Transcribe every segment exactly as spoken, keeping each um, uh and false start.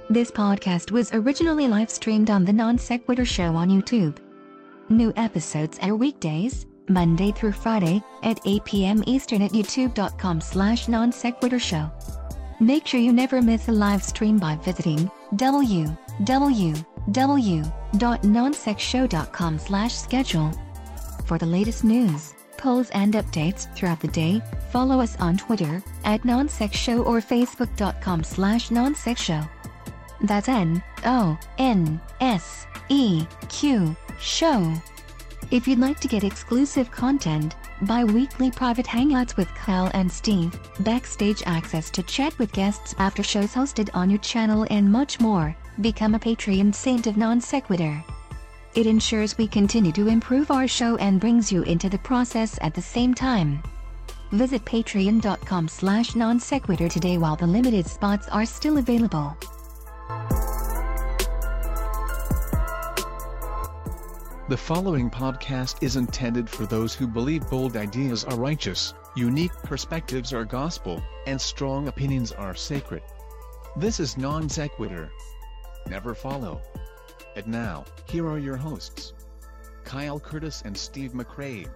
This podcast was originally live-streamed on the Non Sequitur Show on YouTube. New episodes air weekdays, Monday through Friday, at eight p.m. Eastern at youtube.com slash non sequitur show. Make sure you never miss a live stream by visiting w w w dot non sec show dot com slash schedule. For the latest news, polls and updates throughout the day, follow us on Twitter, at nonsec show or facebook.com slash nonsec show. That's N O N S E Q show. If you'd like to get exclusive content, bi-weekly private hangouts with Kyle and Steve, backstage access to chat with guests after shows hosted on your channel and much more, become a Patreon saint of Non Sequitur. It ensures we continue to improve our show and brings you into the process at the same time. Visit patreon.com slash non sequitur today while the limited spots are still available. The following podcast is intended for those who believe bold ideas are righteous, unique perspectives are gospel, and strong opinions are sacred. This is Non Sequitur. Never follow. And now, here are your hosts, Kyle Curtis and Steve McCrae.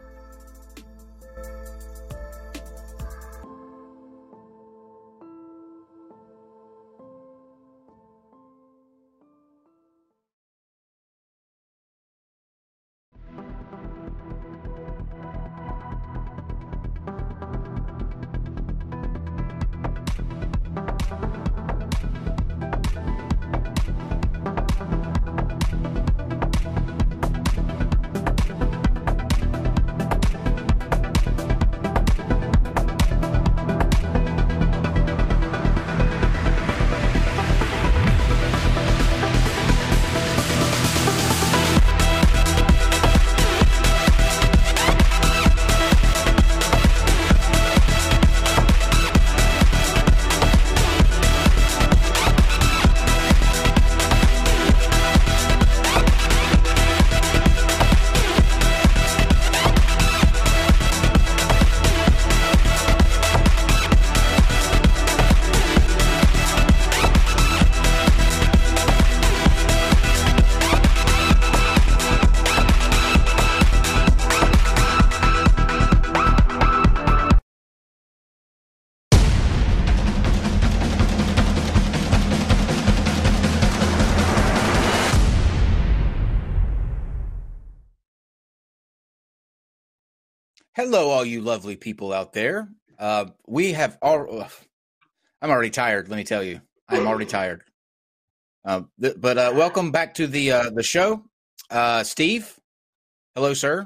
Hello, all you lovely people out there. Uh, we have all. I'm already tired. Let me tell you, I'm already tired. Uh, th- but uh, welcome back to the uh, the show, uh, Steve. Hello, sir.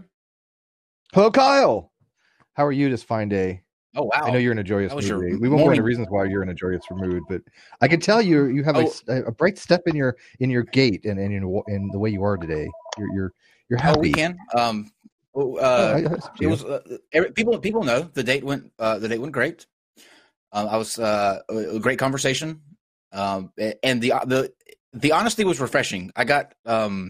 Hello, Kyle. How are you this fine day? Oh wow! I know you're in a joyous mood. Your We won't go morning. into reasons why you're in a joyous mood, but I can tell you you have Oh. a, a bright step in your in your gait and, and in in the way you are today. You're you're you're happy. Oh, we can. Um, uh, Oh, I- that's up to it you. was uh, every, people. People know the date went. Uh, the date went great. Um, I was uh, a great conversation, um, and the the the honesty was refreshing. I got um,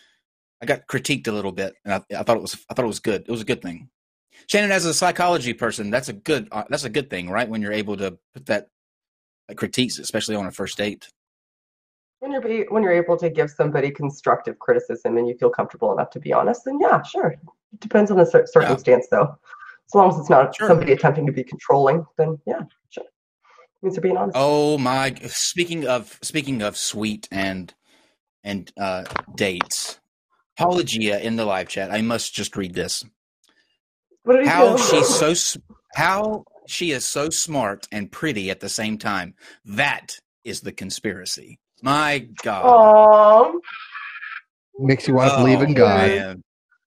I got critiqued a little bit, and I, I thought it was I thought it was good. It was a good thing. Shannon, as a psychology person, that's a good uh, that's a good thing, right? When you're able to put that like, critiques, especially on a first date. When you're be, when you're able to give somebody constructive criticism and you feel comfortable enough to be honest, then yeah, sure. It depends on the cir- circumstance, yeah. though. As long as it's not Sure. somebody attempting to be controlling, then yeah, sure. It means they're being honest. Oh my! Speaking of speaking of sweet and and uh, dates, Apologia in the live chat. I must just read this. What did he How do? she's so s- how she is so smart and pretty at the same time. That is the conspiracy. My God. Aww. Makes you want to Oh, believe in God. man.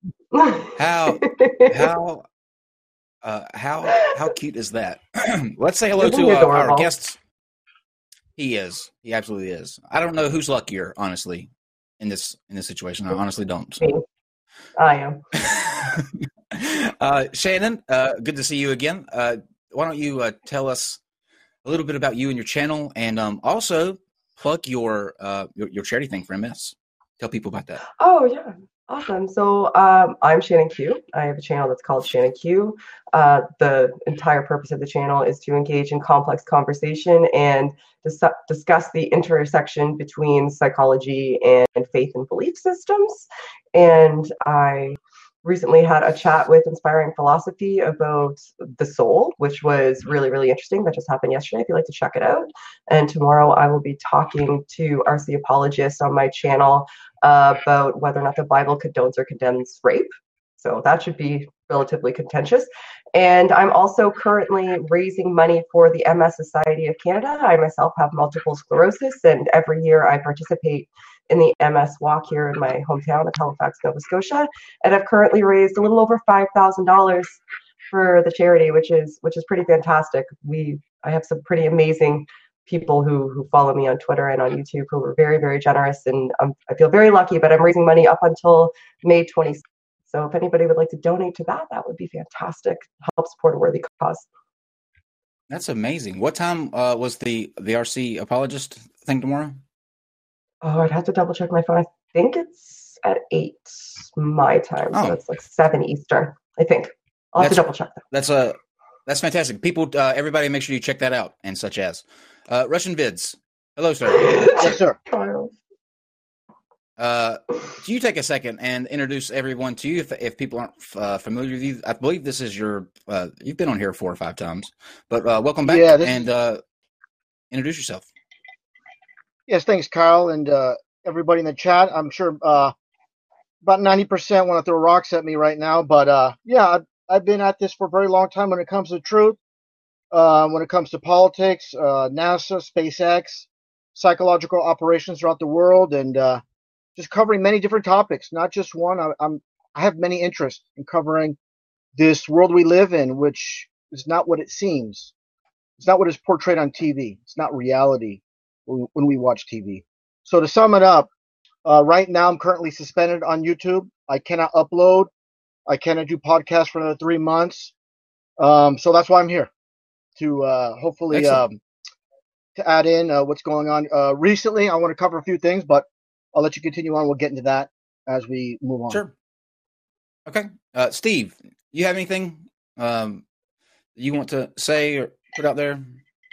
How how uh, how how cute is that? Let's say hello Isn't to he uh, our adorable? guests. He is. He absolutely is. I don't know who's luckier, honestly, in this in this situation. I honestly don't. Me. I am. uh, Shannon, uh, good to see you again. Uh, why don't you uh, tell us a little bit about you and your channel, and um, also plug your, uh, your your charity thing for M S. Tell people about that. Oh yeah. Awesome. So um, I'm Shannon Q. I have a channel that's called Shannon Q. Uh, the entire purpose of the channel is to engage in complex conversation and dis- discuss the intersection between psychology and faith and belief systems. And I recently had a chat with Inspiring Philosophy about the soul, which was really, really interesting. That just happened yesterday, if you'd like to check it out. And tomorrow I will be talking to R C Apologist on my channel uh, about whether or not the Bible condones or condemns rape. So that should be relatively contentious. And I'm also currently raising money for the M S Society of Canada. I myself have multiple sclerosis, and every year I participate in the M S Walk here in my hometown of Halifax, Nova Scotia. And I've currently raised a little over five thousand dollars for the charity, which is which is pretty fantastic. We I have some pretty amazing people who who follow me on Twitter and on YouTube who were very, very generous, and um, I feel very lucky, but I'm raising money up until May twenty-sixth. So if anybody would like to donate to that, that would be fantastic. Help support a worthy cause. That's amazing. What time uh, was the the R C Apologist thing tomorrow? Oh, I'd have to double check my phone. I think it's at eight my time, Oh. so that's like seven Eastern. I think I'll have That's- to double check that. That's a that's fantastic. People, uh, everybody, make sure you check that out and such as uh, Russian Vids. Hello, sir. Yes, sir. Kyle. Uh, do you take a second and introduce everyone to you if, if people aren't uh, familiar with you? I believe this is your uh, you've been on here four or five times, but uh, welcome back Yeah, this and uh, introduce yourself. Yes, thanks, Kyle, and uh, everybody in the chat. I'm sure uh, about ninety percent want to throw rocks at me right now, but uh, yeah, I've, I've been at this for a very long time when it comes to truth, uh, when it comes to politics, uh, NASA, SpaceX, psychological operations throughout the world, and uh, just covering many different topics, not just one. I, I'm I have many interests in covering this world we live in, which is not what it seems. It's not what is portrayed on T V. It's not reality when we watch T V. So to sum it up, uh, right now I'm currently suspended on YouTube. I cannot upload. I cannot do podcasts for another three months. Um, so that's why I'm here, to uh, hopefully Excellent. um, to add in uh, what's going on. Uh, recently, I want to cover a few things, but I'll let you continue on. We'll get into that as we move on. Sure. Okay, uh, Steve, you have anything um, you want to say or put out there?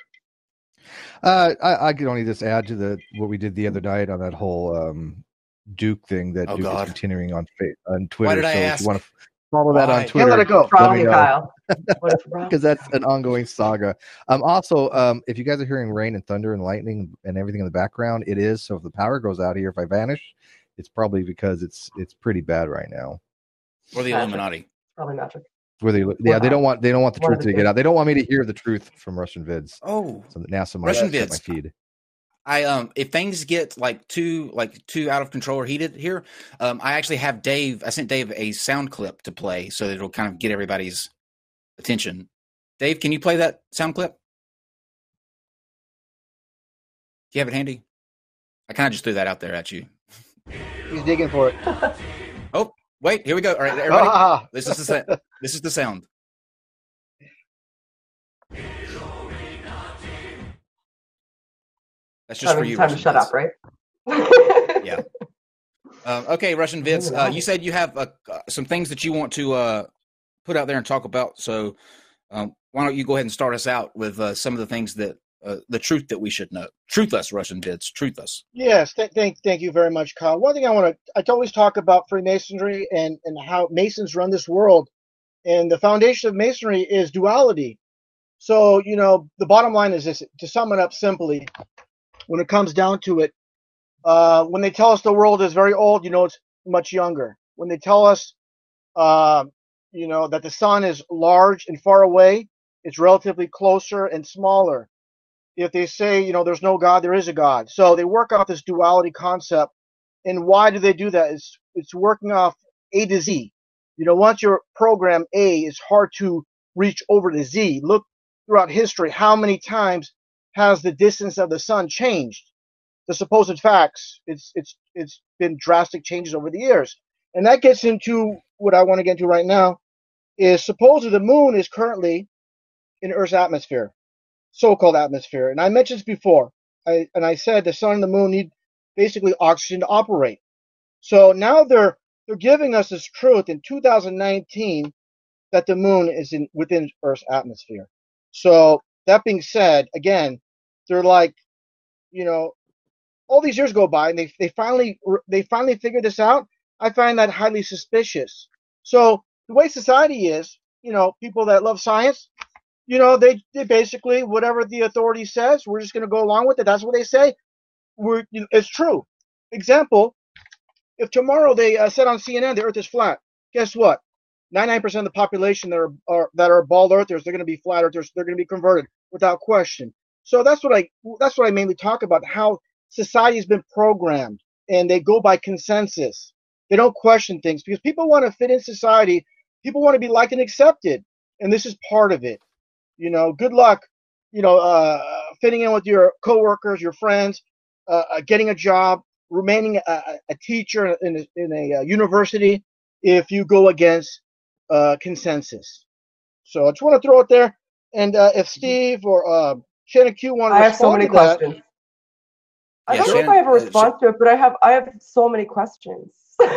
Uh, I, I could only just add to the what we did the other night on that whole um, Duke thing that Oh, Duke God. is continuing on fa- on Twitter. did I so if ask? you want to follow that Why? on Can't Twitter, let it go. What's wrong let with me you, know. Kyle? What is wrong? Because that's an ongoing saga. Um, also, um, if you guys are hearing rain and thunder and lightning and everything in the background, it is. So if the power goes out here, if I vanish, it's probably because it's it's pretty bad right now. Or the Magic. Illuminati? Probably magic. Where they, yeah, they don't want they don't want the One of truth the to get two. out. They don't want me to hear the truth from Russian vids. Oh, So that NASA might Russian set my vids. feed. I um if things get like too like too out of control or heated here, um I actually have Dave. I sent Dave a sound clip to play so that it'll kind of get everybody's attention. Dave, can you play that sound clip? Do you have it handy? I kind of just threw that out there at you. He's digging for it. Oh, wait, here we go. All right, everybody, Ah, this is the sa- this is the sound. That's just Time, for you. time to Russian shut vids. up, right? Yeah. Um, okay, Russian Vids, uh, you said you have uh, uh, some things that you want to uh, put out there and talk about. So um, why don't you go ahead and start us out with uh, some of the things that uh, the truth that we should know. Truth us, Russian Vids. Truth us. Yes, th- thank thank you very much, Kyle. One thing I want to, I always talk about Freemasonry and, and how Masons run this world. And the foundation of Masonry is duality. So, you know, the bottom line is this, to sum it up simply, when it comes down to it, uh, when they tell us the world is very old, you know, it's much younger. When they tell us, uh, you know, that the sun is large and far away, it's relatively closer and smaller. If they say, you know, there's no God, there is a God. So they work off this duality concept. And why do they do that? It's, it's working off A to Z. You know, once your program A, it's hard to reach over to Z. Look throughout history, how many times has the distance of the sun changed? The supposed facts, it's it's it's been drastic changes over the years. And that gets into what I want to get into right now, is supposedly the moon is currently in Earth's atmosphere, so-called atmosphere. And I mentioned this before, I, and I said the sun and the moon need basically oxygen to operate. So now they're they're giving us this truth in two thousand nineteen that the moon is in within Earth's atmosphere. So that being said, again, they're like, you know, all these years go by and they they finally they finally figured this out. I find that highly suspicious. So the way society is, you know, people that love science, you know, they, they basically, whatever the authority says, we're just going to go along with it. That's what they say. We're, you know, it's true. Example, if tomorrow they uh, said on C N N the Earth is flat, guess what? ninety-nine percent of the population that are, are that are bald earthers, they're going to be flat earthers. They're going to be converted without question. So that's what I that's what I mainly talk about, how society has been programmed and they go by consensus. They don't question things because people want to fit in society. People want to be liked and accepted, and this is part of it. You know, good luck, you know, uh, fitting in with your coworkers, your friends, uh, uh, getting a job, remaining a, a teacher in a, in a uh, university if you go against uh, consensus. So I just want to throw it there. And uh, if Steve or uh, Shannon Q want to I have so many respond to that, questions. I Yeah, don't know Shannon- if I have a uh, response to it, but I have I have so many questions.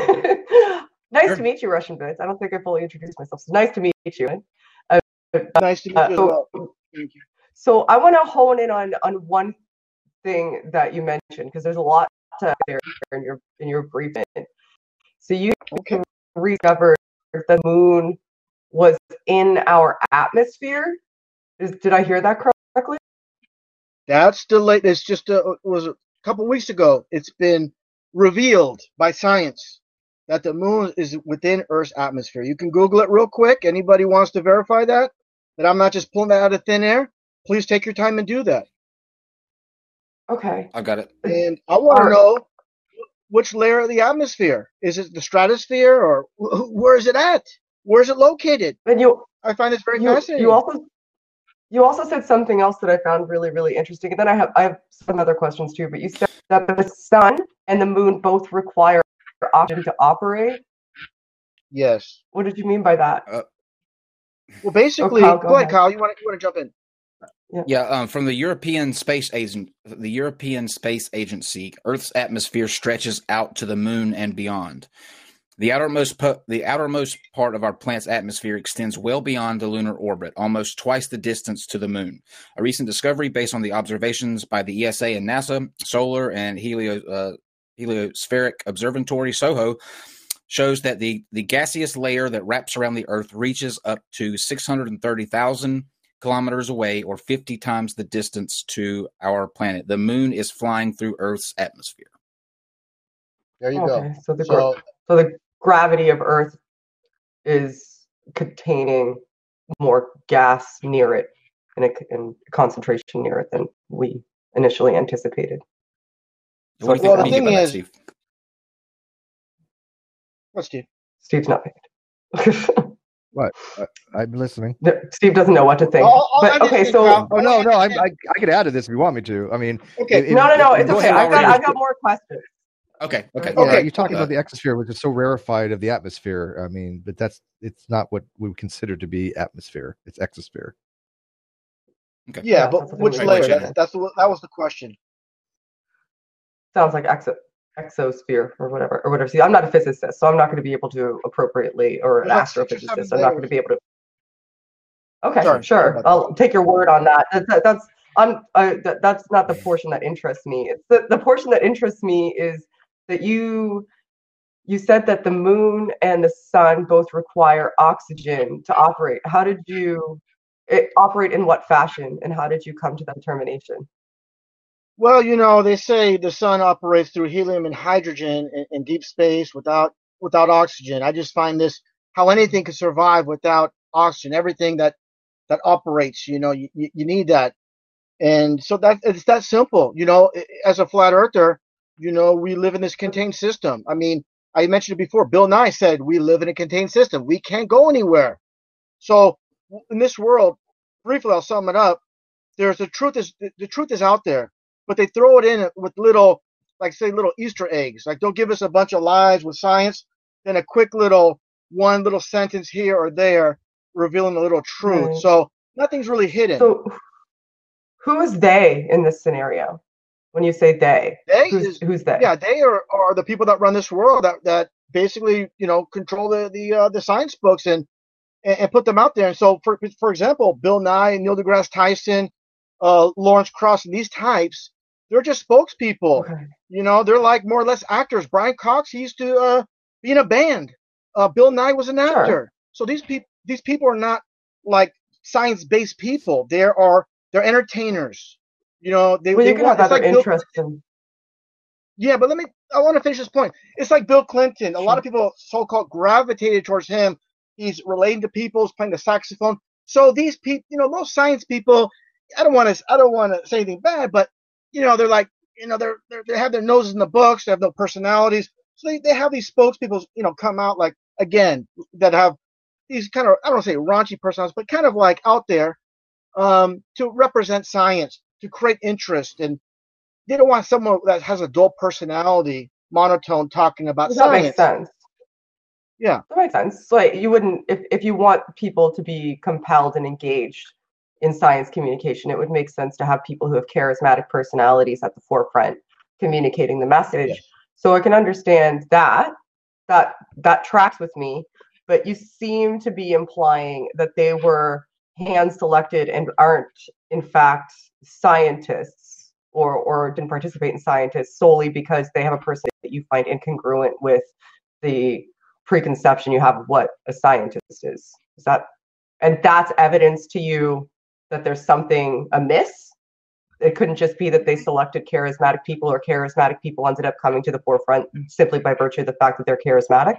Nice Sure. to meet you, Russian Bits. I don't think I fully introduced myself. So nice to meet you. nice to meet Uh, you as so, well. Thank you. so I want to hone in on on one thing that you mentioned because there's a lot to there in your in your briefing. So you Okay. rediscovered the moon was in our atmosphere. Is, did I hear that correctly? That's the late. It's just a, it was a couple weeks ago. It's been revealed by science that the moon is within Earth's atmosphere. You can Google it real quick. Anybody wants to verify that? That I'm not just pulling that out of thin air? Please take your time and do that. Okay. I've got it. And I want to Are- know which layer of the atmosphere. Is it the stratosphere or wh- where is it at? Where is it located? And you I find this very you, fascinating. you also you also said something else that I found really really interesting. And then I have I have some other questions too. But you said that the sun and the moon both require oxygen to operate. Yes. What did you mean by that? Well, basically, Oh, Kyle, go go ahead, ahead. Kyle. You want to you want to jump in? Yeah, um, from the European Space Agent, the European Space Agency, Earth's atmosphere stretches out to the moon and beyond. The outermost po- the outermost part of our planet's atmosphere extends well beyond the lunar orbit, almost twice the distance to the moon. A recent discovery based on the observations by the E S A and NASA Solar and Helio, uh, Heliospheric Observatory (SOHO) shows that the, the gaseous layer that wraps around the Earth reaches up to six hundred thirty thousand kilometers away, or fifty times the distance to our planet. The moon is flying through Earth's atmosphere. There you Okay, go. so the So so the gravity of Earth is containing more gas near it and a, and concentration near it than we initially anticipated. So What do you Well, think, the what do you thing think about is- that, Steve? what's Steve? Steve's not thinking. I'm listening. No, Steve doesn't know what to think. I'll- I'll but add okay, this in, so Kyle. Oh no, no, I, I I could add to this if you want me to. I mean, Okay. if- no, no, no, it's Go okay. ahead, I've got Howard. I've got more questions. Okay, okay. Yeah, Okay, you're talking okay. about the exosphere, which is so rarefied of the atmosphere. I mean, but that's it's not what we would consider to be atmosphere. It's exosphere. Okay. Yeah, Yeah, but that's which what we layer? said. That's, that's the, that was the question. Sounds like exo exosphere or whatever or whatever. See, I'm not a physicist, so I'm not going to be able to appropriately, or an There's like six or seven astrophysicist. I'm not going to layers. be able to. Okay, Sorry, sorry sure. about that. I'll take your word on that. that, that that's I'm uh, that, that's not the portion that interests me. It's the the portion that interests me is that you you said that the moon and the sun both require oxygen to operate. How did you it, operate in what fashion, and how did you come to that determination? Well, you know, they say the sun operates through helium and hydrogen in, in deep space without without oxygen. I just find this how anything can survive without oxygen. Everything that that operates, you know, you, you you need that, and so that it's that simple. You know, as a flat earther, you know, we live in this contained system. I mean, I mentioned it before. Bill Nye said we live in a contained system. We can't go anywhere. So in this world, briefly, I'll sum it up. There's the truth is the truth is out there, but they throw it in with little, like say, little Easter eggs. Like they'll give us a bunch of lies with science, then a quick little one little sentence here or there revealing a little truth. Right. So nothing's really hidden. So, who is they in this scenario? When you say they, They who's is who's they? yeah, they are, are the people that run this world that that basically, you know, control the the uh, the science books and, and and put them out there. And so, for for example, Bill Nye, Neil deGrasse Tyson, uh, Lawrence Krauss, and these types, they're just spokespeople. Okay. You know, they're like more or less actors. Brian Cox, he used to uh, be in a band. Uh, Bill Nye was an actor. Sure. So these people these people are not like science-based people. They are they're entertainers. You know, they, Well, they you can want, have it's other like Bill, interests. And yeah, but let me, I want to finish this point. It's like Bill Clinton. A lot of people so-called gravitated towards him. He's relating to people, he's playing the saxophone. So these people, you know, most science people, I don't want to, I don't want to say anything bad, but, you know, they're like, you know, they're, they're, they have their noses in the books. They have no personalities. So they, they have these spokespeople, you know, come out like, again, that have these kind of, I don't want to say raunchy personalities, but kind of like out there um, to represent science, to create interest. And they don't want someone that has a dull personality, monotone, talking about that science. makes sense. Yeah. That makes sense. Like you wouldn't, if, if you want people to be compelled and engaged in science communication, it would make sense to have people who have charismatic personalities at the forefront communicating the message. Yes. So I can understand that, that, that tracks with me, but you seem to be implying that they were hand-selected and aren't, in fact, scientists or, or didn't participate in scientists solely because they have a person that you find incongruent with the preconception you have of what a scientist is. Is that, and that's evidence to you that there's something amiss? It couldn't just be that they selected charismatic people or charismatic people ended up coming to the forefront simply by virtue of the fact that they're charismatic?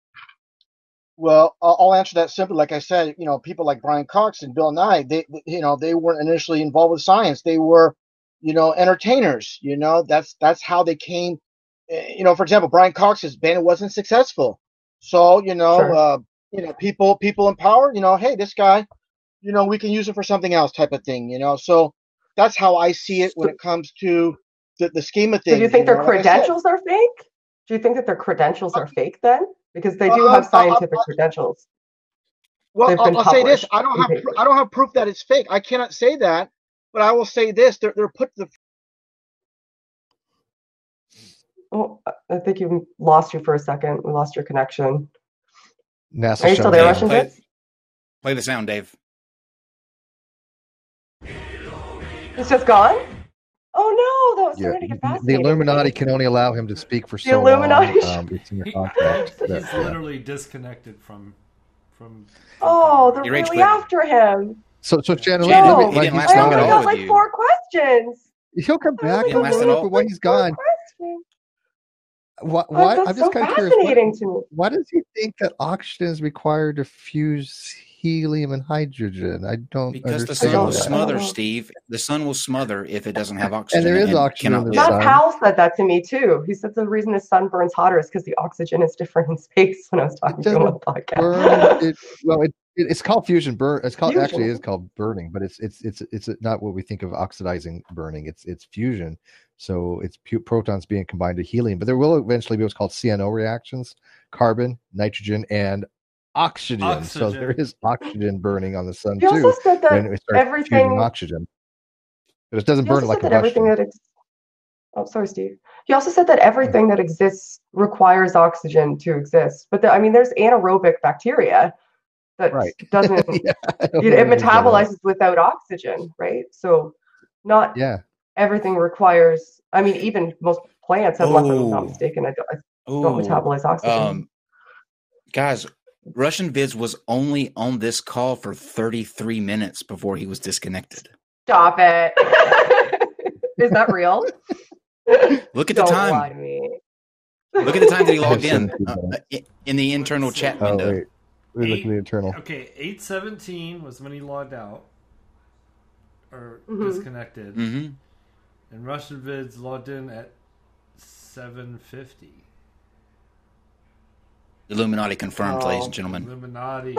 Well, I'll I'll answer that simply. Like I said, you know, people like Brian Cox and Bill Nye, they, you know, they weren't initially involved with science. They were, you know, entertainers. You know, that's that's how they came. You know, for example, Brian Cox's band wasn't successful, so you know, Sure. uh, you know, people people in power, you know, hey, this guy, you know, we can use it for something else, type of thing. You know, so that's how I see it when it comes to the, the scheme of things. So do you think you their know, like I said. credentials are fake? Do you think that their credentials are fake then? Because they do Uh, have uh, scientific uh, credentials. Well, They've I'll, been I'll say this: published I don't in have papers. pr- I don't have proof that it's fake. I cannot say that, but I will say this: they're they're put the Oh, I think you lost you for a second. We lost your connection. NASA Are you still shut there, down. Russian Play, Bits? play the sound, Dave. It's just gone? Oh no, that was Yeah, starting to get the fascinating. Illuminati can only allow him to speak for The so Illuminati- long. Um, it's in your He- contract. he's that- yeah. literally disconnected from from. Oh, they're He rage really quit. after him. So, so Shannon, Shannon, let me- he while didn't he's last I long only at all gone- got with like you. four questions. he'll come I back. only Didn't got last at like all. But while he's four gone, questions. why, Oh, why, that's I'm just so kind of curious. fascinating Why, to me. why does he think that oxygen is required to fuse helium and hydrogen? I don't Because the understand sun will that. smother, I don't know. Steve. The sun will smother if it doesn't have oxygen. there is oxygen cannot in the live. Matt sun. Powell said that to me too. He said the reason his sun burns hotter is because the oxygen is different in space. When I was talking to him on the podcast. burn. It, well, it, it, it's called fusion burn. It's called Fusion. actually it is called burning, but it's it's it's it's not what we think of oxidizing burning. It's it's fusion. So it's pu- protons being combined to helium. But there will eventually be what's called C N O reactions: carbon, nitrogen, and oxygen. So Oxygen. there is oxygen burning on the sun He also too said that when it starts everything- fusing oxygen. But it doesn't He burn also it like said that everything combustion. that ex- oh, sorry, Steve. He also said that everything that exists requires oxygen to exist. But the, I mean, there's anaerobic bacteria that Right. doesn't. Yeah, I don't it, know it what he's done. metabolizes without oxygen, right? So, not Yeah. everything requires. I mean, even most plants, unless I'm not Oh. mistaken, I don't, I Ooh, don't metabolize oxygen. Um, guys, Russian Vids was only on this call for thirty-three minutes before he was disconnected. Stop it. Is that real? Look at the Don't time. lie to me. Look at the time that he logged in seventeen uh, minutes. in the internal chat Oh window. wait, we look at the internal. Okay, eight seventeen was when he logged out or Mhm. disconnected, Mm-hmm. and Russian Vids logged in at seven fifty. Illuminati confirmed, Oh. ladies and gentlemen. Illuminati.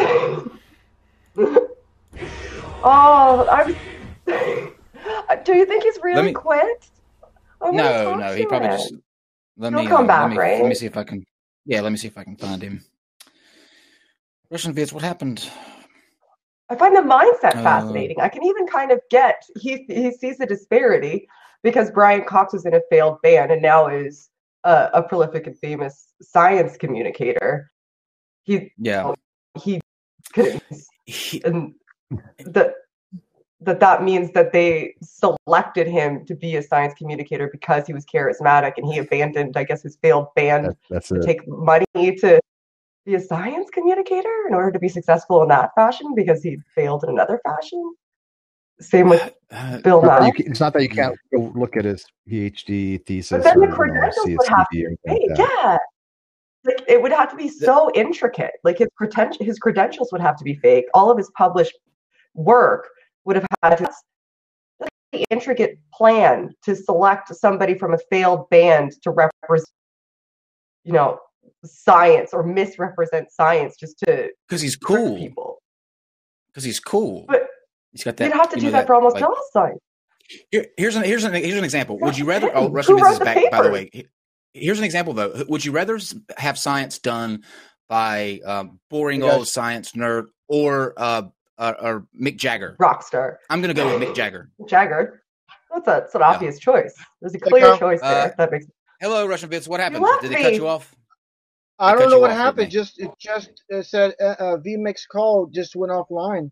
Oh, I'm. Do you think he's really me- quit? I wanna No, talk no, to he probably him. just. Let He'll me come uh, back, let me, right? Let me see if I can. Yeah, let me see if I can find him. Russian Vids, what happened? I find the mindset Uh, fascinating. I can even kind of get he he sees the disparity because Brian Cox was in a failed band and now is a, a prolific and famous science communicator. He, Yeah. he couldn't, He, and that that that means that they selected him to be a science communicator because he was charismatic, and he abandoned, I guess, his failed band That, that's to it. take money to be a science communicator in order to be successful in that fashion because he failed in another fashion. Same with uh, Bill Not that you Nye. can- it's not that you can't go look at his PhD thesis But then or the you know, credentials see his would have C V to or be anything fake. like that. Yeah. Like it would have to be so intricate. Like his credential his credentials would have to be fake. All of his published work would have had to the intricate plan to select somebody from a failed band to represent, you know, science or misrepresent science just to because he's trick cool. people. Because he's cool. But He's got that. you'd have to you do know, that, for almost like, all science. Here, here's an here's an here's an example. Would you That's rather? him. Oh, Russian Who Viz wrote is the back, by the papers? way. Here's an example though. Would you rather s- have science done by um, boring Yes. old science nerd or uh, uh, or Mick Jagger? Rockstar. I'm gonna go with Mick Jagger. Jagger. That's, a, that's an Yeah. obvious choice. There's a Hey, clear Carl. choice there. Uh, that makes Hello, Russian Viz. What happened? left Did they cut me. you off? I They don't cut know you what off, didn't happened. they? Just it just uh, said uh, uh, V Mix call just went offline.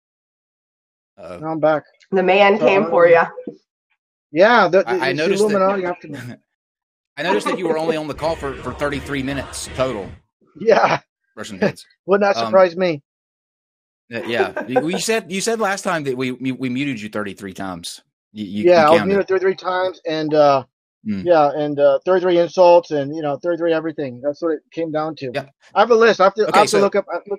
Uh-oh. Now I'm back. the man So, came uh, for you. Yeah, the, the, I, I it's noticed the Illuminati. that. Have to, I noticed that you were only on the call for, for thirty-three minutes total, yeah, Russian Viz. would not Um, surprise me. Uh, yeah, you you said you said last time that we we, we muted you thirty-three times. You, you, Yeah, you I was counted. muted thirty-three times, and uh, Mm. yeah, and uh, thirty-three insults, and you know, thirty-three everything. That's what it came down to. Yeah. I have a list. I have to, I Okay, have to so- look up. I- look,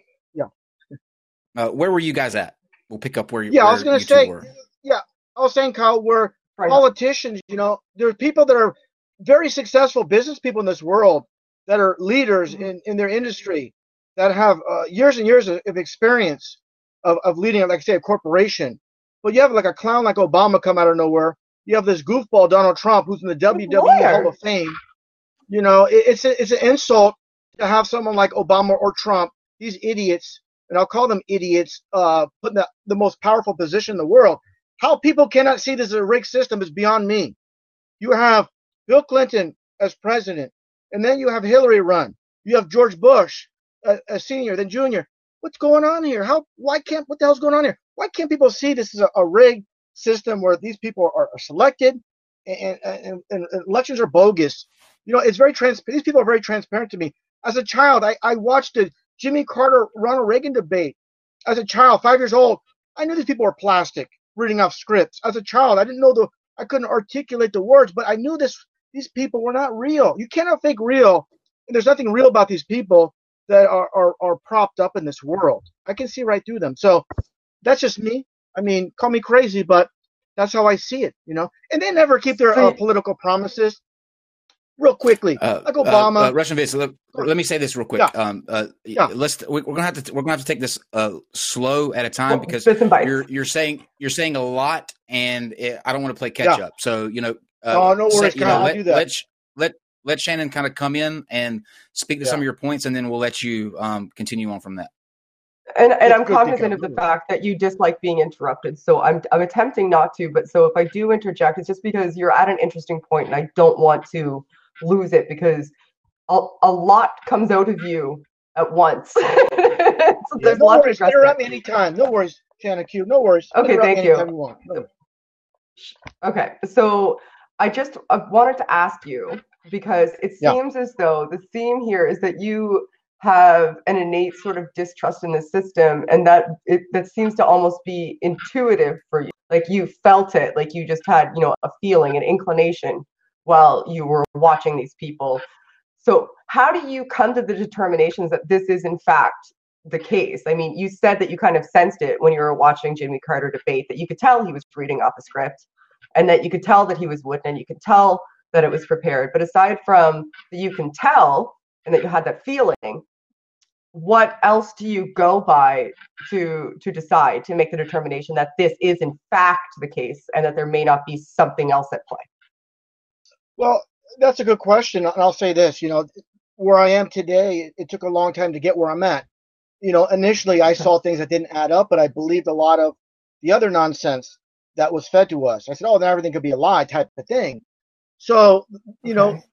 Uh, where were you guys at? We'll pick up where you. Yeah, I where was gonna you two say- were. I was saying, Kyle, we're Right. politicians. You know, there's people that are very successful business people in this world that are leaders in, in their industry that have uh, years and years of, of experience of, of leading, like I say, a corporation. But you have like a clown like Obama come out of nowhere. You have this goofball Donald Trump who's in the W W E lawyer. Hall of Fame. You know, it, it's a, it's an insult to have someone like Obama or Trump, these idiots, and I'll call them idiots, uh, put in the, the most powerful position in the world. How people cannot see this as a rigged system is beyond me. You have Bill Clinton as president, and then you have Hillary run. You have George Bush, a, a senior, then junior. What's going on here? How? Why can't? What the hell's going on here? Why can't people see this is a, a rigged system where these people are, are selected, and, and, and, and elections are bogus? You know, it's very transparent. These people are very transparent to me. As a child, I, I watched the Jimmy Carter Ronald Reagan debate. As a child, five years old, I knew these people were plastic, reading off scripts. As a child, I didn't know the, I couldn't articulate the words, but I knew this. These people were not real. You cannot fake real, and there's nothing real about these people that are, are, are propped up in this world. I can see right through them. So that's just me. I mean, call me crazy, but that's how I see it, you know. And they never keep their uh, political promises. Real quickly, Uh, like Obama. uh, uh, Russian Viz. Let, let me say this real quick. Yeah. Um, uh, Yeah. Let's. We're gonna have to. We're gonna have to take this uh, slow at a time Well, because bits and bites. you're you're saying you're saying a lot, and it, I don't want to play catch Yeah. up. So you know. Uh, Oh, no say- worries, you Kyle, know, I'll let, do that. Let let let Shannon kind of come in and speak to some Yeah. of your points, and then we'll let you um, continue on from that. And and It's I'm good to cognizant go. of the fact that you dislike being interrupted. So I'm I'm attempting not to, but so if I do interject, it's just because you're at an interesting point and I don't want to lose it because a, a lot comes out of you at once. so Yeah, there's no lots to worries. address Interrupt there. me anytime. No worries, Shannon Q. No worries. Okay, Interrupt me thank you. anytime you want. No. Okay, so I just I wanted to ask you because it Yeah. seems as though the theme here is that you have an innate sort of distrust in the system, and that it that seems to almost be intuitive for you. Like you felt it, like you just had, you know, a feeling, an inclination while you were watching these people. So how do you come to the determinations that this is in fact the case? I mean, you said that you kind of sensed it when you were watching Jimmy Carter debate, that you could tell he was reading off a script and that you could tell that he was wooden and you could tell that it was prepared. But aside from that you can tell and that you had that feeling, what else do you go by to to decide, to make the determination that this is in fact the case and that there may not be something else at play? Well, that's a good question, and I'll say this. You know, where I am today, it, it took a long time to get where I'm at. You know, initially I saw things that didn't add up, but I believed a lot of the other nonsense that was fed to us. I said, "Oh, then everything could be a lie," type of thing. So, you know, Okay.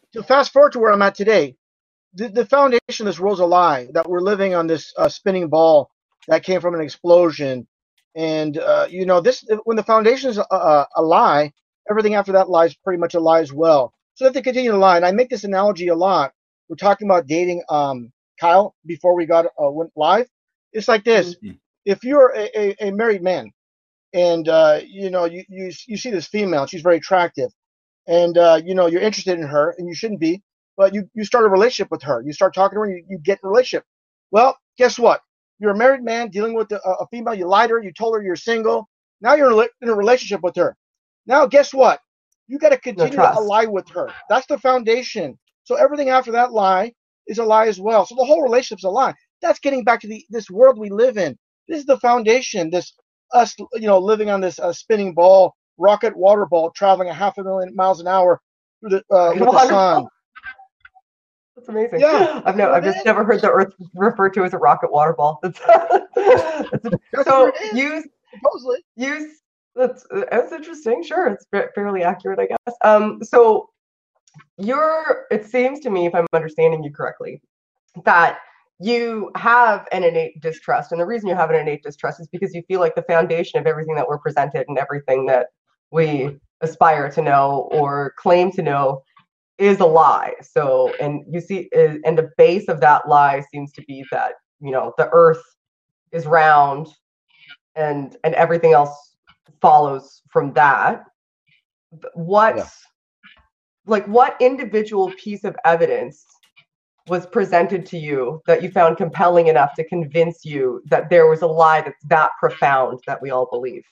to fast forward to where I'm at today, the, the foundation of this world's a lie, that we're living on this uh, spinning ball that came from an explosion. And, uh, you know, this when the foundation is a, a, a lie, everything after that lie is pretty much a lie as well. So if they continue to lie, and I make this analogy a lot, we're talking about dating um, Kyle before we got uh, went live. It's like this. Mm-hmm. If you're a, a, a married man and, uh, you know, you, you, you see this female, she's very attractive, and, uh, you know, you're interested in her, and you shouldn't be, but you, you start a relationship with her. You start talking to her, and you, you get in a relationship. Well, guess what? You're a married man dealing with a, a female. You lied to her. You told her you're single. Now you're in a relationship with her. Now, guess what? You got to continue No to lie with her. That's the foundation. So everything after that lie is a lie as well. So the whole relationship's a lie. That's getting back to the this world we live in. This is the foundation. This us, you know, living on this uh, spinning ball, rocket water ball, traveling a half a million miles an hour through the uh, with the sun. That's amazing. Yeah, I've never, I've just never heard the Earth referred to as a rocket water ball. That's, that's a, That's so what it is, use supposedly. use that's that's interesting. Sure, it's fairly accurate, I guess. Um, so you're. It seems to me, if I'm understanding you correctly, that you have an innate distrust, and the reason you have an innate distrust is because you feel like the foundation of everything that we're presented and everything that we aspire to know or claim to know is a lie. So, and you see, and the base of that lie seems to be that, you know, the earth is round and and everything else follows from that. What, yeah. like what individual piece of evidence was presented to you that you found compelling enough to convince you that there was a lie that's that profound that we all believe?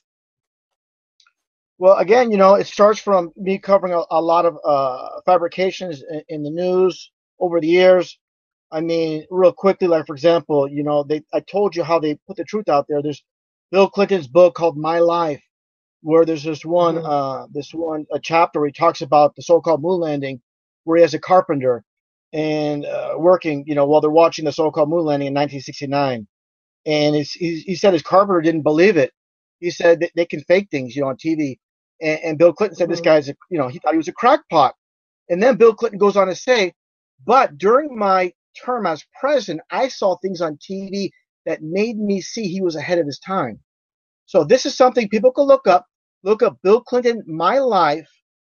Well, again, you know, it starts from me covering a, a lot of uh, fabrications in, in the news over the years. I mean, real quickly, like, for example, you know, they I told you how they put the truth out there. There's Bill Clinton's book called My Life, where there's this one, mm-hmm. uh, this one a chapter where he talks about the so-called moon landing, where he has a carpenter and uh, working, you know, while they're watching the so-called moon landing in nineteen sixty-nine. And it's, he, he said his carpenter didn't believe it. He said that they can fake things, you know, on T V. And, and Bill Clinton said, mm-hmm. this guy's, a, you know, he thought he was a crackpot. And then Bill Clinton goes on to say, but during my term as president, I saw things on T V that made me see he was ahead of his time. So this is something people can look up. Look up Bill Clinton, My Life,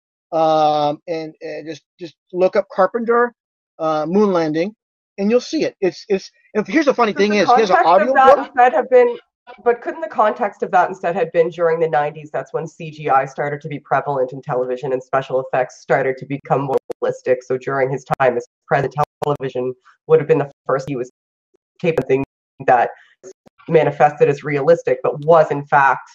um, and, and just just look up Carpenter, uh, moon landing, and you'll see it. It's it's. And here's the funny Could thing the is, here's an context audio of that book. instead have been, but couldn't the context of that instead have been during the nineties? That's when C G I started to be prevalent in television and special effects started to become more realistic. So during his time as president, television would have been the first he was taping things that manifested as realistic, but was in fact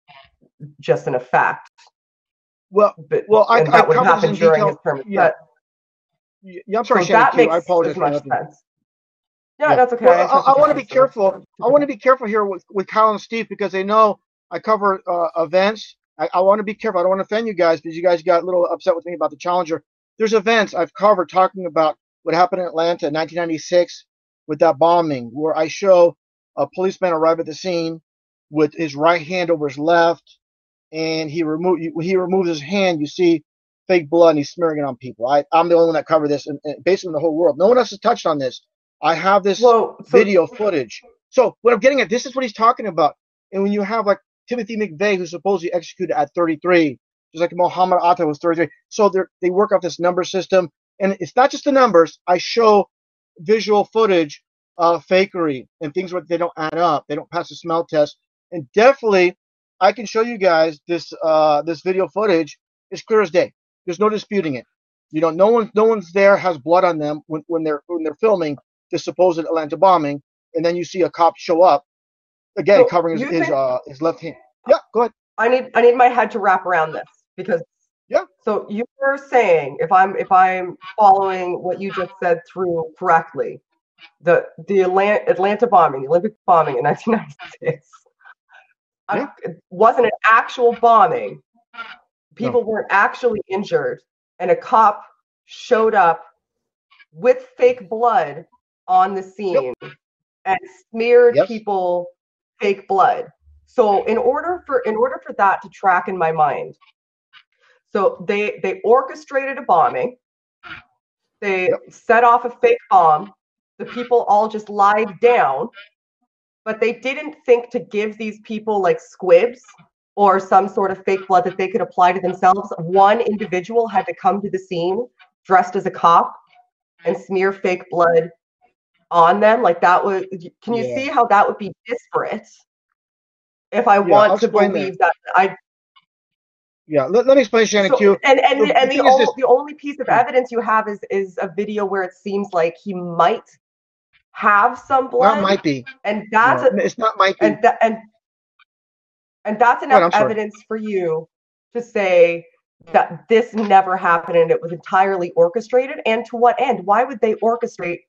just an effect. Well, but, well, I, and that I would happen during detail. his term. Yeah. yeah, I'm sorry, so that Shannon, makes I apologize as much for sense. Yeah, yeah, that's okay. Well, I, I, I want to be so. careful. I want to be careful here with, with Kyle and Steve because they know I cover uh, events. I, I want to be careful. I don't want to offend you guys because you guys got a little upset with me about the Challenger. There's events I've covered talking about what happened in Atlanta in nineteen ninety-six with that bombing, where I show a policeman arrive at the scene with his right hand over his left, and he remove when he removes his hand, you see fake blood, and he's smearing it on people. I, I'm the only one that covered this, and, and basically in the whole world. No one else has touched on this. I have this Whoa, so, video footage. So what I'm getting at, this is what he's talking about. And when you have like Timothy McVeigh, who's supposedly executed at thirty-three, just like Muhammad Atta was thirty-three. So they work off this number system. And it's not just the numbers. I show visual footage of fakery and things where they don't add up. They don't pass the smell test. And definitely, I can show you guys this uh, this video footage. It's clear as day. There's no disputing it. You know, no one no one's there has blood on them when, when they're when they're filming this supposed Atlanta bombing, and then you see a cop show up again, so covering his his, think, uh, his left hand. Yeah, go ahead. I need I need my head to wrap around this because yeah. So you're saying if I'm if I'm following what you just said through correctly, the the Atlanta, Atlanta bombing, the Olympic bombing in nineteen ninety-six, yeah. I, it wasn't an actual bombing. People no. weren't actually injured, and a cop showed up with fake blood on the scene yep. and smeared yep. people fake blood. So in order for in order for that to track in my mind, so they they orchestrated a bombing. They Yep. set off a fake bomb. The people all just lied down, but they didn't think to give these people like squibs or some sort of fake blood that they could apply to themselves. One individual had to come to the scene dressed as a cop and smear fake blood on them. Like that was, can you Yeah. see how that would be disparate? If I Yeah, want I'll to explain believe that, I Yeah, let, let me explain, Shannon so, Q. and and The- and the the, thing is only, this- the only piece of evidence you have is is a video where it seems like he might have some blood, Not might be. and that's No, a, it's not might be. and that and and that's Go ahead, enough I'm sorry. evidence for you to say that this never happened and it was entirely orchestrated. And to what end? Why would they orchestrate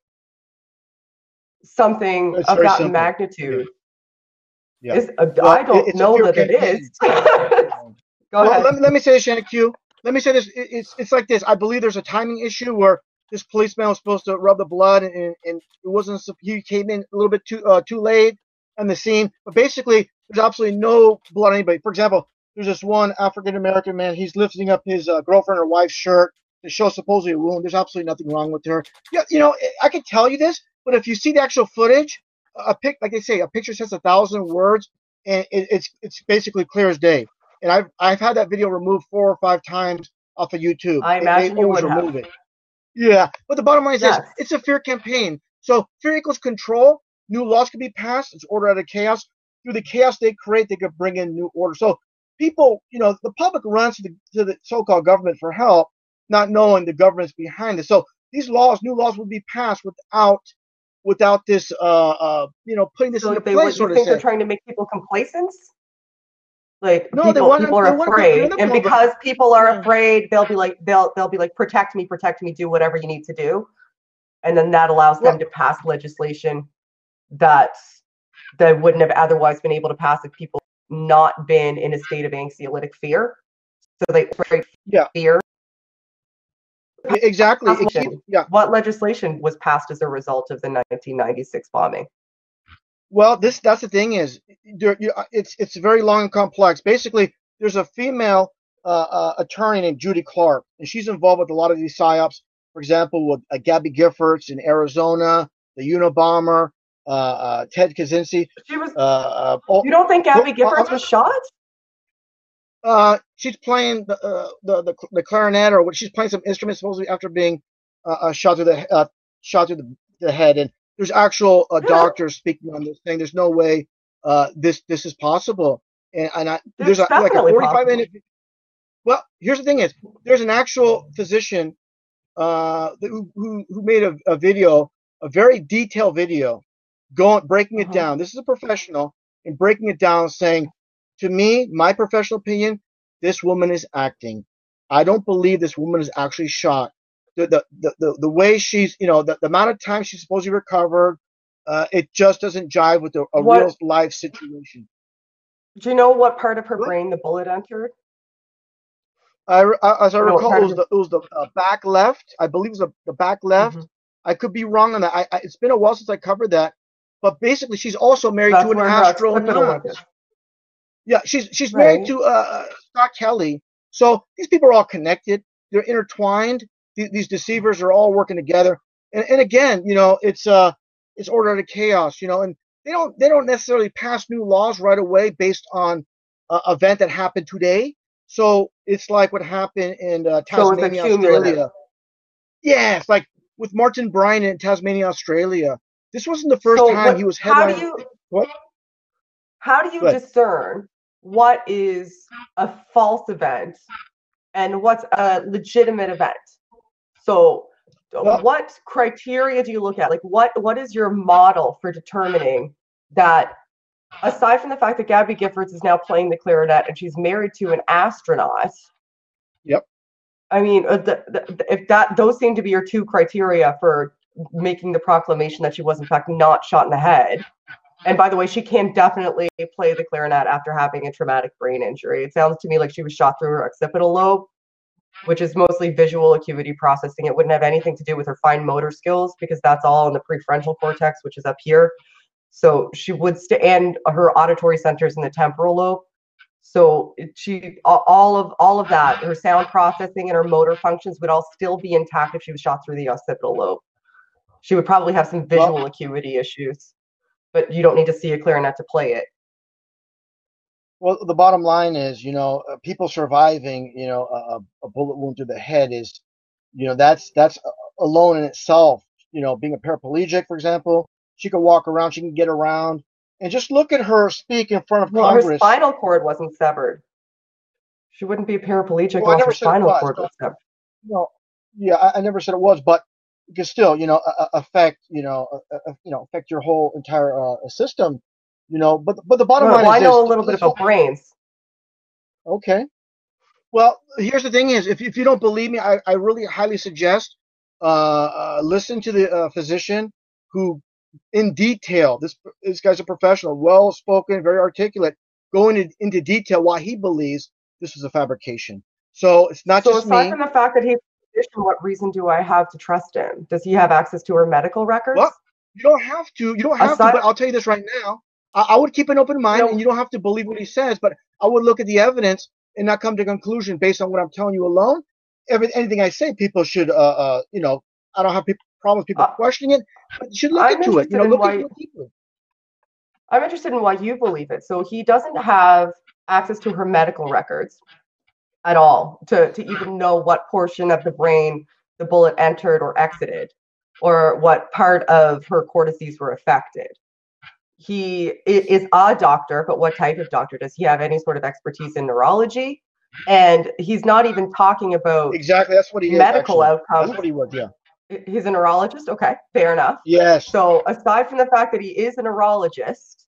something It's of very that simple. magnitude? Yeah. Is uh, Well, I don't it- it's a know fear that it campaign. is. Go Well, ahead. let me, let me say this, Shannon Q. Let me say this. It- It's it's like this. I believe there's a timing issue where this policeman was supposed to rub the blood, and, and it wasn't. sup- He came in a little bit too uh, too late on the scene. But basically, there's absolutely no blood on anybody. For example, there's this one African American man. He's lifting up his uh, girlfriend or wife's shirt to show supposedly a wound. There's absolutely nothing wrong with her. Yeah, you know, I can tell you this, but if you see the actual footage, a pic, like they say, a picture says a thousand words, and it, it's it's basically clear as day. And I've I've had that video removed four or five times off of YouTube. I They- imagine they you always would have. remove it. Yeah, but the bottom line is Yes. this: it's a fear campaign. So fear equals control. New laws can be passed. It's order out of chaos. Through the chaos they create, they could bring in new order. So people, you know, the public runs to the, to the so-called government for help, not knowing the government's behind it. So these laws, new laws, would be passed without without this, uh, uh, you know, putting this So into they place. would, So you to think say. they're trying to make people complacent? Like No, they people, want to- people they are want to put fear in afraid, the and public. because people are Yeah. afraid, they'll be like, they'll they'll be like, protect me, protect me, do whatever you need to do, and then that allows Well- them to pass legislation that they wouldn't have otherwise been able to pass if people not been in a state of anxiolytic fear. So they afraid Yeah. fear. Yeah, exactly. It keep- Legislation. yeah. What legislation was passed as a result of the nineteen ninety-six bombing? Well, this that's the thing is, there, you, it's it's very long and complex. Basically, there's a female uh, uh, attorney named Judy Clark, and she's involved with a lot of these psyops. For example, with uh, Gabby Giffords in Arizona, the Unabomber, uh, uh, Ted Kaczynski. She was. Uh, uh, oh, You don't think Gabby well, Giffords I'm- was shot? uh, she's playing the, uh, the the the clarinet, or what? She's playing some instrument supposedly after being uh, uh, shot through the uh, shot through the, the head. And there's actual uh, Yeah. doctors speaking on this thing. There's no way uh, this this is possible. And, and I, there's It's a, like a definitely forty-five possible. minute. Well, here's the thing: is there's an actual physician uh, who who who made a, a video, a very detailed video, going breaking it Uh-huh. down. This is a professional and breaking it down, saying, to me, my professional opinion, this woman is acting. I don't believe this woman is actually shot. The the the the, the way she's, you know, the, the amount of time she's supposedly recovered, uh, it just doesn't jive with a, a What- real life situation. Do you know what part of her What? brain the bullet entered? I, I as I No, recall, part it of was the it was the uh, back left. I believe it was the, the back left. Mhm. I could be wrong on that. I, I, it's been a while since I covered that. But basically, she's also married That's to an where her astronaut. occipital went in. Yeah, she's she's married Right. to uh, Scott Kelly. So these people are all connected. They're intertwined. These, these deceivers are all working together. And and again, you know, it's uh it's order out of chaos. You know, and they don't they don't necessarily pass new laws right away based on an event that happened today. So it's like what happened in uh, So it's Tasmania, accumulative. Australia. Yeah, it's like with Martin Bryan in Tasmania, Australia. This wasn't the first So time what- he was how do headlining. you What? how do you Go ahead. discern what is a false event and what's a legitimate event? So Well- what criteria do you look at? Like what what is your model for determining that, aside from the fact that Gabby Giffords is now playing the clarinet and she's married to an astronaut? Yep. I mean, uh, the, the, if that those seem to be your two criteria for making the proclamation that she was in fact not shot in the head. And by the way, she can definitely play the clarinet after having a traumatic brain injury. It sounds to me like she was shot through her occipital lobe, which is mostly visual acuity processing. It wouldn't have anything to do with her fine motor skills because that's all in the prefrontal cortex, which is up here. So she would st- and her auditory centers in the temporal lobe. So it- she all of all of that, her sound processing and her motor functions would all still be intact if she was shot through the occipital lobe. She would probably have some visual well, acuity issues, but you don't need to see it clear enough to play it. Well, the bottom line is, you know, people surviving, you know, a, a bullet wound to the head is, you know, that's that's alone in itself. You know, being a paraplegic, for example, she can walk around, she can get around, and just look at her speak in front of well, Congress. Her spinal cord wasn't severed. She wouldn't be a paraplegic well, unless her spinal cord was severed. No, yeah, I, I never said it was, but it can still, you know, uh, affect, you know, uh, you know, affect your whole entire uh, system. You know, but but the bottom well, line well, is I know this, a little bit this about whole, brains. Okay. Well, here's the thing is, if, if you don't believe me, I, I really highly suggest uh, uh, listen to the uh, physician who, in detail, this this guy's a professional, well-spoken, very articulate, going into, into detail why he believes this was a fabrication. So it's not so just aside me. from the fact that he's a physician, what reason do I have to trust him? Does he have access to her medical records? Well, you don't have to. You don't have aside, to, but I'll tell you this right now. I, I would keep an open mind, you know, and you don't have to believe what he says, but I would look at the evidence and not come to a conclusion based on what I'm telling you alone. Every, anything I say, people should, uh, uh, you know, I don't have people, problems people uh, questioning it, but you should look I'm into it. You know, in look why, into it deeply. I'm interested in why you believe it. So he doesn't have access to her medical records at all to, to even know what portion of the brain the bullet entered or exited, or what part of her cortices were affected. He is a doctor, but what type of doctor? Does he have any sort of expertise in neurology? And he's not even talking about exactly. That's what he medical is, outcomes. That's what he was. Yeah. He's a neurologist. Okay, fair enough. Yes. So aside from the fact that he is a neurologist,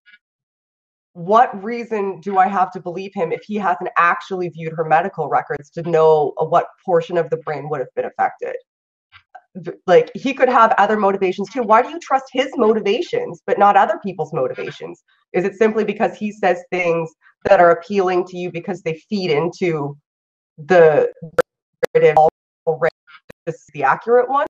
what reason do I have to believe him if he hasn't actually viewed her medical records to know what portion of the brain would have been affected? Like, he could have other motivations too. Why do you trust his motivations but not other people's motivations? Is it simply because he says things that are appealing to you because they feed into the narrative already, this is the accurate one?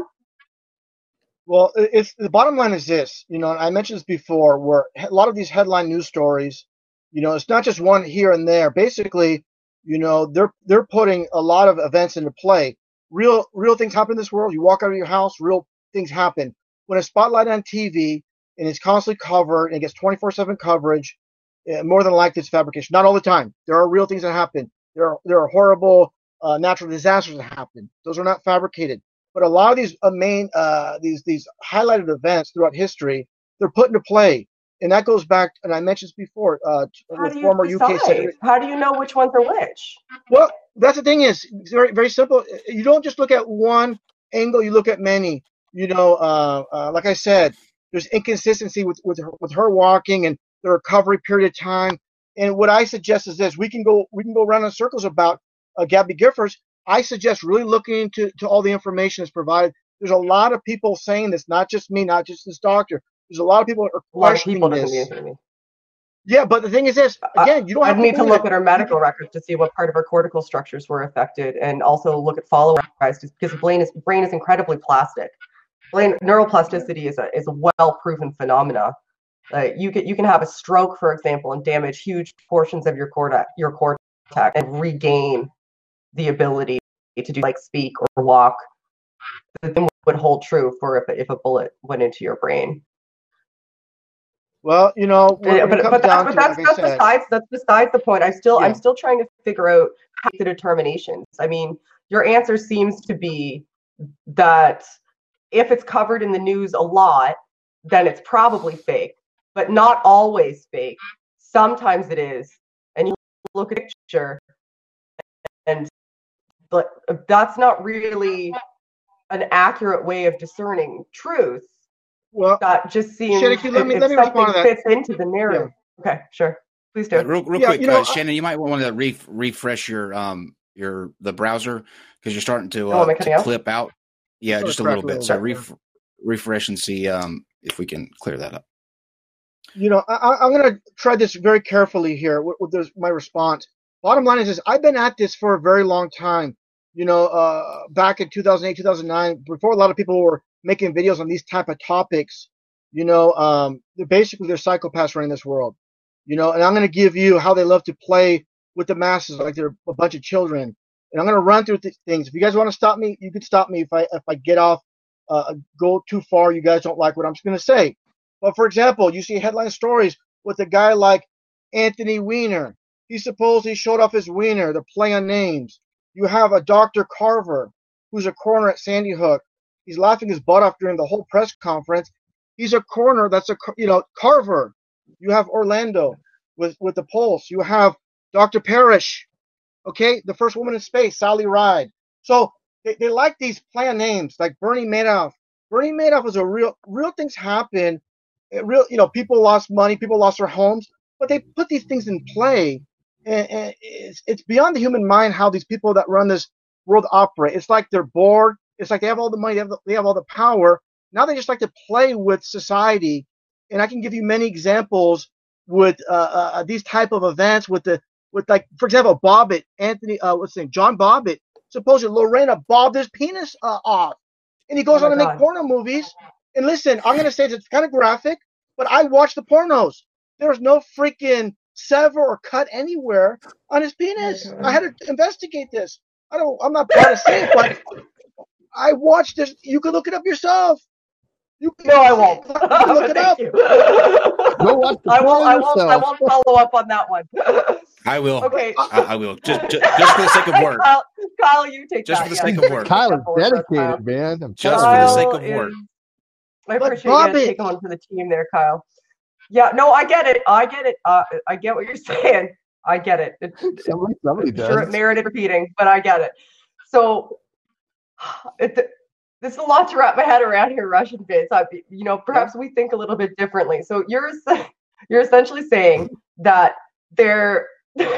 Well, it's the bottom line is this, you know, and I mentioned this before, where a lot of these headline news stories, you know, it's not just one here and there. Basically, you know, they're they're putting a lot of events into play. Real real things happen in this world. You walk out of your house, real things happen. When it's spotlight on T V and it's constantly covered and it gets twenty-four seven coverage, uh, more than likely it's fabrication. Not all the time. There are real things that happen. There are there are horrible uh, natural disasters that happen. Those are not fabricated. But a lot of these uh, main uh, these these highlighted events throughout history, they're put into play, and that goes back. And I mentioned this before. Uh, How do you former decide? U K Secretary. How do you know which ones are which? Well, that's the thing is it's very very simple. You don't just look at one angle. You look at many. You know, uh, uh, like I said, there's inconsistency with with her, with her walking and the recovery period of time. And what I suggest is this: we can go we can go around in circles about uh, Gabby Giffords. I suggest really looking into to all the information that's provided. There's a lot of people saying this, not just me, not just this doctor. There's a lot of people that are questioning a lot of people this. Doesn't mean Yeah, but the thing is this, again, you don't have I'd need to look it. at her medical records to see what part of her cortical structures were affected, and also look at follow-up because the brain is brain is incredibly plastic. Brain neuroplasticity is a is a well-proven phenomena. Uh, you can you can have a stroke, for example, and damage huge portions of your cortex, your cortex, and regain the ability to do like speak or walk. The thing would hold true for if if a bullet went into your brain. Well, you know, but but, but that's, but that's, that's besides that's besides the point. I still yeah. I'm still trying to figure out how the determinations. I mean, your answer seems to be that if it's covered in the news a lot, then it's probably fake, but not always fake. Sometimes it is, and you look at a picture, and but that's not really an accurate way of discerning truth. Well, that just seems Shannon, let me, if, let me if something respond to that. fits into the narrative. Yeah. Okay, sure. Please do. Uh, real, real yeah, quick, you know, uh, Shannon, you might want to re- refresh your um your the browser because you're starting to, oh, uh, to out? clip out. Yeah, sort just a little bit. So ref- refresh and see um if we can clear that up. You know, I, I'm going to try this very carefully here with, with this, my response. Bottom line is this: I've been at this for a very long time. You know, uh, back in two thousand eight, two thousand nine, before a lot of people were making videos on these type of topics, you know, um, they're basically they're psychopaths running this world. you know, and I'm going to give you how they love to play with the masses like they're a bunch of children. And I'm going to run through th- things. If you guys want to stop me, you can stop me if I if I get off, uh, go too far. You guys don't like what I'm going to say. But for example, you see headline stories with a guy like Anthony Weiner. He supposedly showed off his wiener. They're playing on names. You have a Doctor Carver, who's a coroner at Sandy Hook. He's laughing his butt off during the whole press conference. He's a coroner. That's a you know Carver. You have Orlando with with the Pulse. You have Doctor Parrish. Okay, the first woman in space, Sally Ride. So they, they like these plan names like Bernie Madoff. Bernie Madoff was a real real things happen. It real you know people lost money, people lost their homes, but they put these things in play. And, and it's, it's beyond the human mind how these people that run this world operate. It's like they're bored. It's like they have all the money, they have, the, they have all the power. Now they just like to play with society. And I can give you many examples with uh, uh, these type of events with the with like, for example, Bobbitt, Anthony, uh, what's his name, John Bobbitt. Supposedly Lorena bobbed his penis uh, off, and he goes Oh on to my make God. porno movies. And listen, I'm gonna say it's kind of graphic, but I watched the pornos. There's no freaking sever or cut anywhere on his penis. God. I had to investigate this. I don't. I'm not proud to say it, but I watched this. You can look it up yourself. You can, No, I won't. You can look it Thank up. you. Go watch the I won't. porn I won't. I yourself. won't follow up on that one. I will. Okay. I, I will. Just, just just for the sake of work. Kyle, Kyle, you take Just that. for the yeah. sake of work. Kyle is Take that forward for us, Kyle. dedicated, man. I'm Just telling for the you. sake Kyle of work. is- I But appreciate you Bobbitt- taking one for the team there, Kyle. Yeah, no, I get it. I get it. Uh, I get what you're saying. I get it. It- Somebody, somebody I'm sure it does. merited repeating, but I get it. So, it, this is a lot to wrap my head around here, Russian bits. I, you know, perhaps we think a little bit differently. So you're es- you're essentially saying that there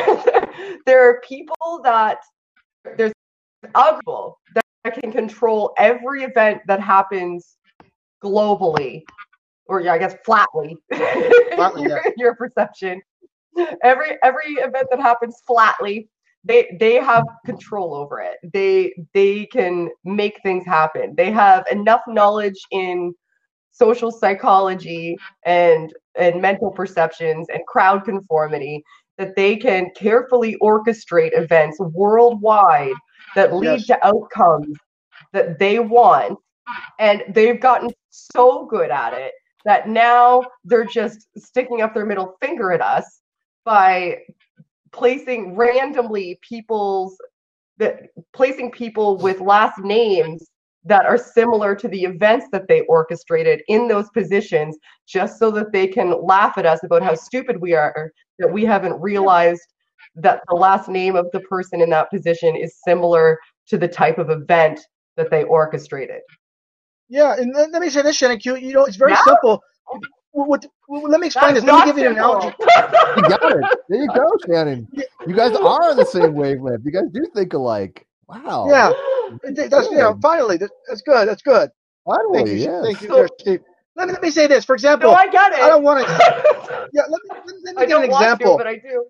there are people that there's other people that can control every event that happens globally, or yeah, I guess flatly, Flatly, in your, yeah. your perception. Every every event that happens flatly, they they have control over it. They they can make things happen. They have enough knowledge in social psychology and and mental perceptions and crowd conformity that they can carefully orchestrate events worldwide that lead Yes. to outcomes that they want. And they've gotten so good at it that now they're just sticking up their middle finger at us by placing randomly people's that placing people with last names that are similar to the events that they orchestrated in those positions, just so that they can laugh at us about how stupid we are, that we haven't realized that the last name of the person in that position is similar to the type of event that they orchestrated. Yeah, and let, let me say this, Shannon Q. You know, it's very Yeah. simple. What, what, let me explain That's this. Let me not give you an simple. analogy. You got it. There you go, Shannon. You guys are on the same wavelength. You guys do think alike. Wow. Yeah, it- that's you know. Good. Finally, that, that's good. That's good. Thank Finally, you. yes. Thank you, So- there, Steve. Let me let me say this. For example, No, I get it. I don't want to. Yeah, let me let, let me I give an don't want to, example. but I do.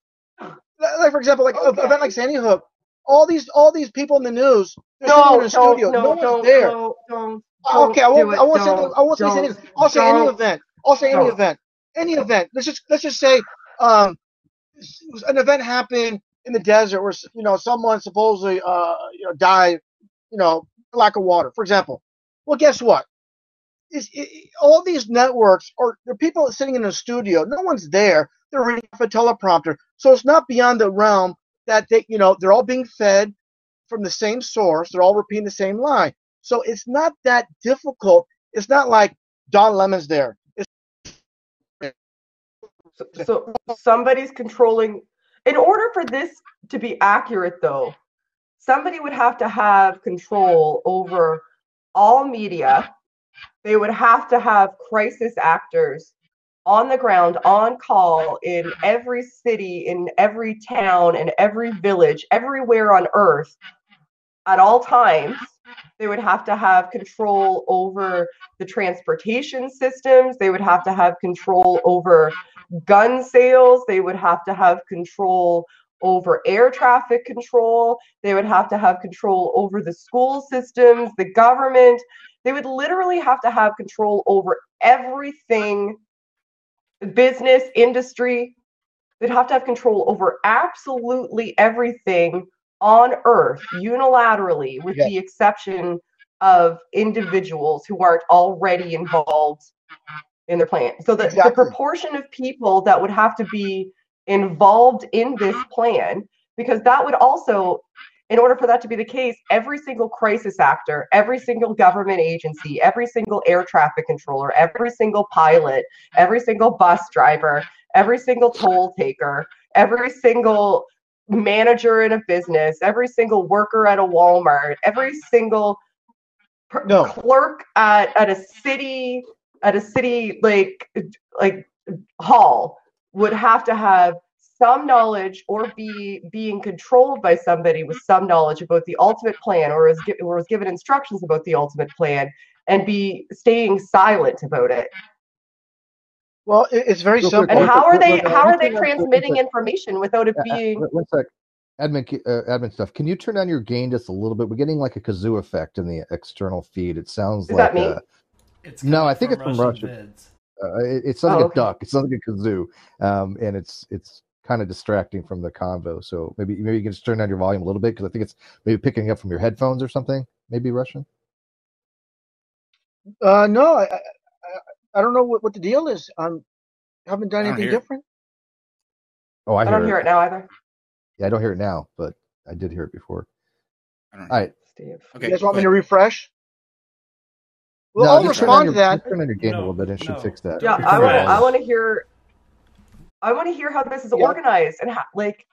Like for example, like Okay. an event like Sandy Hook. All these all these people in the news. They're No, sitting in a don't, studio. no, No one's don't, there. no, don't, Okay, I don't won't. do it, I won't say. don't, I won't say don't, anything. I'll say any don't. event. I'll say any Don't. event. Any event. Let's just let's just say, um, an event happened in the desert where you know someone supposedly uh you know died, you know, lack of water, for example. Well, guess what? Is it, all these networks or the people sitting in a studio. No one's there. They're reading off a teleprompter, so it's not beyond the realm that they you know they're all being fed from the same source. They're all repeating the same line. So it's not that difficult. It's not like Don Lemon's there. It's So, so somebody's controlling. In order for this to be accurate, though, somebody would have to have control over all media. They would have to have crisis actors on the ground, on call in every city, in every town, in every village, everywhere on Earth at all times. They would have to have control over the transportation systems. They would have to have control over gun sales. They would have to have control over air traffic control. They would have to have control over the school systems, the government. They would literally have to have control over everything, business, industry, they'd have to have control over absolutely everything on Earth unilaterally, with Yeah. the exception of individuals who aren't already involved in their plan. So the, the Exactly. proportion of people that would have to be involved in this plan, because that would also, in order for that to be the case, every single crisis actor, every single government agency, every single air traffic controller, every single pilot, every single bus driver, every single toll taker, every single manager in a business, every single worker at a Walmart, every single per- No. clerk at, at a city at a city like like hall would have to have some knowledge, or be being controlled by somebody with some knowledge about the ultimate plan, or is, or was given instructions about the ultimate plan, and be staying silent about it. Well, it, it's very Real quick, simple. And how are they Look, uh, how can are you they turn on- transmitting one sec. information without it Uh, uh, being? One sec. Admin, uh, admin stuff. Can you turn down your gain just a little bit? We're getting like a kazoo effect in the external feed. It sounds Is like that me? uh, It's No, coming I think it's from Russia. Vids. uh, it, it sounds Oh, like a okay. duck. It sounds like a kazoo, um, and it's it's kind of distracting from the convo. So maybe maybe you can just turn down your volume a little bit, because I think it's maybe picking up from your headphones or something. Maybe Russian. Uh, no, I, I, I don't know what, what the deal is. Um, haven't done I don't anything hear it. different. Oh, I, I don't hear it now either. Yeah, I don't hear it now, but I did hear it before. I don't All right. Steve. Okay. You guys want go me to ahead. refresh? Well, No, I'll just turn respond on to your, that. just turn on your gain a No, little bit, and it should no, fix that. Yeah, Don't I want to. refresh. I want to hear. I want to hear how this is Yeah. organized, and how, like,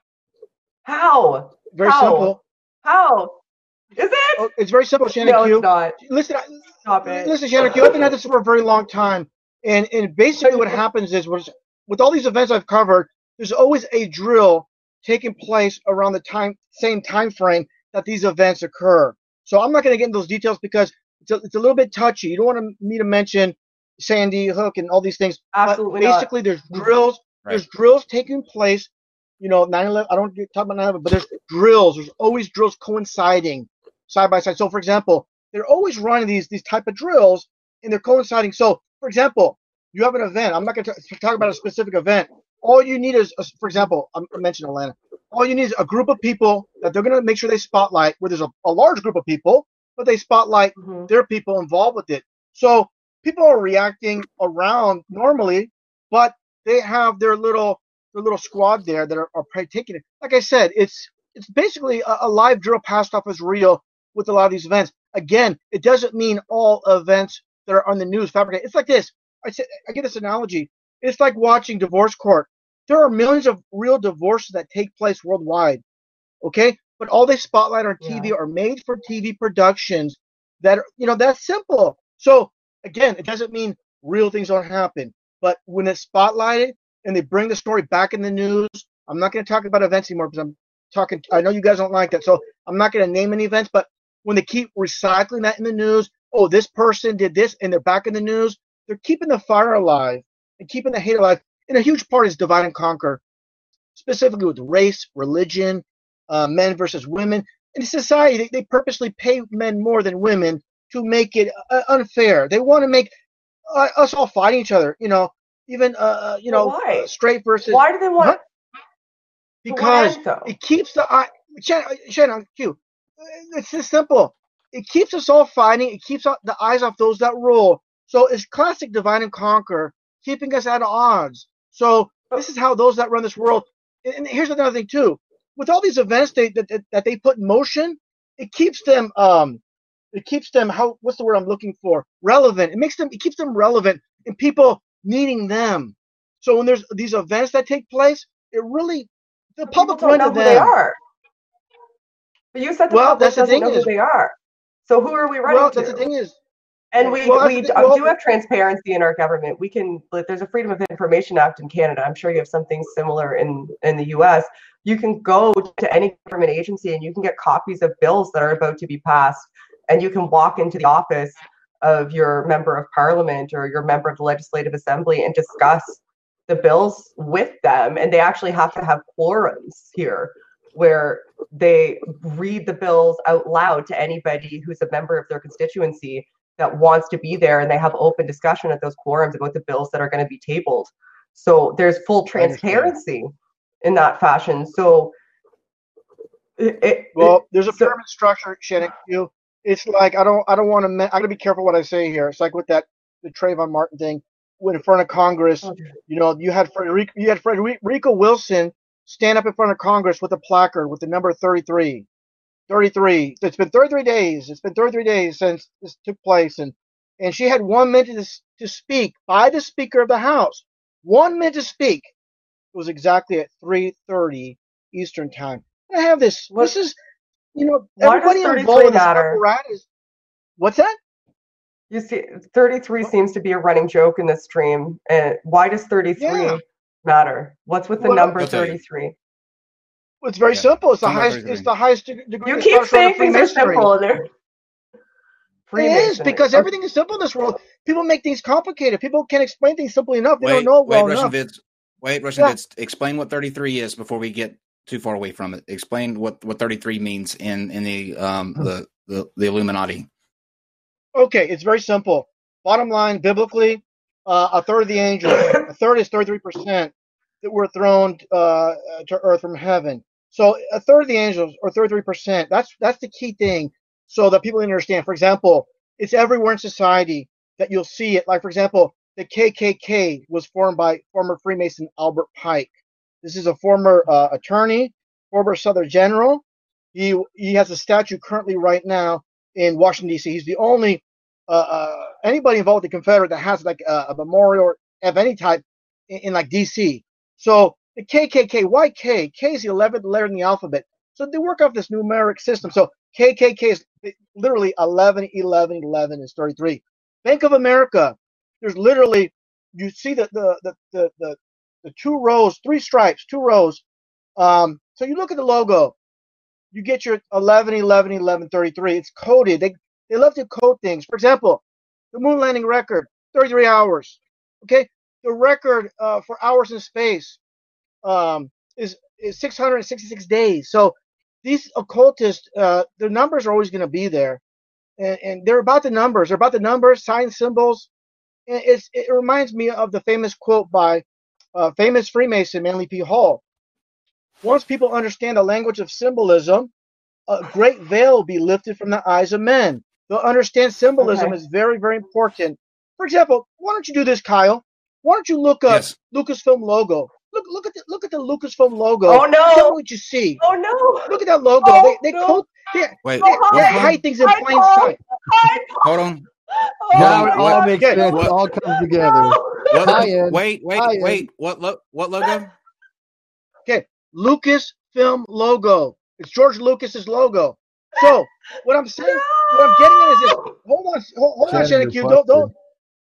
how, Very how? simple. how is it? Oh, it's very simple, Shannon No, Q. it's not. Listen, I- Stop it. listen, Shannon Q. I've been at this for a very long time, and and basically what happens is, was with all these events I've covered, there's always a drill taking place around the time same time frame that these events occur. So I'm not going to get into those details because it's a, it's a little bit touchy. You don't want me to mention Sandy Hook and all these things. Absolutely but not. basically, there's drills. Right. There's drills taking place. You know, nine eleven. I don't get talk about nine eleven, but there's drills. There's always drills coinciding side by side. So, for example, they're always running these these type of drills, and they're coinciding. So, for example, you have an event. I'm not going to talk about a specific event. All you need is, uh, for example, I mentioned Atlanta. All you need is a group of people that they're going to make sure they spotlight, where there's a, a large group of people, but they spotlight Mhm. their people involved with it. So people are reacting around normally, but they have their little their little squad there that are, are probably taking it. Like I said, it's it's basically a, a live drill passed off as real with a lot of these events. Again, it doesn't mean all events that are on the news fabricated. It's like this. I say, I get this analogy. It's like watching divorce court. There are millions of real divorces that take place worldwide, okay? But all they spotlight on T V Yeah. are made-for-T V productions that are, you know, that's simple. So, again, it doesn't mean real things don't happen. But when it's spotlighted and they bring the story back in the news, I'm not going to talk about events anymore because I'm talking, I know you guys don't like that, so I'm not going to name any events, but when they keep recycling that in the news, oh, this person did this, and they're back in the news, they're keeping the fire alive and keeping the hate alive. And a huge part is divide and conquer, specifically with race, religion, uh, men versus women. In society, they, they purposely pay men more than women to make it uh, unfair. They want to make uh, us all fighting each other, you know, even, uh, you Well, know, why? uh, straight versus... Why do they want? Huh? Because end, though? it keeps the eye... Shannon, Shannon, Q, it's this simple. It keeps us all fighting. It keeps the eyes off those that rule. So it's classic divide and conquer, keeping us at odds. So this is how those that run this world. And here's another thing too. With all these events they, that that they put in motion, it keeps them um, it keeps them how what's the word I'm looking for? Relevant. It makes them it keeps them relevant and people needing them. So when there's these events that take place, it really the public People don't run know to who them. they are. But you said the Well, public that's the doesn't thing know who is- they are. So who are we running Well, to? that's the thing is. And we Well, that's we the do, thing- well- do have transparency in our government. We can like, there's a Freedom of Information Act in Canada. I'm sure you have something similar in in the U S. You can go to any government agency and you can get copies of bills that are about to be passed, and you can walk into the office of your member of parliament or your member of the legislative assembly and discuss the bills with them. And they actually have to have quorums here where they read the bills out loud to anybody who's a member of their constituency that wants to be there, and they have open discussion at those quorums about the bills that are going to be tabled. So there's full I understand. transparency in that fashion. So, it, it, well, there's a so, pyramid structure, Shannon Q. It's like I don't I don't want to. I got to be careful what I say here. It's like with that the Trayvon Martin thing, when in front of Congress, okay. you know, you had Frederico, you had Frederico Wilson stand up in front of Congress with a placard with the number thirty-three. thirty-three. It's been thirty-three days. It's been thirty-three days since this took place, and and she had one minute to, to speak by the Speaker of the House. One minute to speak. It was exactly at three thirty Eastern Time. I have this. What, this is, you know, why everybody does involved in this matter? apparatus. What's that? You see, thirty-three what? seems to be a running joke in this stream. And why does thirty-three yeah. matter? What's with the well, number thirty-three? Well, it's very yeah. simple. It's the highest. It's the highest degree. You keep saying things are simple, and they're It is because everything is simple in this world. People make things complicated. People can't explain things simply enough. They wait, don't know well wait, enough. Russian Vids, wait, Russian yeah. Vids, explain what thirty-three is before we get too far away from it. Explain what, what thirty-three means in in the um the, the, the Illuminati. Okay, it's very simple. Bottom line, biblically, uh, a third of the angels, a third is thirty-three percent that were thrown uh, to earth from heaven. So a third of the angels, or thirty-three percent, that's that's the key thing, so that people understand. For example, it's everywhere in society that you'll see it. Like, for example, the K K K was formed by former Freemason Albert Pike. This is a former uh, attorney, former Southern general. He he has a statue currently right now in Washington, D C. He's the only uh, uh, anybody involved with the Confederate that has like a, a memorial of any type in, in like D C. So the K K K, why K? K is the eleventh letter in the alphabet. So they work off this numeric system. So K K K is literally eleven, eleven, eleven is thirty-three. Bank of America, there's literally, you see the the the the, the, the two rows, three stripes, two rows. Um, so you look at the logo, you get your eleven, eleven, eleven, thirty-three. It's coded. They they love to code things. For example, the moon landing record, thirty-three hours. Okay, the record uh, for hours in space um, is is six hundred sixty-six days. So these occultists, uh, their numbers are always going to be there, and, and they're about the numbers. They're about the numbers, signs, symbols. And it's, it reminds me of the famous quote by uh, famous Freemason Manly P. Hall. Once people understand the language of symbolism, a great veil will be lifted from the eyes of men. They'll understand symbolism okay. is very, very important. For example, why don't you do this, Kyle? Why don't you look up yes. Lucasfilm logo? Look, look at the look at the Lucasfilm logo. Oh no! Tell me what you see. Oh no! Look at that logo. Oh, they they no. code. They, Wait, they, they hide things in Hi, plain Paul. sight. Hi, Hold on. Oh, now it all what, makes okay. sense. What, it all comes together. No. What, Hi-in. wait, wait, Hi-in. wait. What lo- what logo? Okay, Lucasfilm logo. It's George Lucas's logo. So what I'm saying, No. what I'm getting at is this. Hold on, hold, hold on, Shannon Q. Don't don't.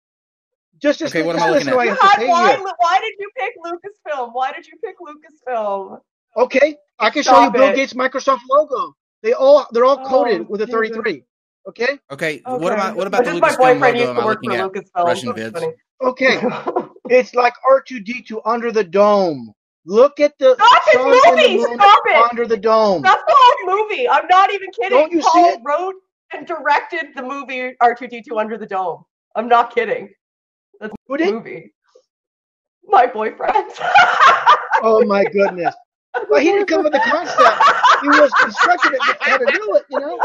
Just, just, okay, what just am I listen looking to what I at? have to say why, here. why did you pick Lucasfilm? Why did you pick Lucasfilm? Okay, I can Stop show you Bill it. Gates' Microsoft logo. They all they're all Oh, coded with a Jesus. thirty-three. Okay. Okay, Okay. what about what about But the just my Lucasfilm boyfriend logo? used Am to I work looking for at Lucasfilm. Russian So it's vids? funny. Okay. It's like R two D two under the dome. Look at the Stop this sun and movie! the moon Stop it! under the dome. That's the whole movie. I'm not even kidding. Don't you Paul see it? wrote and directed the movie R two D two Under the Dome. I'm not kidding. That's Who the did? movie. My boyfriend. Oh my goodness. Well, he didn't come up with the concept. He was instructed how to do it, you know?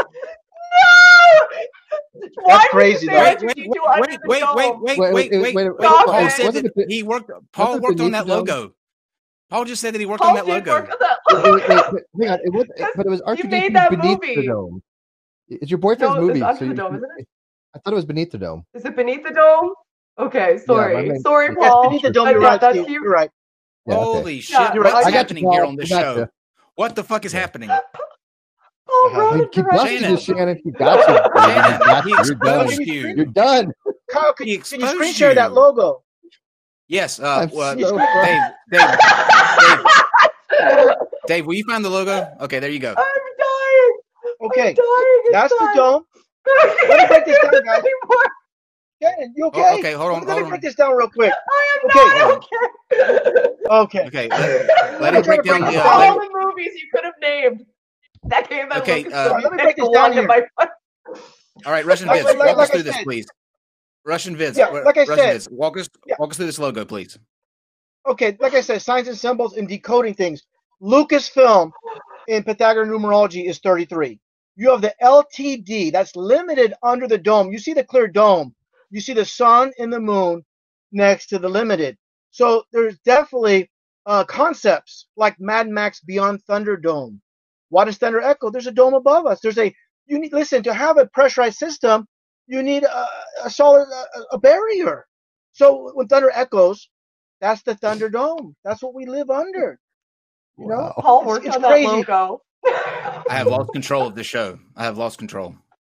No! Why That's would crazy, you though. say Wait, wait, R two D two wait, Under wait, the wait, Dome? wait, wait, Wait, wait, wait, wait. wait, wait. Stop Paul it. said Wasn't that it- he worked. Paul wasn't worked on beneath that the dome? logo. Paul just said that he worked Paul on that did logo. work on that Wait, logo. wait, wait, wait, hang on. It was, but it was You R two D two made that beneath movie. the dome. It's your boyfriend's No, it's movie. Under so the you, Dome, isn't it? I thought it was beneath the dome. Is it Beneath the Dome? Okay, Yeah, my sorry. man- sorry, Yes, Paul. beneath the dome, But you're yeah, right, that's Steve. you. You're right. Yeah, okay. Holy shit! Yeah, You're right. What's I got you, happening Paul. here on this I got show? you. What the fuck is happening? Paul Uh-huh. wrote He, and he busted directed you, it. Shannon. He got you. Shannon, He got he you. You're done. exposed you. You're done. Kyle, can, He can you exposed screen share that you. logo? Yes. Uh, I'm well, so Dave, Dave, Dave, Dave, will you find the logo? Okay, there you go. I'm dying. Okay, I'm dying. that's the inside. dome. Let me break this down, guys. Shannon, you okay? Oh, okay, hold on, Let me hold on. break this down real quick. I am Okay. not okay. Okay. Okay, let, let him I'm trying break to down break the. this Uh, down. All let, the movies you could have named that came out. Okay, uh, let me break this down here. My... all right, Russian Like- Vids, like- walk like us through I this, said. please. Russian Vids, Yeah, Ru- like I Russian said. Vids, walk us Yeah. walk us through this logo, please. Okay, like I said, signs and symbols and decoding things. Lucasfilm in Pythagorean numerology is thirty-three. You have the L T D, that's limited under the dome. You see the clear dome. You see the sun and the moon next to the limited. So there's definitely uh, concepts like Mad Max Beyond Thunderdome. Why does Thunder echo? There's a dome above us. There's a you need listen to have a pressurized system. You need a, a solid a, a barrier. So when thunder echoes, that's the Thunderdome. That's what we live under. You know, Wow. Paul it's, worked it's on crazy. that logo. I have lost control of the show. I have lost control.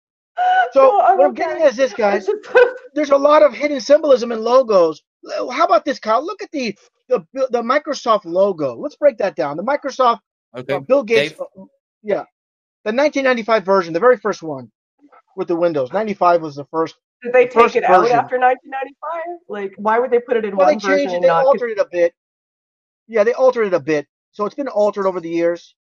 So No, I'm what I'm okay. getting at is this, guys. There's a lot of hidden symbolism in logos. How about this, Kyle? Look at the the the Microsoft logo. Let's break that down. The Microsoft, Okay. uh, Bill Gates, Dave? uh, yeah, the nineteen ninety-five version, the very first one with the Windows. ninety-five was the first. Did they the first take it out version. after nineteen ninety-five? Like, why would they put it in Well, they one version changed it. and They not? altered it a bit. Yeah, they altered it a bit. So it's been altered over the years.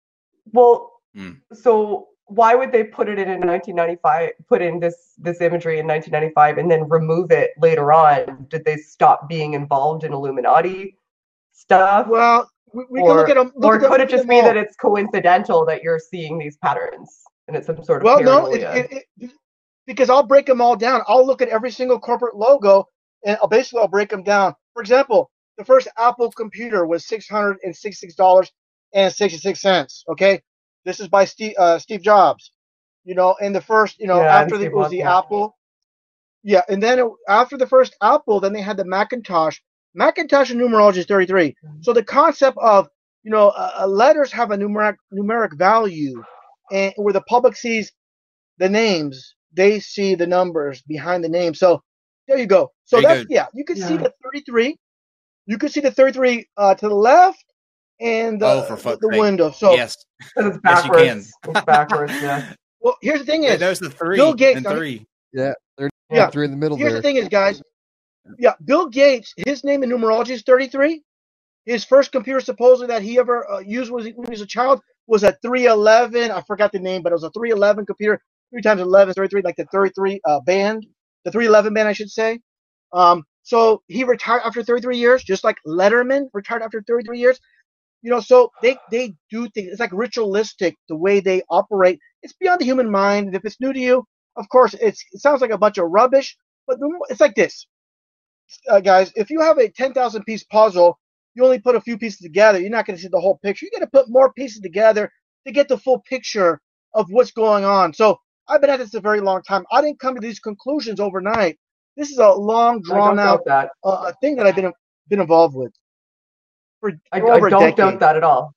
Well, Hmm. so why would they put it in in nineteen ninety-five? Put in this this imagery in nineteen ninety-five and then remove it later on? Did they stop being involved in Illuminati stuff? Well, we, we or can look at them. Look or at them, could look it at just them be all. that it's coincidental that you're seeing these patterns and it's some sort of Well, no, it, paranoia? it, it, because I'll break them all down. I'll look at every single corporate logo, and I'll basically I'll break them down. For example, the first Apple computer was six hundred and sixty-six dollars and sixty-six cents. Okay, this is by Steve uh, Steve Jobs. You know, and the first, you know, Yeah, after and the, Steve it was Jobs, the yeah. Apple. Yeah, and then it, after the first Apple, then they had the Macintosh. Macintosh and numerology is thirty-three. So the concept of, you know, uh, uh, letters have a numeric numeric value, and where the public sees the names, they see the numbers behind the name. So there you go. So There you that's go. yeah, you can see Yeah. the thirty-three. You can see the thirty-three uh, to the left and the, Oh, for the, fuck's the sake. window. So Yes. Because it's Yes, you backwards. can. It's backwards, yeah. well, here's the thing It is, knows the three Bill Gates, and I mean- three. Yeah, they're Yeah. three in the middle here's there. the thing is, guys. Yeah, Bill Gates, his name in numerology is thirty-three. His first computer supposedly that he ever uh, used was when he was a child was a three eleven. I forgot the name, but it was a three eleven computer. Three times eleven is thirty-three, like the thirty-three uh, band, the three eleven band, I should say. Um, so he retired after thirty-three years, just like Letterman retired after thirty-three years. You know, so they they do things. It's like ritualistic the way they operate. It's beyond the human mind. And if it's new to you, of course, it's it sounds like a bunch of rubbish. But the mo- it's like this, uh, guys. If you have a ten thousand piece puzzle, you only put a few pieces together. You're not going to see the whole picture. You got to put more pieces together to get the full picture of what's going on. So I've been at this a very long time. I didn't come to these conclusions overnight. This is a long, I don't drawn out doubt that. uh, thing that I've been been involved with for I, for I over a don't decade. doubt that at all.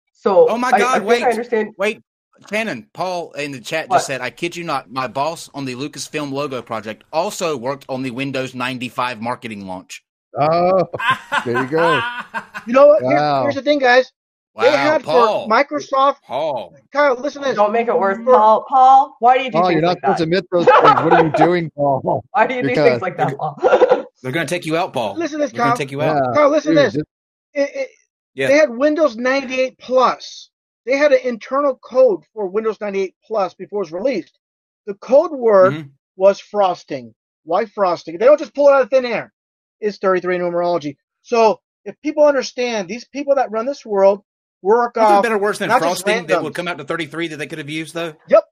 So Oh my I- I God, think wait. I understand. Wait, Shannon, Paul in the chat What? just said, I kid you not, my boss on the Lucasfilm logo project also worked on the Windows ninety-five marketing launch. Oh, there you go. You know what? Here- Wow. here's the thing, guys. Wow, They had Paul. for Microsoft. Paul. Kyle, listen to this. Don't make it worse, Paul. Paul, why do you do Oh, things you're not like supposed that? to admit those things. What are you doing, Paul? Why do you do Because- things like that, Paul? They're going to take you out, Paul. Listen to this, They're going Kyle. to take you out. Yeah. Kyle, listen Dude, to this. this- It, it, Yeah. They had Windows ninety-eight Plus. They had an internal code for Windows ninety-eight Plus before it was released. The code word Mhm. was frosting. Why frosting? They don't just pull it out of thin air. It's thirty-three numerology. So if people understand, these people that run this world work Nothing off. better worse than not just frosting that randoms. would come out to thirty-three that they could have used, though?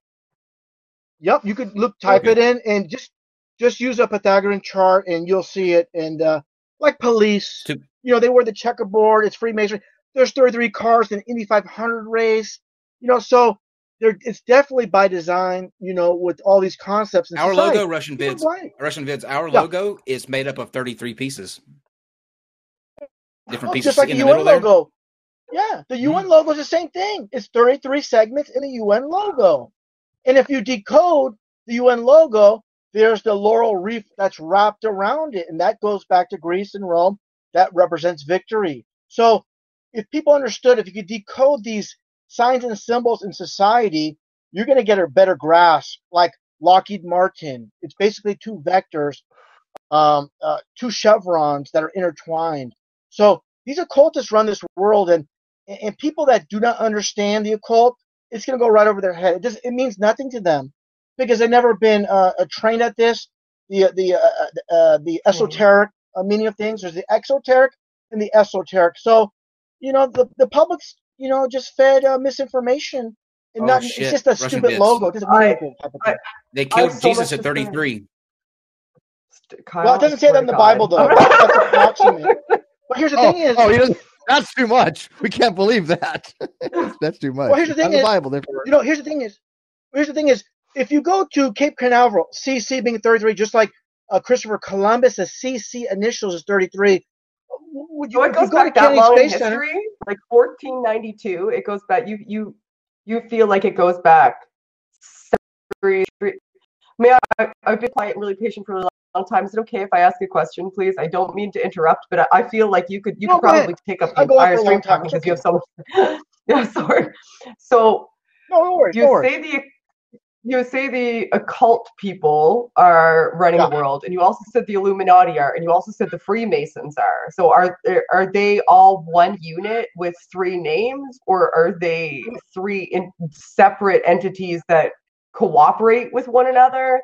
Yep, you could look, type Okay. it in, and just just use a Pythagorean chart, and you'll see it. And uh, like police, To- you know, they wear the checkerboard. It's Freemasonry. There's thirty-three cars in an Indy five hundred race. You know, so there, it's definitely by design. You know, with all these concepts. In Our society. logo, Russian People Vids, blind. Russian Vids, our Yeah. logo is made up of thirty-three pieces. Different Oh, pieces just like in the the U N middle there. logo. Yeah, the U N Mhm. logo is the same thing. It's thirty-three segments in a U N logo. And if you decode the U N logo, there's the laurel wreath that's wrapped around it. And that goes back to Greece and Rome. That represents victory. So if people understood, if you could decode these signs and symbols in society, you're going to get a better grasp. Like Lockheed Martin, it's basically two vectors, um, uh, two chevrons that are intertwined. So these occultists run this world, and and people that do not understand the occult, it's going to go right over their head. It just it means nothing to them because they've never been uh, uh, trained at this. The the uh, uh, the esoteric uh, meaning of things. There's the exoteric and the esoteric. So you know, the the public's, you know, just fed uh, misinformation, and Oh, not shit. it's just a Russian stupid bits. logo. It doesn't mean I- anything. Type of I- thing. They I killed have so Jesus much at to thirty-three. Kyle, Well, it doesn't I say that swear in the to Bible, God. though. That's, that's a proximate. But here's the Oh, thing is, oh, he doesn't, that's too much. We can't believe that. that's too much. Well, here's the It's not thing is- Bible, therefore. you know, here's the thing is, here's the thing is, if you go to Cape Canaveral, C C being thirty-three, just like uh, Christopher Columbus, the C C initials is thirty-three. Would you, So it if you goes go to back that Kennedy long in Space Center, history, like fourteen ninety-two. It goes back. You you you feel like it goes back. Three, three. May I? I've been quiet and really patient for a long time. Is it okay if I ask a question, please? I don't mean to interrupt, but I I feel like you could you No, could go ahead. probably take up the I'll go on entire for a stream long time. talking It's because you have so much. Yeah, sorry. So no, no worries, no you worries. say the you say the occult people are running Yeah. the world, and you also said the Illuminati are, and you also said the Freemasons are. So are are they all one unit with three names, or are they three in separate entities that cooperate with one another?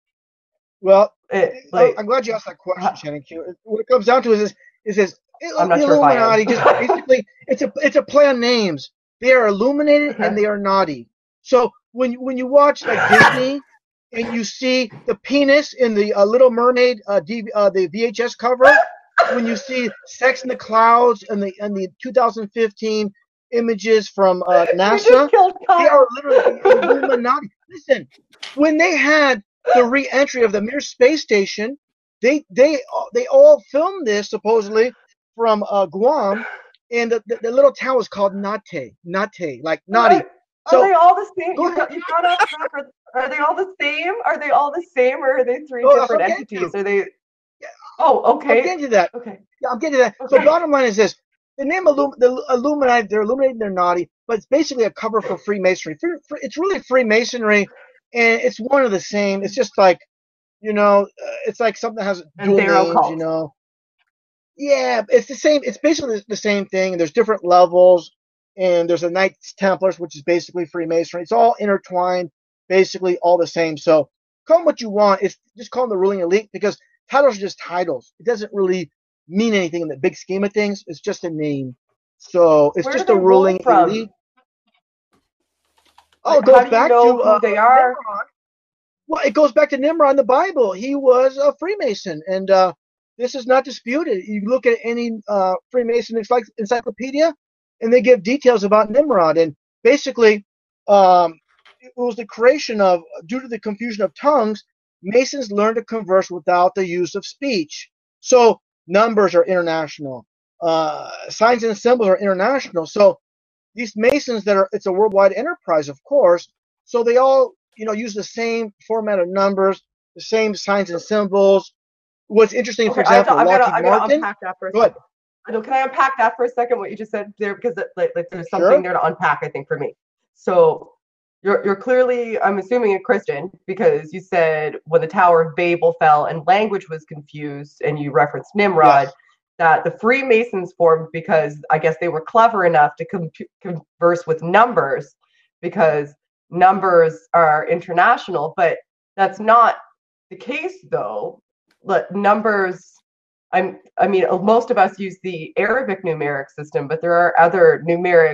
Well, It, I- like, I'm glad you asked that question, Shannon Q. What it comes down to is this: is this I'm not the sure if I am. Illuminati just basically it's a it's a play on names. They are illuminated Okay. and they are naughty. So when when you watch like Disney and you see the penis in the uh, Little Mermaid uh, D, uh, the V H S cover, when you see Sex in the Clouds and the and the two thousand fifteen images from uh, you NASA, just killed they Kyle. are literally the Illuminati. Listen, when they had the re-entry of the Mir space station, they they they all filmed this supposedly from uh, Guam, and the, the, the little town was called Nate, Nate, like naughty. Are, So are they all the same? go You got, you got off track. Are, are they all the same? Are they all the same, or are they three Oh, that's different what I'm getting entities? to. Are they? Yeah. Oh, I'm okay. getting to that. Okay. Yeah, I'm getting to that. So Okay. bottom line is this: the name Illum- the Illuminati, they're illuminating, they're naughty, but it's basically a cover for Freemasonry. Free, free, it's really Freemasonry, and it's one of the same. It's just like, you know, uh, it's like something that has And dual they're names, occult. you know. Yeah, it's the same. It's basically the same thing. There's different levels, and there's a Knights Templars, which is basically Freemasonry. It's all intertwined, basically all the same. So call them what you want. It's just call them the ruling elite because titles are just titles. It doesn't really mean anything in the big scheme of things. It's just a name. So it's Where just do a they roll ruling from? elite. Oh, Like, it goes how do you back know to who uh, they are? Nimrod. Well, it goes back to Nimrod in the Bible. He was a Freemason, and uh, this is not disputed. You look at any uh, Freemason encycl- encyclopedia, and they give details about Nimrod. And basically, um, it was the creation of, due to the confusion of tongues, Masons learned to converse without the use of speech. So numbers are international. Uh, signs and symbols are international. So these Masons that are, it's a worldwide enterprise, of course. So they all, you know, use the same format of numbers, the same signs and symbols. What's interesting, Okay, for I have to, example, I'm gonna, Lockheed I'm gonna Martin. unpack that for a Go ahead. second. I know, can I unpack that for a second? What you just said there, because it, like, like there's something Sure. there to unpack. I think for me. So you're you're clearly, I'm assuming, a Christian because you said when the Tower of Babel fell and language was confused, and you referenced Nimrod. Yes. That the Freemasons formed because I guess they were clever enough to com- converse with numbers because numbers are international, but that's not the case though. But numbers, I'm, I mean, most of us use the Arabic numeric system, but there are other numeric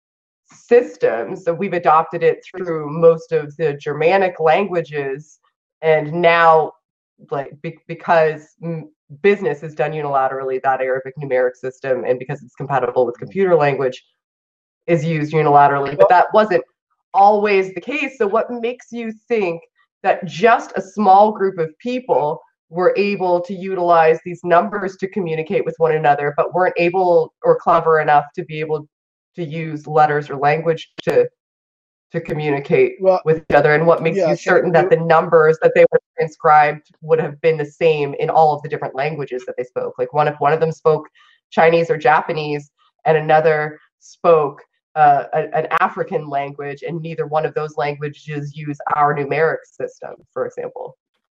systems. So we've adopted it through most of the Germanic languages, and now, like, be- because mm, business is done unilaterally, that Arabic numeric system, and because it's compatible with computer language, is used unilaterally. But that wasn't always the case. So what makes you think that just a small group of people were able to utilize these numbers to communicate with one another, but weren't able or clever enough to be able to use letters or language to to communicate Well, with each other? And what makes yeah, you certain can that the numbers that they were transcribed would have been the same in all of the different languages that they spoke? Like, one if one of them spoke Chinese or Japanese and another spoke uh, a, an African language, and neither one of those languages use our numeric system, for example.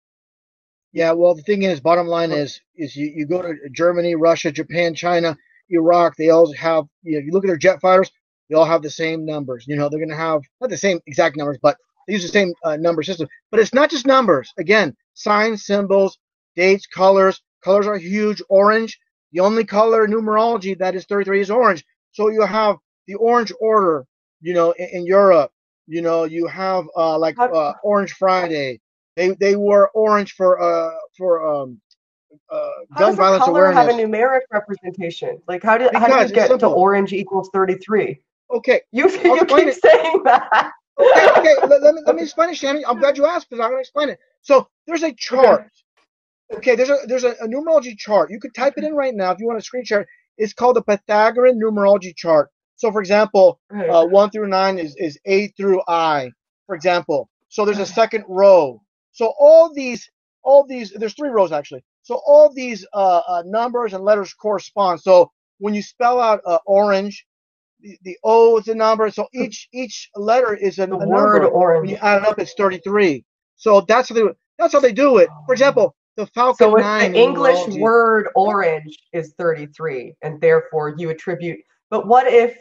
Yeah, well, the thing is, bottom line is, is you, you go to Germany, Russia, Japan, China, Iraq. They all have, you know, you look at their jet fighters, they all have the same numbers. You know, they're going to have not the same exact numbers, but they use the same uh, number system. But it's not just numbers. Again, signs, symbols, dates, colors. Colors are huge. Orange, the only color in numerology that is thirty-three is orange. So you have the Orange Order, you know, in, in Europe. You know, you have uh, like uh, Orange Friday. They they wore orange for uh for um uh, How gun does a violence color awareness. have a numeric representation? Like, how do how do Because you get it's to simple. orange equals thirty-three? Okay, You I'll you explain keep it. saying that. Okay, okay. Let, let me let me explain it, Shannon. I'm glad you asked because I'm going to explain it. So there's a chart. Okay, there's a there's a, a numerology chart. You could type it in right now if you want to screen share it. It's called the Pythagorean numerology chart. So, for example, Right. uh, one through nine is is A through I, for example. So there's a second row. So all these all these there's three rows actually. So all these uh, uh, numbers and letters correspond. So when you spell out uh, orange, the, the O is a number. So each each letter is a, The a word number. orange. When you add it up, it's thirty-three. So that's how they that's how they do it. For example, the Falcon So if nine the in English numerology. word orange is thirty-three, and therefore you attribute, but what if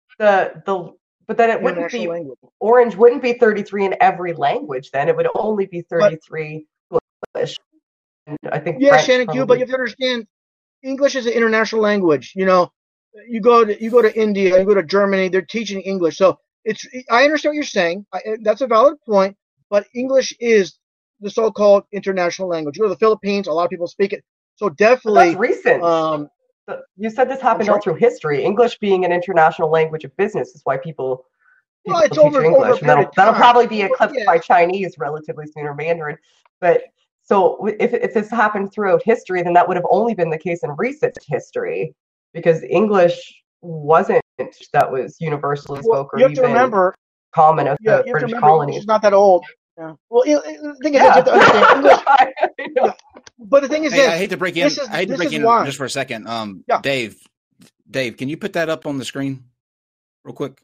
the the but then it wouldn't be International language. orange wouldn't be thirty-three in every language. Then it would only be thirty-three English. And I think Yeah, French Shannon Q, but probably. you have to understand, English is an international language. You know, you go to you go to India, you go to Germany, they're teaching English. So it's I understand what you're saying. I, that's a valid point. But English is the so-called international language. You go to the Philippines, a lot of people speak it. So But definitely, that's recent. um, But you said this happened sorry? all through history. English being an international language of business is why people people well, it's teach over over a English, and period that'll of that'll time. probably be Over- eclipsed yeah. by Chinese relatively soon, or Mandarin. But so if if this happened throughout history, then that would have only been the case in recent history, because English wasn't that was universally Well, spoke or you have to even remember, common of yeah, the you have to British remember English colonies. is not that old. Yeah. Well, you know, the thing is, Yeah. you have to understand English. Yeah. But the thing is Hey, this. I hate to break in. This is I hate to this break is in why. just for a second. Um, Yeah. Dave, Dave, can you put that up on the screen, real quick?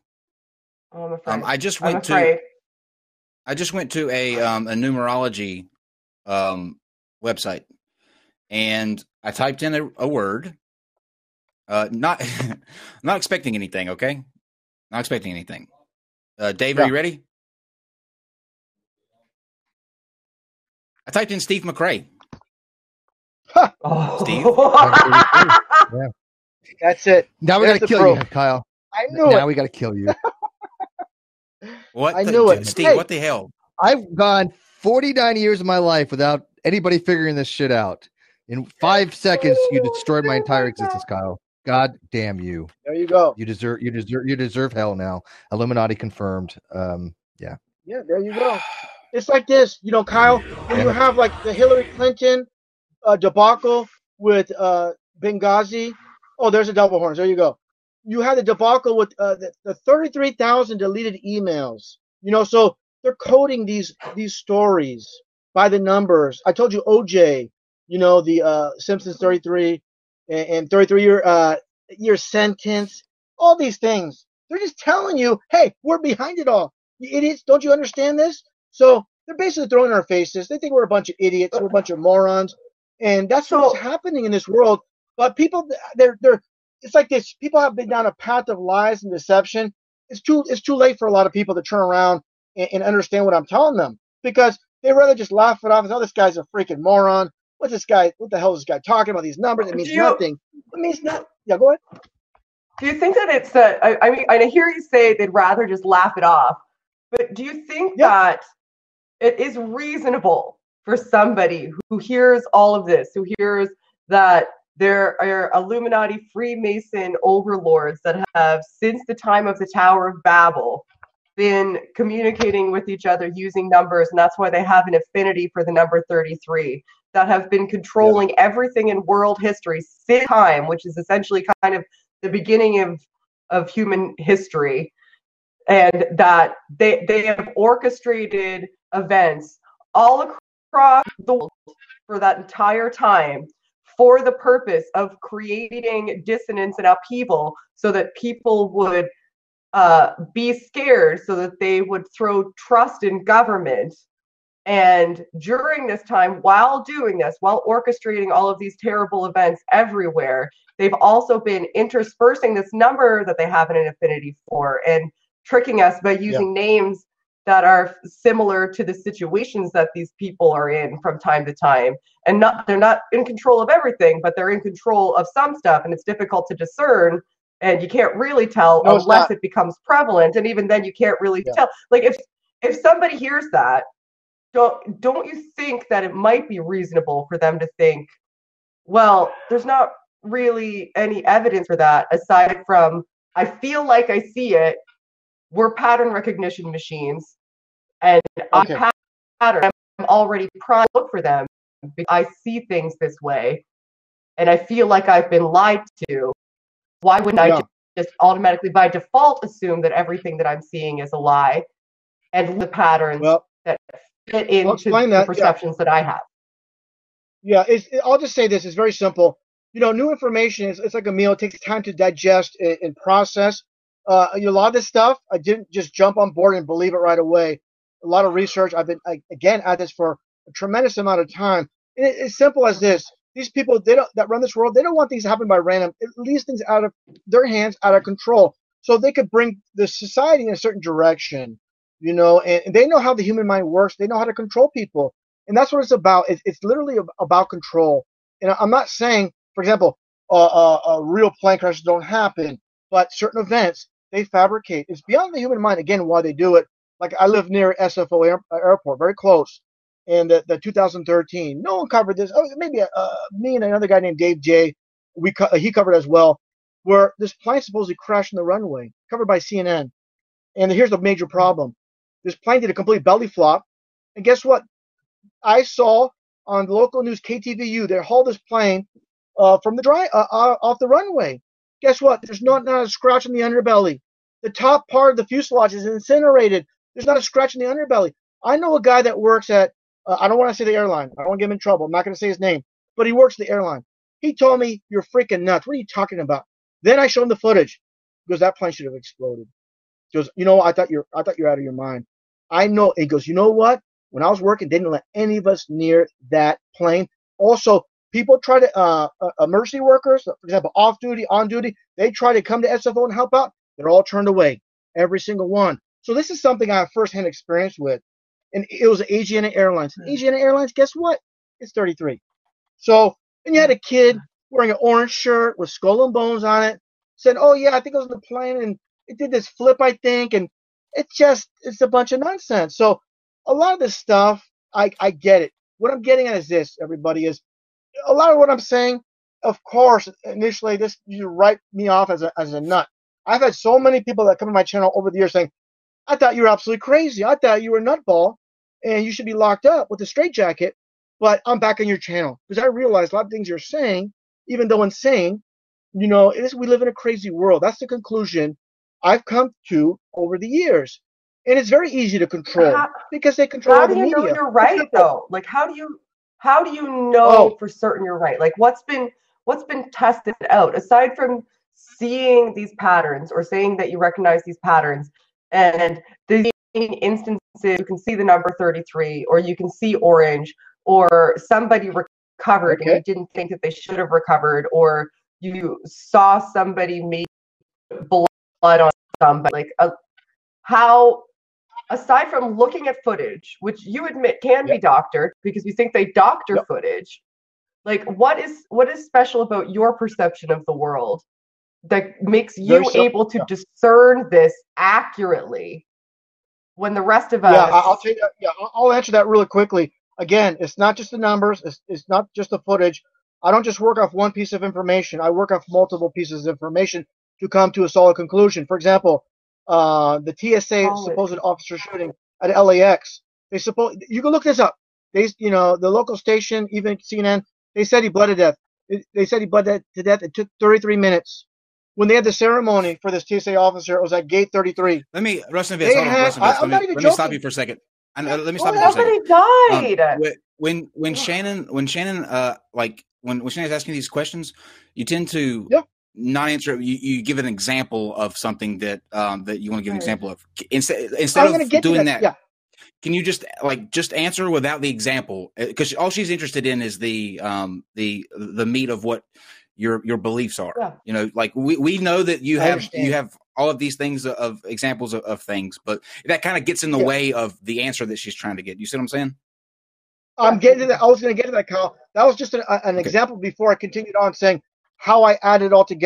Oh, I'm afraid. Um, I just I'm went to afraid. I just went to a um a numerology um website, and I typed in a, a word. Uh, not not expecting anything. Okay, not expecting anything. Uh, Dave, Yeah. are you ready? I typed in Steve McRae. Oh. Steve? Yeah. That's it. Now we There's got to the kill you, proof. Kyle. I knew now it. we got to kill you. What? I the, knew dude, it. Steve, Hey. what the hell? I've gone forty-nine years of my life without anybody figuring this shit out. In five seconds, you destroyed my entire existence, Kyle. God damn you! There you go. You deserve, you deserve, you deserve hell now. Illuminati confirmed. Um, yeah. Yeah, there you go. It's like this, you know, Kyle, when you have like the Hillary Clinton uh, debacle with uh, Benghazi. Oh, there's a double horns. There you go. You had the debacle with uh, the, the thirty-three thousand deleted emails. You know, so they're coding these these stories by the numbers. I told you O J, you know, the uh, Simpsons thirty-three and, and thirty-three year uh, year sentence. All these things. They're just telling you, hey, we're behind it all. You idiots, don't you understand this? So they're basically throwing in our faces. They think we're a bunch of idiots, we're a bunch of morons, and that's So- what's happening in this world. But people, they're they're. It's like this. People have been down a path of lies and deception. It's too it's too late for a lot of people to turn around and, and understand what I'm telling them, because they rather just laugh it off as, oh, this guy's a freaking moron. What's this guy? What the hell is this guy talking about? These numbers? It means Do you- nothing. It means not. Yeah, go ahead. Do you think that it's that? I, I mean, I hear you say they'd rather just laugh it off, but do you think Yeah. that it is reasonable for somebody who hears all of this, who hears that there are Illuminati Freemason overlords that have, since the time of the Tower of Babel, been communicating with each other using numbers, and that's why they have an affinity for the number thirty-three, that have been controlling everything in world history since time, which is essentially kind of the beginning of, of human history, and that they they have orchestrated events all across the world for that entire time for the purpose of creating dissonance and upheaval so that people would uh, be scared, so that they would throw trust in government. And during this time, while doing this, while orchestrating all of these terrible events everywhere, they've also been interspersing this number that they have an affinity for and tricking us by using yeah. names that are similar to the situations that these people are in from time to time. And not they're not in control of everything, but they're in control of some stuff, and it's difficult to discern and you can't really tell No, it's unless not. it becomes prevalent, and even then you can't really Yeah. tell. Like if if somebody hears that, don't don't you think that it might be reasonable for them to think, well, there's not really any evidence for that aside from I feel like I see it. We're pattern recognition machines, and Okay. I pattern. I'm already primed to look for them because I see things this way, and I feel like I've been lied to. Why wouldn't I Yeah. just automatically, by default, assume that everything that I'm seeing is a lie, and the patterns Well, that fit into explain the that, yeah. perceptions that I have? Yeah, it's, it, I'll just say this. It's very simple. You know, new information is it's like a meal. It takes time to digest and, and process. Uh, you know, a lot of this stuff, I didn't just jump on board and believe it right away. A lot of research. I've been, I, again, at this for a tremendous amount of time. And it, it's simple as this. These people they don't, that run this world, they don't want things to happen by random. It leaves things out of their hands, out of control. So they could bring the society in a certain direction, you know, and, and they know how the human mind works. They know how to control people. And that's what it's about. It's, it's literally about control. And I'm not saying, for example, uh, uh, uh, real plane crashes don't happen, but certain events, they fabricate. It's beyond the human mind, again, why they do it. Like I live near S F O air, airport, very close. And the, the two thousand thirteen, no one covered this. Oh, maybe uh, me and another guy named Dave J. We co- he covered as well, where this plane supposedly crashed on the runway, covered by C N N. And here's the major problem: this plane did a complete belly flop, and guess what? I saw on the local news K T V U they hauled this plane uh, from the dry uh, uh, off the runway. Guess what? There's not, not a scratch in the underbelly. The top part of the fuselage is incinerated. There's not a scratch in the underbelly. I know a guy that works at, uh, I don't want to say the airline. I don't want to get him in trouble. I'm not going to say his name. But he works at the airline. He told me, you're freaking nuts. What are you talking about? Then I showed him the footage. He goes, that plane should have exploded. He goes, you know, I thought you're, I thought you're out of your mind. I know. He goes, you know what? When I was working, they didn't let any of us near that plane. Also, people try to, uh, uh, emergency workers, for example, off duty, on duty, they try to come to S F O and help out. They're all turned away, every single one. So this is something I have firsthand experience with. And it was Asiana Airlines. Mm-hmm. Asiana Airlines, guess what? It's thirty-three. So, and you had a kid wearing an orange shirt with skull and bones on it, said, oh yeah, I think it was on the plane, and it did this flip, I think, and it's just, it's a bunch of nonsense. So a lot of this stuff, I, I get it. What I'm getting at is this, everybody, is a lot of what I'm saying, of course, initially, this, you write me off as a, as a nut. I've had so many people that come to my channel over the years saying, I thought you were absolutely crazy. I thought you were a nutball and you should be locked up with a straitjacket, but I'm back on your channel because I realize a lot of things you're saying, even though insane, you know, it is, we live in a crazy world. That's the conclusion I've come to over the years. And it's very easy to control how, because they control how all the do you media. know you're right though? Like how do you how do you know oh. for certain you're right? Like what's been what's been tested out aside from seeing these patterns or saying that you recognize these patterns and the instances you can see the number thirty-three or you can see orange or somebody recovered okay. and you didn't think that they should have recovered or you saw somebody make blood on somebody like a, how aside from looking at footage which you admit can yep. be doctored because you think they doctor yep. footage, like what is what is special about your perception of the world that makes you so, able to yeah. discern this accurately when the rest of us yeah I'll tell you yeah I'll answer that really quickly. Again, it's not just the numbers, it's, it's not just the footage. I don't just work off one piece of information. I work off multiple pieces of information to come to a solid conclusion. For example, uh, the T S A Solid. supposed officer shooting at L A X. They suppose you can look this up. They, you know, the local station, even C N N, they said he bled to death. They said he bled to death. It took thirty-three minutes. When they had the ceremony for this T S A officer, it was at gate thirty-three. Let me, Rustin Vitz, hold on, had, Rustin Vitz. I, Let, me, let me stop you for a second. I, uh, let me stop well, you for a second. Somebody died. Um, when when Shannon when Shannon uh like when when Shannon's asking these questions, you tend to yeah. not answer. You, you give an example of something that um that you want to give an right. example of. Instead instead I'm of get doing that, that, yeah. can you just like just answer without the example? Because all she's interested in is the um the the meat of what your your beliefs are. Yeah. You know, like we, we know that you I have understand. you have all of these things of, of examples of, of things, but that kind of gets in the yeah. way of the answer that she's trying to get. You see what I'm saying? I'm getting to that. I was going to get to that, Kyle. That was just an, an okay. example before I continued on saying how I added it all together.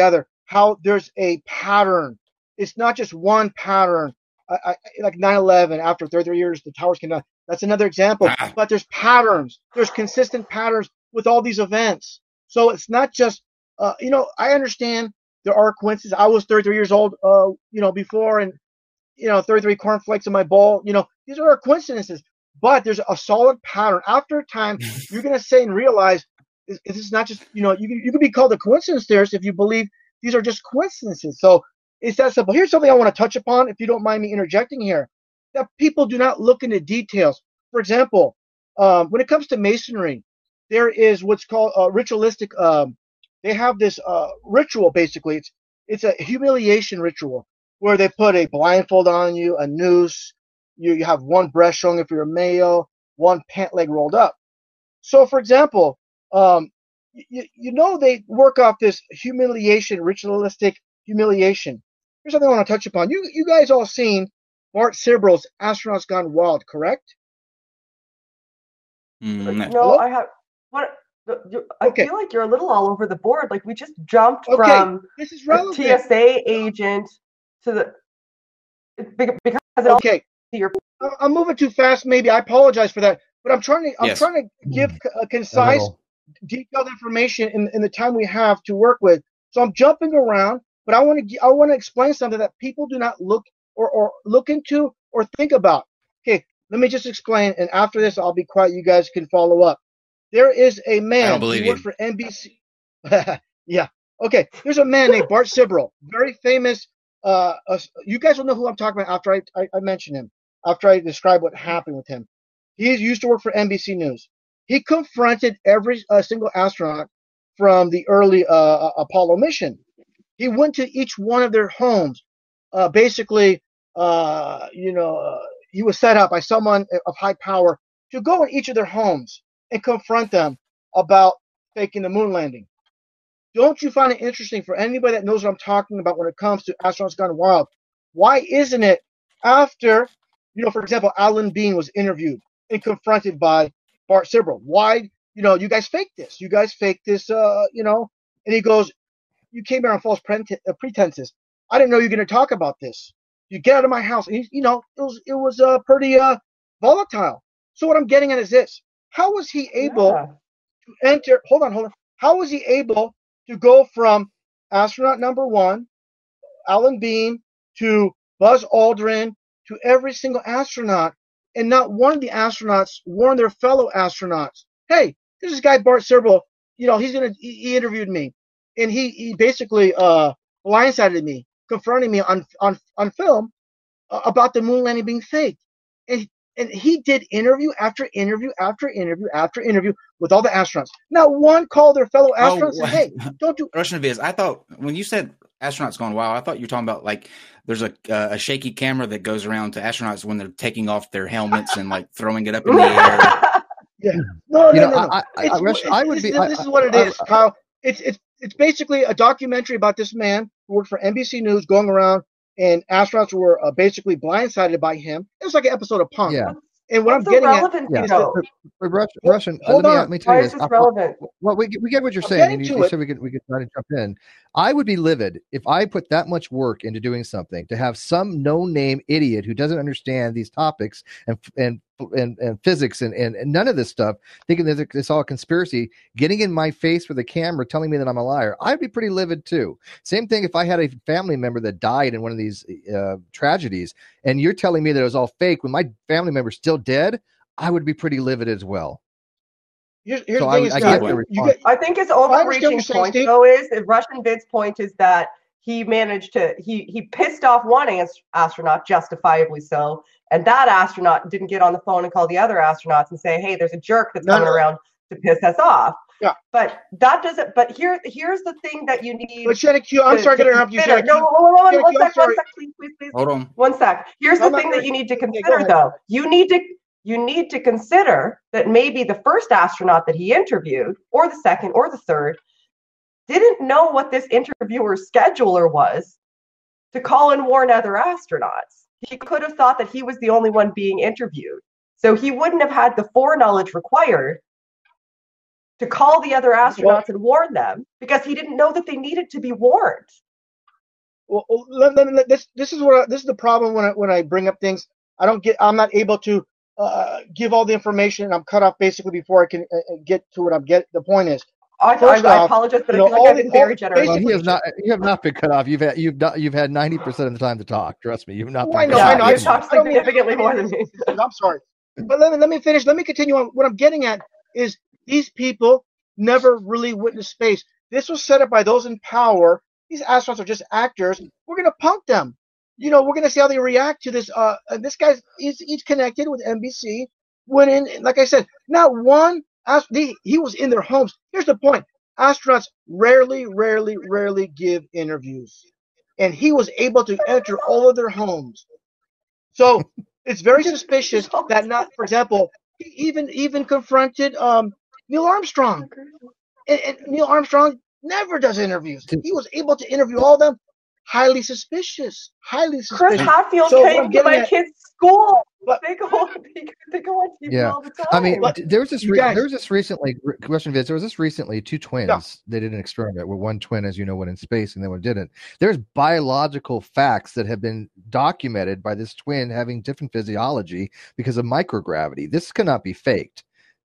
how there's a pattern. It's not just one pattern. I, I, like nine eleven, after thirty years, the towers came down. That's another example. Ah. But there's patterns. There's consistent patterns with all these events. So it's not just, uh, you know, I understand there are coincidences. I was thirty-three years old, uh, you know, before, and, you know, thirty-three cornflakes in my bowl. You know, these are coincidences. But there's a solid pattern. After a time, you're going to say and realize this is not just, you know, you, you can be called a coincidence theorist if you believe these are just coincidences. So it's that simple. Here's something I want to touch upon, if you don't mind me interjecting here, that people do not look into details. For example, um, when it comes to masonry, there is what's called a ritualistic. Um, they have this uh, ritual, basically. It's it's a humiliation ritual where they put a blindfold on you, a noose. You, you have one breast showing if you're a male, one pant leg rolled up. So, for example, um, you, you know they work off this humiliation, ritualistic humiliation. Here's something I want to touch upon. You you guys all seen Bart Sibrel's Astronauts Gone Wild, correct? Mm, No, Hello? I have what. you- I Okay. feel like you're a little all over the board. Like we just jumped Okay, from this is a relevant. T S A agent to the bec- because it all Okay, your I- I'm moving too fast. Maybe I apologize for that, but I'm trying to I'm Yes. trying to give Mm. c- a A concise, little. detailed information in, in the time we have to work with. So I'm jumping around, but I want to I want to explain something that people do not look or, or look into or think about. Okay, let me just explain, and after this, I'll be quiet. You guys can follow up. There is a I don't man. He believe worked you. for N B C. Yeah. Okay. There's a man named Bart Sibrel, very famous. Uh, uh, you guys will know who I'm talking about after I, I, I mention him, after I describe what happened with him. He used to work for N B C News. He confronted every uh, single astronaut from the early uh, Apollo mission. He went to each one of their homes. Uh, basically, uh, you know, uh, he was set up by someone of high power to go in each of their homes and confront them about faking the moon landing. Don't you find it interesting, for anybody that knows what I'm talking about when it comes to Astronauts Gone Wild? Why isn't it after, you know, for example, Alan Bean was interviewed and confronted by Bart Sibrel? Why, you know, you guys faked this? You guys faked this, uh, you know? And he goes, you came here on false prete- uh, pretenses. I didn't know you were going to talk about this. You get out of my house. And he, you know, it was it was uh, pretty uh, volatile. So what I'm getting at is this: how was he able yeah. to enter? Hold on, hold on. How was he able to go from astronaut number one, Alan Bean, to Buzz Aldrin, to every single astronaut, and not one of the astronauts warned their fellow astronauts, "Hey, this is guy Bart Sibrel. You know, he's gonna. He, he interviewed me, and he he basically uh blindsided me, confronting me on on on film uh, about the moon landing being fake." And and he did interview after interview after interview after interview with all the astronauts. Not one called their fellow Oh, astronauts and said, "Hey, don't do." Russian Viz. I thought when you said astronauts going wild, I thought you were talking about like there's a uh, a shaky camera that goes around to astronauts when they're taking off their helmets and like throwing it up in the air. Yeah. No, You no, know, no, no. I, I, I, It's, Rush, it's, I would this, be. this, I, this is what it I, is, Kyle. It's it's it's basically a documentary about this man who worked for N B C News, going around, and astronauts were uh, basically blindsided by him. It was like an episode of Punk. yeah, And what What's I'm the getting at relevancy yeah. is that though? But, but Rush, Hold- Russian, uh, hold let me on. let me tell Why you is this. this I- I- relevant? Well, we get- we get what you're I'm saying, and getting you, to you it. said we could we could try to jump in. I would be livid if I put that much work into doing something to have some no-name idiot who doesn't understand these topics and and and, and physics and, and, and none of this stuff, thinking that it's all a conspiracy, getting in my face with a camera telling me that I'm a liar. I'd be pretty livid too. Same thing if I had a family member that died in one of these uh, tragedies, and you're telling me that it was all fake when my family member's still dead. I would be pretty livid as well. Here's, here's So the I, thing: would- is I that get the you response. get, I think his understand what overreaching you're saying, point Steve. though is the Russian Vid's point is that he managed to he he pissed off one ast- astronaut, justifiably so, and that astronaut didn't get on the phone and call the other astronauts and say, "Hey, there's a jerk that's No, coming no. around to piss us off." Yeah. But that doesn't. But here here's the thing that you need. But Shannon Q, I'm to- sorry to to interrupt you, consider. Shannon No, Q. one, one, Shannon one Q, I'm sec, one sorry. sec, please, please, please. Hold on. One sec. Here's I'm the not thing gonna- that you need to okay, go consider, ahead. though. You need to you need to consider that maybe the first astronaut that he interviewed, or the second, or the third, didn't know what this interviewer's scheduler was to call and warn other astronauts. He could have thought that he was the only one being interviewed, so he wouldn't have had the foreknowledge required to call the other astronauts and warn them because he didn't know that they needed to be warned. well, let, let, let, this this is what I, this is the problem when I when I bring up things. I don't get. I'm not able to uh, give all the information, and I'm cut off basically before I can uh, get to what I'm get. The point is, I, I, first I off, apologize, but you I know, feel like all I've been the- very all- generous. Well, basically- you have not you have not been cut off. You've had you've not, you've had ninety percent of the time to talk. Trust me, you've not Oh, been I know, cut Yeah, I know. off. you've I- talked I don't mean- significantly more than me. I'm sorry, but let me let me finish. Let me continue on. What I'm getting at is these people never really witnessed space. This was set up by those in power. These astronauts are just actors. We're gonna punk them. You know, we're gonna see how they react to this. Uh, and this guy's he's, he's connected with N B C. Went in, like I said, not one. ast- He, he was in their homes. Here's the point: astronauts rarely, rarely, rarely give interviews, and he was able to enter all of their homes. So it's very suspicious that not, for example, he even even confronted um, Neil Armstrong, and, and Neil Armstrong never does interviews. He was able to interview all of them. Highly suspicious. Highly Chris suspicious. Hadfield So what came I'm to getting my at- kid's school. But- They go, they go on T V Yeah. all the time. I mean, But d- there was this you re- guys- there was this recently question Vince, there was this recently two twins. They did an experiment where one twin, as you know, went in space and then one didn't. There's biological facts that have been documented by this twin having different physiology because of microgravity. This cannot be faked.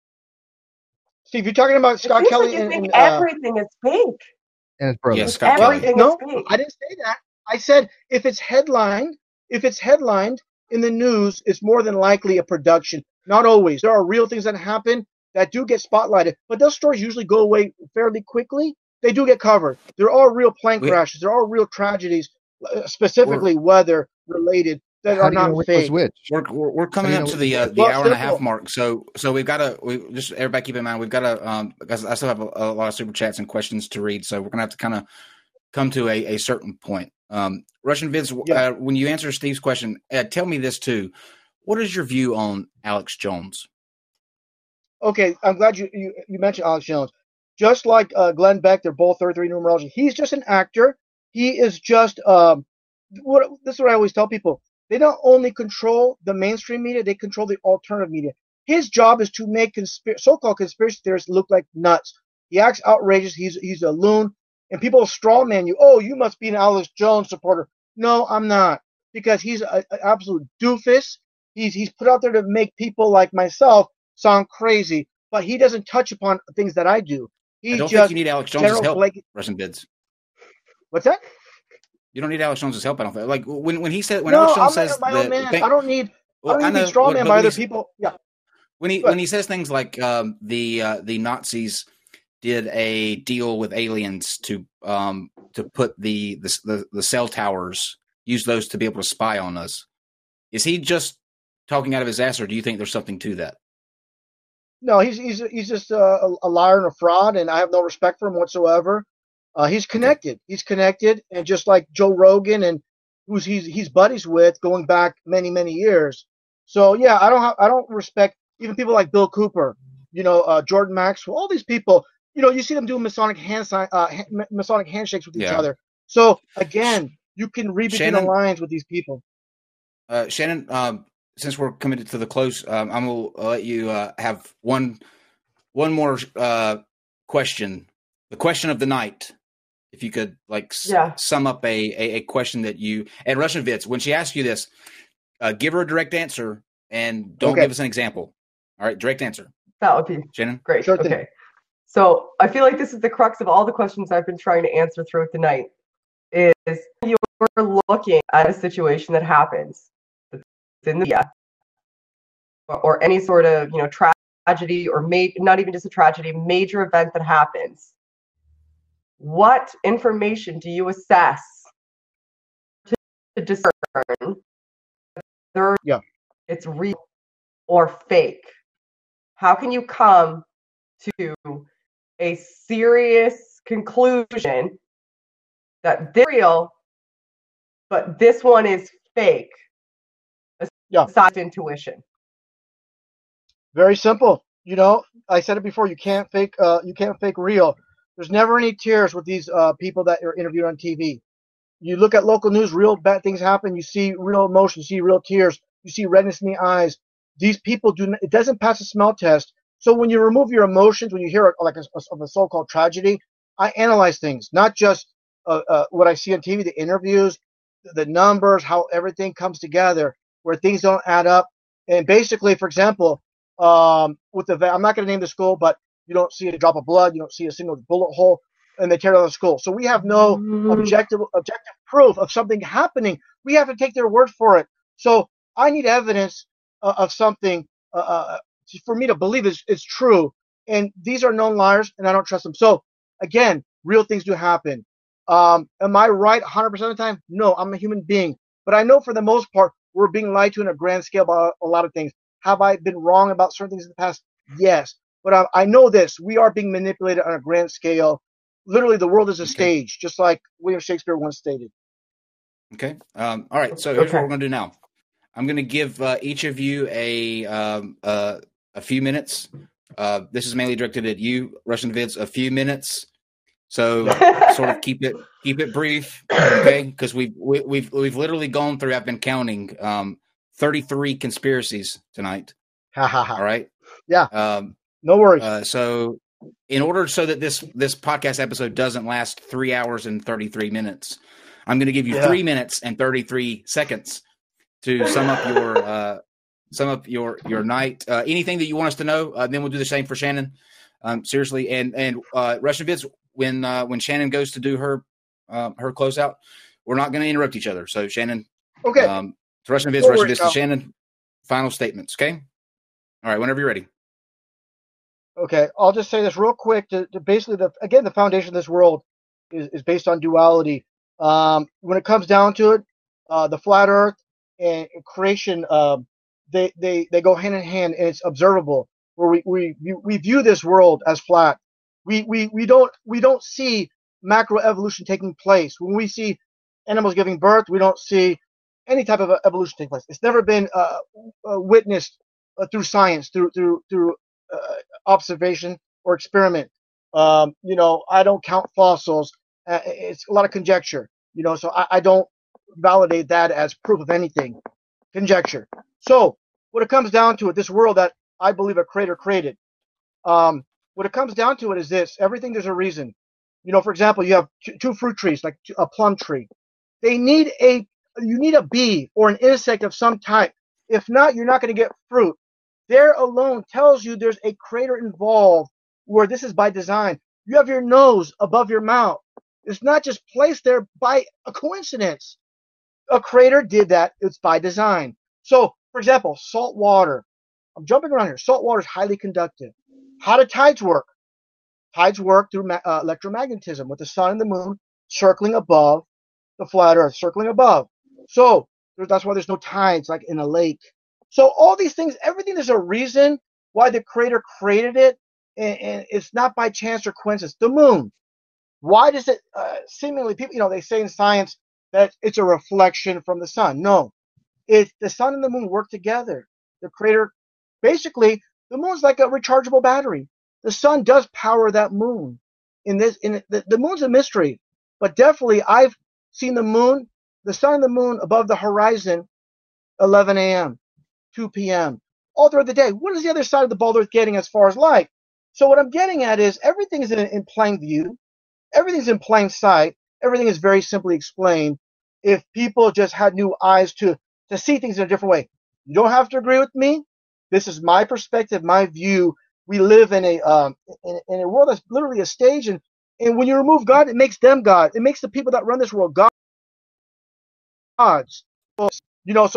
Steve, you're talking about it Scott seems Kelly like you and, think and uh, everything is fake. And it's brother. Yes, Scott well, Kelly. Everything no, is fake. I didn't say that. I said if it's headlined, if it's headlined in the news, it's more than likely a production. Not always. There are real things that happen that do get spotlighted, but those stories usually go away fairly quickly. They do get covered. There are real plane We- crashes. There are real tragedies, uh, specifically weather related, that How are do you know not which was fake. which? We're, we're, we're coming How do up you to know the uh, what- the Well, hour and a half simple. mark, so so we've got to we just everybody keep in mind we've got to um because I still have a, a lot of super chats and questions to read, so we're gonna have to kind of come to a, a certain point. Um, Russian Vince, Yeah. uh, when you answer Steve's question, uh, tell me this too: what is your view on Alex Jones? Okay, I'm glad you, you, you mentioned Alex Jones. Just like uh, Glenn Beck, they're both third degree numerology. He's just an actor. He is just um, what this is what I always tell people. They don't only control the mainstream media; they control the alternative media. His job is to make conspir- so-called conspiracy theorists look like nuts. He acts outrageous. He's he's a loon, and people will straw man you. Oh, you must be an Alex Jones supporter. No, I'm not, because he's an absolute doofus. He's he's put out there to make people like myself sound crazy, but he doesn't touch upon things that I do. He I don't just think you need Alex Jones' general help, blanket- Russian Vids. What's that? You don't need Alex Jones' help. I don't think. Like when when he said when no, Alex Jones I'm says my that, own man. think- I don't need. well, I don't need to know, be straw but- man but by when other he's- people. Yeah. When he Go ahead. when he says things like um, the uh, the Nazis did a deal with aliens to um, to put the, the the the cell towers, use those to be able to spy on us, is he just talking out of his ass, or do you think there's something to that? No, he's he's he's just a, a liar and a fraud, and I have no respect for him whatsoever. Uh, he's connected. He's connected, and just like Joe Rogan and who's he's he's buddies with going back many many years. So yeah, I don't have, I don't respect even people like Bill Cooper, you know, uh, Jordan Maxwell, all these people. You know, you see them doing Masonic hand sign, uh, ha- Masonic handshakes with each Yeah. other. So again, you can read between Shannon- the lines with these people. Uh, Shannon, um, since we're committed to the close, um, I'm gonna let you uh, have one one more uh, question. The question of the night. If you could like s- Yeah. sum up a, a a question that you and Russian Vitz, when she asks you this, uh, give her a direct answer and don't Okay. give us an example. All right, direct answer, That would be Shannon. great. Sure thing. Okay. So I feel like this is the crux of all the questions I've been trying to answer throughout the night. Is you're looking at a situation that happens that's in the media, or, or any sort of you know tragedy, or ma- not even just a tragedy, major event that happens. What information do you assess to, to discern whether Yeah. it's real or fake? How can you come to a serious conclusion that this is real, but this one is fake? Yeah. Besides intuition. Very simple. You know, I said it before. You can't fake. Uh, you can't fake real. There's never any tears with these uh, people that are interviewed on T V. You look at local news. Real bad things happen. You see real emotion. You see real tears. You see redness in the eyes. These people do. Not, it doesn't pass a smell test. So when you remove your emotions, when you hear like a, of a so-called tragedy, I analyze things, not just uh, uh, what I see on T V, the interviews, the numbers, how everything comes together, where things don't add up. And basically, for example, um, with the I'm not going to name the school, but you don't see a drop of blood, you don't see a single bullet hole, and they tear down the school. So we have no objective objective proof of something happening. We have to take their word for it. So I need evidence uh, of something uh, for me to believe it's, it's true. And these are known liars, and I don't trust them. So again, real things do happen. Um, am I right one hundred percent of the time? No, I'm a human being. But I know for the most part, we're being lied to in a grand scale about a lot of things. Have I been wrong about certain things in the past? Yes. But I, I know this. We are being manipulated on a grand scale. Literally, the world is a okay. stage, just like William Shakespeare once stated. Okay. Um, all right. So here's okay. what we're going to do now. I'm going to give uh, each of you a um, uh, a few minutes. Uh, this is mainly directed at you, Russian Vids. A few minutes. So sort of keep it keep it brief, okay? Because we've we, we've we've literally gone through. I've been counting um, thirty-three conspiracies tonight. All right. Yeah. Um, no worries. Uh, so, in order so that this this podcast episode doesn't last three hours and thirty-three minutes, I'm going to give you yeah. three minutes and thirty-three seconds to sum up your uh, sum up your your night. Uh, anything that you want us to know, uh, then we'll do the same for Shannon. Um, seriously, and and uh, Russian Vids. When uh, when Shannon goes to do her uh, her closeout, we're not going to interrupt each other. So Shannon, okay. Um, to Russian Vids, Russian Vids to Shannon. Final statements, okay? All right, whenever you're ready. Okay, I'll just say this real quick. To, to basically, the again, the foundation of this world is, is based on duality. Um, when it comes down to it, uh, the flat Earth and creation, uh, they they they go hand in hand, and it's observable. Where we we we view this world as flat. We, we we don't we don't see macroevolution taking place. When we see animals giving birth, we don't see any type of evolution taking place. It's never been uh, uh, witnessed uh, through science, through through through uh, observation or experiment. Um, you know, I don't count fossils. Uh, it's a lot of conjecture. You know, so I, I don't validate that as proof of anything. Conjecture. So when it comes down to it, this world that I believe a creator created. Um, What it comes down to it is this: everything there's a reason. You know, for example, you have two, two fruit trees, like a plum tree. They need a you need a bee or an insect of some type. If not, you're not going to get fruit. There alone tells you there's a creator involved, where this is by design. You have your nose above your mouth. It's not just placed there by a coincidence. A creator did that. It's by design. So, for example, salt water. I'm jumping around here. Salt water is highly conductive. How do tides work? Tides work through uh, electromagnetism, with the sun and the moon circling above the flat Earth, circling above. So that's why there's no tides like in a lake. So all these things, everything, there's a reason why the creator created it, and, and it's not by chance or coincidence. The moon. Why does it uh, seemingly, people, you know, they say in science that it's a reflection from the sun. No. It's the sun and the moon work together. The creator, basically, the moon's like a rechargeable battery. The sun does power that moon. In this, in the, the moon's a mystery, but definitely I've seen the moon, the sun and the moon above the horizon, eleven a.m., two p.m., all throughout the day. What is the other side of the ball Earth getting as far as light? So what I'm getting at is everything is in, in plain view. Everything's in plain sight. Everything is very simply explained. If people just had new eyes to, to see things in a different way. You don't have to agree with me. This is my perspective, my view. We live in a um, in, in a world that's literally a stage, and, and when you remove God, it makes them God. It makes the people that run this world God. Gods. So, you know, so.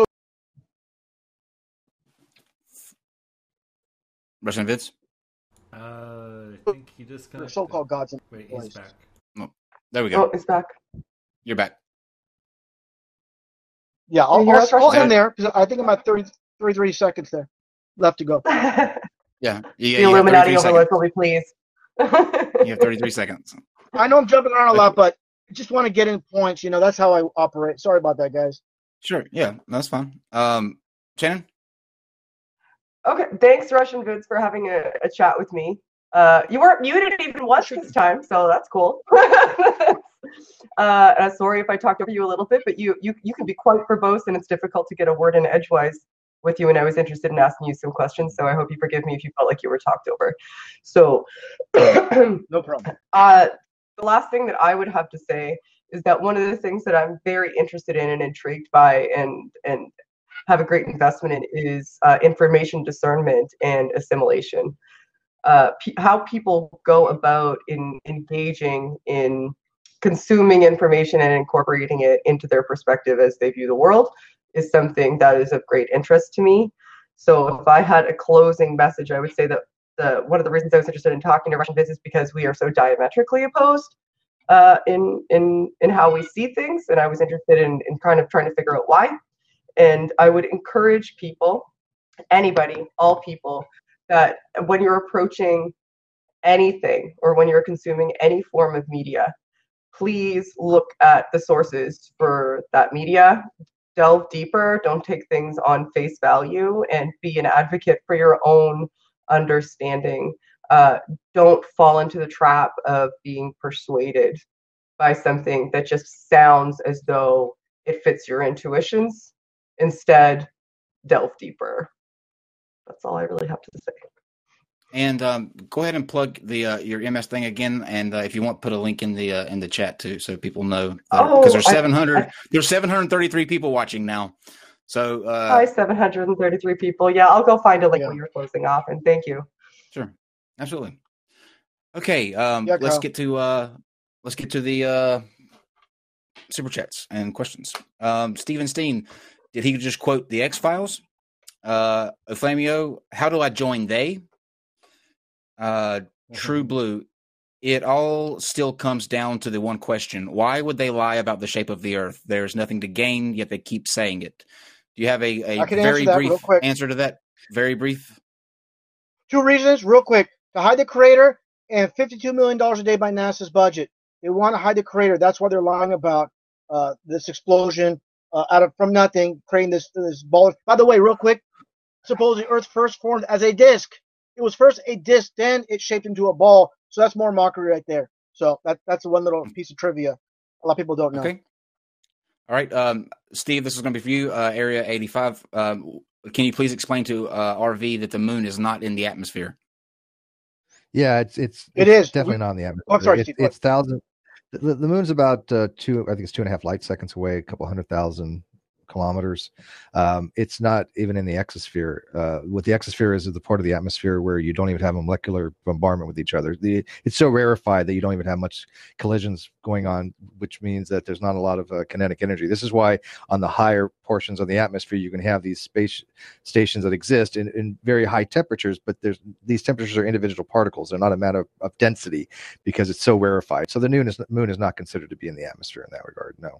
Russian Vids? Uh, I think he disconnected. So-called gods. In Wait, place. he's back. Oh, there we go. Oh, it's back. You're back. Yeah, I'll, Can you hear I'll, us, I'll Russian? end there because I think I'm at thirty, thirty-three seconds there left to go. Yeah. You, The you have Illuminati thirty-three overlords seconds. will be pleased. You have thirty-three seconds. I know I'm jumping around a lot, but I just want to get in points. You know, that's how I operate. Sorry about that, guys. Sure. Yeah, that's fine. Um, Shannon? Okay, thanks, Russian Vids, for having a, a chat with me. Uh, you weren't muted even once this time, so that's cool. uh, uh, sorry if I talked over you a little bit, but you you you can be quite verbose, and it's difficult to get a word in edgewise with you, and I was interested in asking you some questions, so I hope you forgive me if you felt like you were talked over. So, No problem. uh, the last thing that I would have to say is that one of the things that I'm very interested in and intrigued by and and have a great investment in is uh, information discernment and assimilation. Uh, pe- how people go about in engaging in consuming information and incorporating it into their perspective as they view the world is something that is of great interest to me. So if I had a closing message, I would say that the one of the reasons I was interested in talking to Russian Vids is because we are so diametrically opposed uh, in in in how we see things, and I was interested in in kind of trying to figure out why. And I would encourage people, anybody, all people, that when you're approaching anything or when you're consuming any form of media, please look at the sources for that media. Delve deeper. Don't take things on face value, and be an advocate for your own understanding. Uh, don't fall into the trap of being persuaded by something that just sounds as though it fits your intuitions. Instead, delve deeper. That's all I really have to say. And um, go ahead and plug the uh, your M S thing again, and uh, if you want, put a link in the uh, in the chat too, so people know. Because Oh, there's I- seven hundred, I- there's seven hundred thirty-three people watching now. So uh, Hi, seven hundred thirty-three people. Yeah, I'll go find a link Yeah. when you're closing off, and thank you. sure, absolutely. Okay, um, Yeah, let's Kyle. get to uh, let's get to the uh, super chats and questions. Um, Steven Steen, did he just quote the X Files? Uh, Oflamio, how do I join they? Uh, True Blue, it all still comes down to the one question: why would they lie about the shape of the Earth? There's nothing to gain, yet they keep saying it. Do you have a, a I can very answer that brief real quick. answer to that? Very brief. Two reasons, real quick. To hide the crater and fifty-two million dollars a day by NASA's budget. They want to hide the crater. That's why they're lying about uh, this explosion uh, out of from nothing, creating this this ball. By the way, real quick, suppose the Earth first formed as a disk. It was first a disk, then it shaped into a ball. So that's more mockery right there. So that that's one little piece of trivia a lot of people don't know. Okay. All right, um, Steve, this is going to be for you. Uh, Area eighty-five. Um, can you please explain to uh, R V that the moon is not in the atmosphere? Yeah, it's it's, It it's is. definitely not in the atmosphere. Oh, I'm sorry, It- Steve, go it's thousand. The, the moon's about uh, two. I think it's two and a half light seconds away, a couple hundred thousand kilometers. Um, it's not even in the exosphere. Uh, what the exosphere is is the part of the atmosphere where you don't even have a molecular bombardment with each other. The, it's so rarefied that you don't even have much collisions going on, which means that there's not a lot of uh, kinetic energy. This is why on the higher portions of the atmosphere you can have these space stations that exist in, in very high temperatures, but there's these temperatures are individual particles. They're not a matter of, of density because it's so rarefied. So the moon is moon is not considered to be in the atmosphere in that regard. No.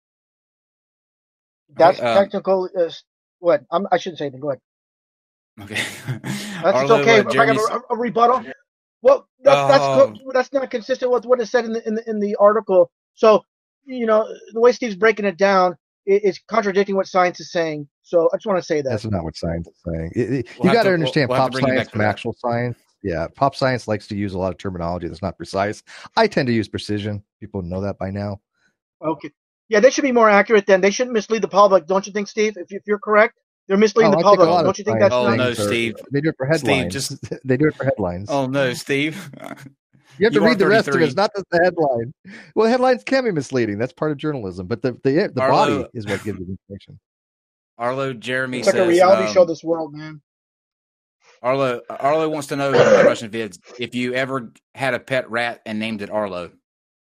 That's Okay, um, technical. Uh, what? I'm, I shouldn't say anything. Go ahead. Okay. That's Arlo, it's okay. uh, if I Jeremy's- got a, a rebuttal. Well, that's that's Oh. co- that's not consistent with what is said in the in the, in the article. So, you know, the way Steve's breaking it down is is contradicting what science is saying. So I just want to say that. That's not what science is saying. It- it- We'll you have got to to- understand we'll- we'll have pop to bring you science back from for that. actual science. Yeah, pop science likes to use a lot of terminology that's not precise. I tend to use precision. People know that by now. Okay. Yeah, they should be more accurate then. They shouldn't mislead the public, don't you think, Steve? If, if you're correct, they're misleading Oh, the I think a public. lot of Don't you think that's Oh, not? no, things are- Steve. They do it for Steve, headlines. just- they do it for headlines. Oh no, Steve. you have to you are read the rest of it. thirty-three. It's not just the headline. Well, headlines can be misleading. That's part of journalism. But the the, the Arlo- body is what gives you the information. Arlo Jeremy It's like says a reality um, show, this world, man. Arlo Arlo wants to know uh, Russian vids if you ever had a pet rat and named it Arlo.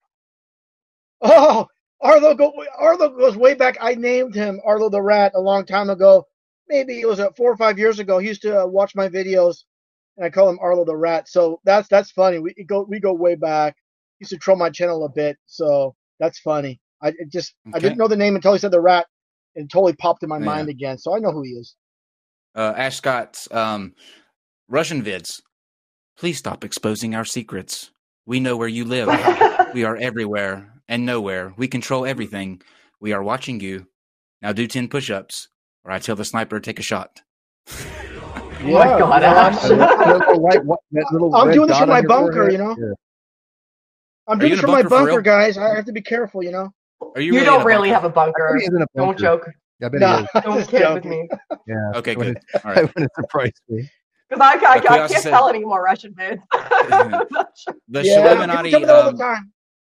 Oh, Arlo, go, Arlo goes way back. I named him Arlo the Rat a long time ago. Maybe it was uh, four or five years ago. He used to uh, watch my videos, and I call him Arlo the Rat. So that's that's funny. We go we go way back. He used to troll my channel a bit, so that's funny. I it just I Okay. didn't know the name until he said the rat, and it totally popped in my Yeah. mind again. So I know who he is. Uh, Ash Scott's um, Russian vids. Please stop exposing our secrets. We know where you live. We are everywhere and nowhere. We control everything. We are watching you. Now do ten push-ups, or I tell the sniper to take a shot. Oh my God, yeah, Ash. I'm, That little white- what- that little I'm red doing this dot from my on your bunker, forehead? you know? Yeah. I'm Are doing you this in a from my bunker for bunker, real? guys. I have to be careful, you know. Are you, You really don't in a really bunker? have a bunker. He's in a Don't bunker. joke. Yeah, I bet No, he is. I'm Don't just kid with joking. me. Yeah. Okay, That good. wouldn't- All That right. wouldn't surprise me. Because I, I, Uh, I can't Curiosity said- tell any more Russian vids. I'm not sure. The Yeah, people Illuminati. tell me that all the Um, time.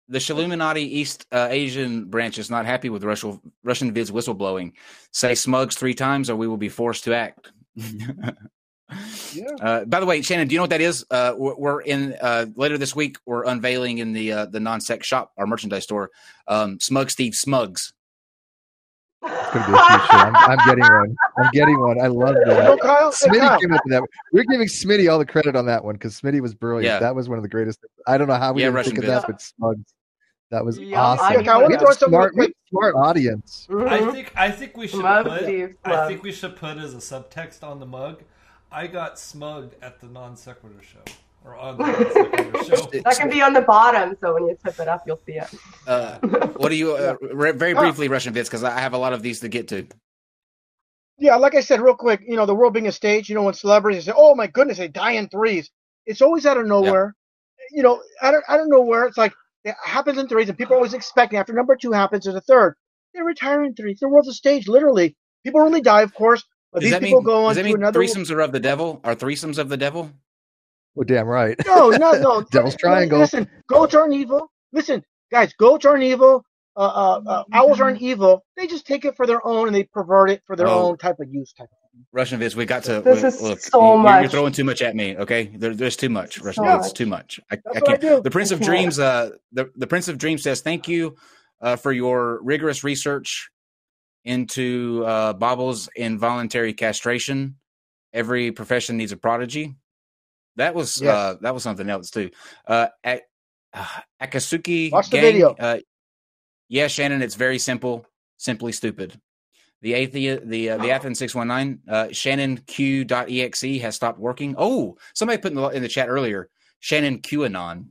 the Shiluminati East uh, Asian branch is not happy with Russian Russian vids whistleblowing. Say Smugs three times, or we will be forced to act. Yeah. Uh, by the way, Shannon, do you know what that is? Uh, we're, we're in uh, later this week. We're unveiling in the uh, the non-sec shop, our merchandise store, um, Smug Steve Smugs. It's gonna be a huge show. I'm, I'm getting one. I'm getting one. I love that. No, Kyle. Hey, Smitty Kyle. came up with that. We're giving Smitty all the credit on that one because Smitty was brilliant. Yeah. That was one of the greatest. I don't know how we Yeah, didn't Russian think of vids. that, but Smugs. That was Yeah, awesome. I- Kyle, I want We to have throw a something real smart, we have quick. a smart audience. I Mhm. think I think we should Smug put Steve I Smug. think we should put as a subtext on the mug. I got smugged at the non sequitur show or on the non sequitur show. That can be on the bottom, so when you tip it up, you'll see it. Uh, what do you uh, re- very briefly Russian vids because I have a lot of these to get to. Yeah, like I said, real quick, you know, the world being a stage, you know, when celebrities say, oh my goodness, they die in threes. It's always out of nowhere. You know, I don't, I don't know where. It's like, it happens in threes, and people are always expecting after number two happens, there's a third. They retire in threes. The world's a stage, literally. People only die, of course, but Does these that people mean, go on does that to mean another. threesomes are of the devil? Are threesomes of the devil? Well, damn right. No, no, no. Devil's Triangle. Listen, goats aren't evil. Listen, guys, goats aren't evil. Uh, uh, uh, owls aren't evil. They just take it for their own and they pervert it for their Oh. own type of use. Type of thing. Russian vids, we got to This we- is look. so you- you're, much. you're throwing too much at me. Okay, there, there's too much. Russian So vids, much. too much. I, That's I what I can't. do. The Prince of I can't. Dreams. Uh, the the Prince of Dreams says thank you, uh, for your rigorous research into uh, Bobble's involuntary castration. Every profession needs a prodigy. That was Yes. uh, that was something else too. Uh, Ak- uh, Akatsuki Watch the gang, video. Uh, yeah, Shannon, it's very simple, simply stupid. The athe- the uh, the Athens six one nine, uh, Shannon Q dot E X E has stopped working. Oh, somebody put in the, in the chat earlier, Shannon QAnon.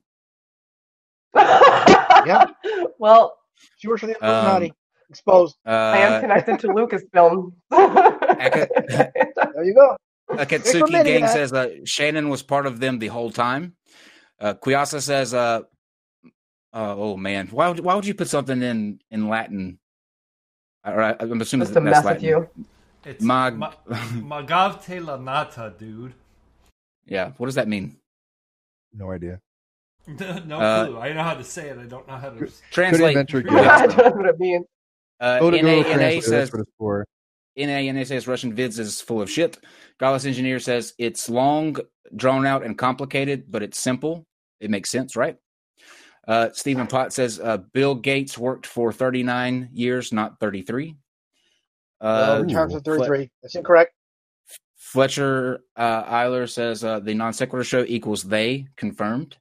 Yeah. Well, She works for the Um, Illuminati. Exposed. I am Uh, connected to Lucasfilm. There you go. Akatsuki Recommending gang that. says uh, Shannon was part of them the whole time. Uh, Kuyasa says, uh, uh, "Oh man, why would why would you put something in in Latin?" Or I, I'm assuming Just to that's mess Latin. with you. It's Mag- Ma- Magavte la nata, dude. Yeah, what does that mean? No idea. no Uh, clue. I know how to say it. I don't know how to. Translate. venture Yeah. That's what it means. Uh, Go to N A Google N A Translate. says That's what it's for. N A N A says Russian vids is full of shit. Gaulless Engineer says it's long, drawn out, and complicated, but it's simple. It makes sense, right? Uh, Stephen Pott says uh, Bill Gates worked for thirty-nine years, not thirty-three. Uh, Uh, returns of Fle- thirty-three. That's incorrect. Fletcher uh, Eiler says uh, the non sequitur show equals they, confirmed.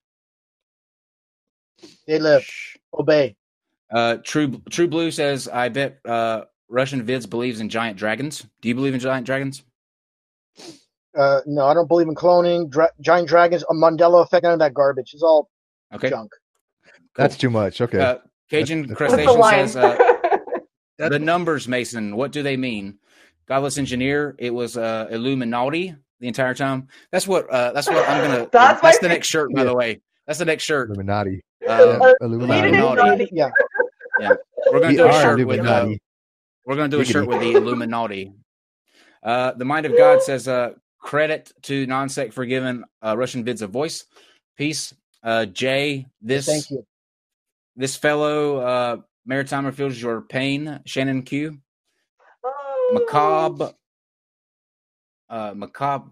They live. Obey. Uh, True True Blue says, I bet uh, Russian vids believes in giant dragons. Do you believe in giant dragons? Uh, no, I don't believe in cloning, dra- giant dragons, a Mandela effect, none of that garbage. It's all Okay. junk. That's too much. Okay. Uh, Cajun That's- What's the Crustacean line? says, uh, the numbers, Mason, what do they mean? Godless Engineer, it was uh, Illuminati the entire time. That's what uh, That's what I'm gonna. That's That's, my the next shirt, by Yeah. the way. That's the next shirt. Illuminati. Uh, Yeah, Illuminati. Illuminati. Yeah. We're gonna We do a are shirt with. Uh, Illuminati. we're gonna do a Giggity. shirt with the Illuminati. Uh, the Mind of God says, uh, credit to non-sec for giving uh, Russian vids a voice. Peace. Uh, Jay, this Thank you. this fellow uh, Maritimer feels your pain. Shannon Q. Oh. Macabre. Uh, Macabre.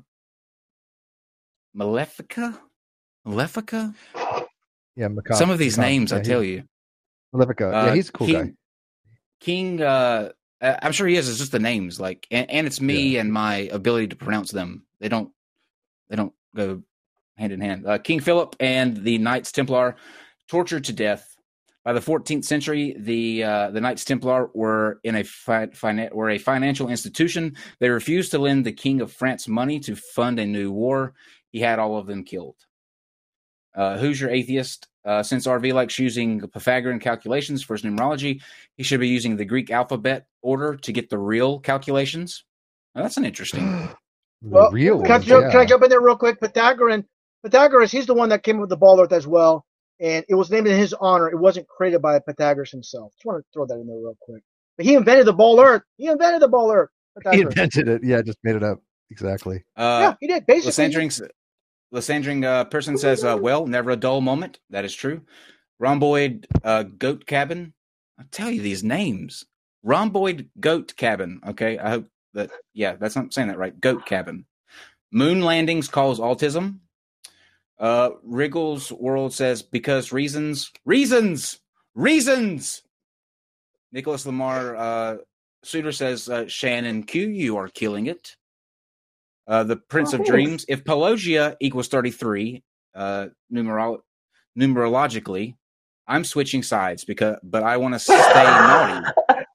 Malefica? Malefica? Yeah, Macabre. Some of these Macabre. names, Yeah, I he- tell you. Malefica. Uh, yeah, he's a cool King, guy. King, uh, I- I'm sure he is. It's just the names, like, and, and it's me and my ability to pronounce them. They don't, they don't go hand in hand. Uh, King Philip and the Knights Templar tortured to death. By the fourteenth century, the uh, the Knights Templar were in a fi- fina- were a financial institution. They refused to lend the King of France money to fund a new war. He had all of them killed. Uh, who's your atheist? Uh, since R V likes using Pythagorean calculations for his numerology, he should be using the Greek alphabet order to get the real calculations. Now, that's an interesting. The Well, real can I, ones, jump, yeah. can I jump in there real quick? Pythagorean, Pythagoras, he's the one that came up with the ball earth as well, and it was named in his honor. It wasn't created by Pythagoras himself. Just want to throw that in there real quick. But he invented the ball earth. He invented the ball earth. He Pythagoras. invented it. Yeah, just made it up. Exactly. Uh, yeah, he did. Basically, Lysandring, Lysandring uh, person says, uh, well, never a dull moment. That is true. Rhomboid uh, Goat Cabin. I'll tell you these names. Rhomboid Goat Cabin. Okay, I hope that, yeah, that's not saying that right. Goat Cabin. Moon landings cause autism. Uh, Wriggles World says, because reasons, reasons, reasons. Nicholas Lamar uh, Suter says, uh, Shannon Q, you are killing it. Uh, the Prince Oh, of thanks. Dreams. If Pelogia equals thirty-three, uh, numerolo- numerologically, I'm switching sides because, but I want to stay naughty.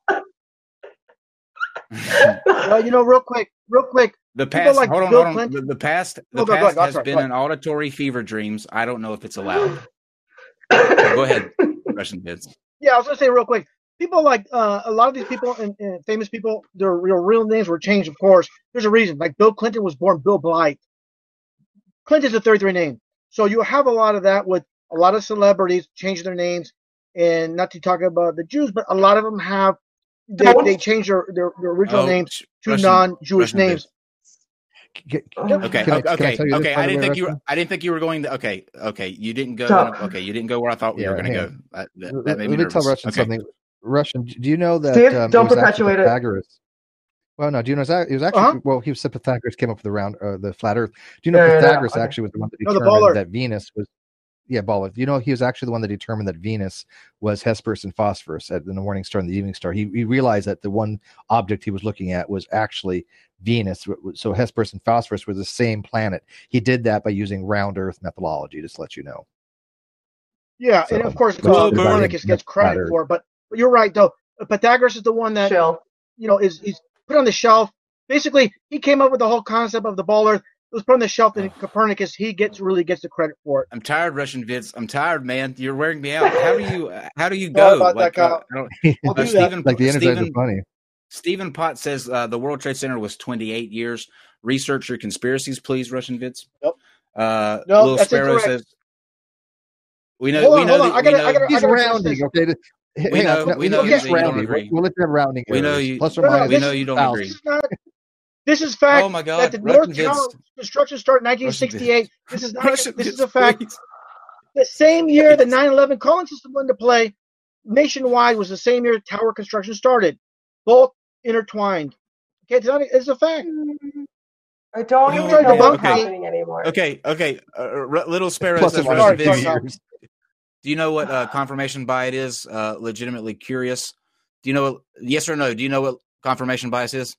Well, you know, real quick, real quick. The People past, like hold on, Bill hold on. Clinton- The, the past, the Oh, go- go past ahead. I'm has sorry, been go an auditory fever dreams. I don't know if it's allowed. Go ahead, Russian Vids. Yeah, I was gonna say real quick. People like uh, a lot of these people and, and famous people, their real real names were changed. Of course, there's a reason. Like Bill Clinton was born Bill Blight. Clinton's a thirty-three name, so you have a lot of that with a lot of celebrities changing their names, and not to talk about the Jews, but a lot of them have they, Don't. they change their, their, their original Oh, names to Russian- non-Jewish Russian names. Vids. G- Oh, Okay, Can I- okay, can I okay. tell you this, okay. by I the didn't way, think you were. Russian? I didn't think you were going to. Okay, okay. You didn't go. Stop. Okay, you didn't go where I thought we Yeah, were going to hang go. Uh, that, Let, that made me let me tell nervous. Russian Okay. something. Russian, do you know that Steve, um, don't it was actually perpetuate it. Pythagoras? Well, no. Do you know it was actually Uh-huh. well? He was Pythagoras came up with the round, uh, the flat Earth. Do you know No, no, no, Pythagoras okay. actually was the one that No, the determined ball Earth. that Venus was, yeah, ball Earth. You know, he was actually the one that determined that Venus was Hesperus and Phosphorus at the morning star and the evening star. He, he realized that the one object he was looking at was actually Venus. So Hesperus and Phosphorus were the same planet. He did that by using round Earth methodology. Just to let you know. Yeah, So, and of course, which uh, is Copernicus about- gets credit about for it. But, but you're right, though. Pythagoras is the one that Chill. you know is is put on the shelf. Basically, he came up with the whole concept of the ball Earth. It was put on the shelf, and Oh. Copernicus he gets really gets the credit for it. I'm tired, Russian Vids. I'm tired, man. You're wearing me out. How do you? How do you Sorry go? about that, Like, uh, Kyle. I don't, I'll uh, do that. Stephen, like the inner side is Stephen, funny. Stephen Potts says uh, the World Trade Center was twenty-eight years. Research your conspiracies, please, Russian Vids. Yep. Uh, No, Little that's Sparrow incorrect. says we know. Hold we on, know. hold on. that- I we gotta- know- I gotta- He's gotta finish rounding. this. Okay. Hang We on. know- No, we he's know just you don't rounding. agree. We'll let you have rounding We know errors. you- Plus or No, no, minus we know you don't thousands. agree. This is not. This is fact. Oh my God, That the Russian North Tower Vids. construction started in nineteen sixty-eight. This is not. Russian This is Vids, a fact. please. The same year the nine eleven calling system went into play, nationwide was the same year tower construction started. Both intertwined. Okay, it's, not, it's a fact. I don't Oh, even know okay, what's okay. happening anymore. Okay, okay. Uh, R- Little Sparrow Plus or says minus Russian Sorry, two Vids. sorry, years. Do you know what uh, confirmation bias is? Uh, legitimately curious. Do you know what? Yes or no? Do you know what confirmation bias is?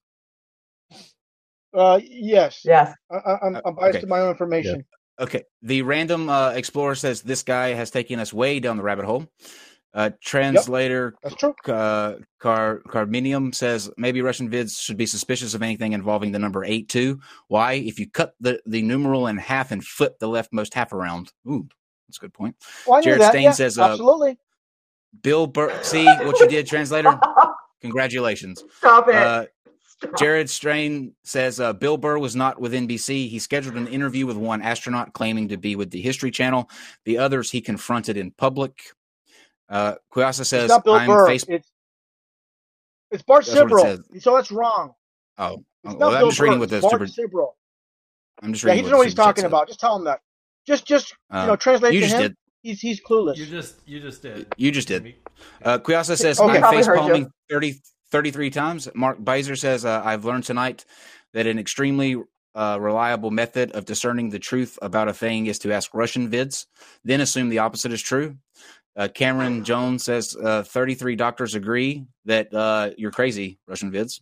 Uh, yes. Yes. I, I, I'm, I'm biased Okay. to my own information. Okay. The random uh, explorer says this guy has taken us way down the rabbit hole. Uh, translator That's true. uh, Car Carminium says maybe Russian Vids should be suspicious of anything involving the number eight two. Why? If you cut the, the numeral in half and flip the leftmost half around. Ooh, that's a good point. Well, I knew Jared that. Stain Yeah, says, uh, absolutely. Bill Burr. See what you did, translator? Congratulations. Stop it. Uh, Stop. Jared Strain says uh, Bill Burr was not with N B C. He scheduled an interview with one astronaut claiming to be with the History Channel. The others he confronted in public. Uh, Kuyasa says, It's not Bill I'm Burr. face- It's it's Bart That's what it Sibrel. So that's wrong. Oh, It's oh, not well, I'm Bill just reading Burr. what the It's Bart super. Sibrel. I'm just Yeah, reading he doesn't know what he's the super chat talking said. about. Just tell him that. Just, just Uh, you know, translate you to just him. did. He's he's clueless. You just you just did. You just did. Uh, Kuyasa says, Okay. I'm Probably face heard palming you. thirty, thirty-three times. Mark Beiser says, uh, I've learned tonight that an extremely uh, reliable method of discerning the truth about a thing is to ask Russian vids, then assume the opposite is true. Uh, Cameron Jones says, uh, thirty-three doctors agree that uh, you're crazy, Russian vids.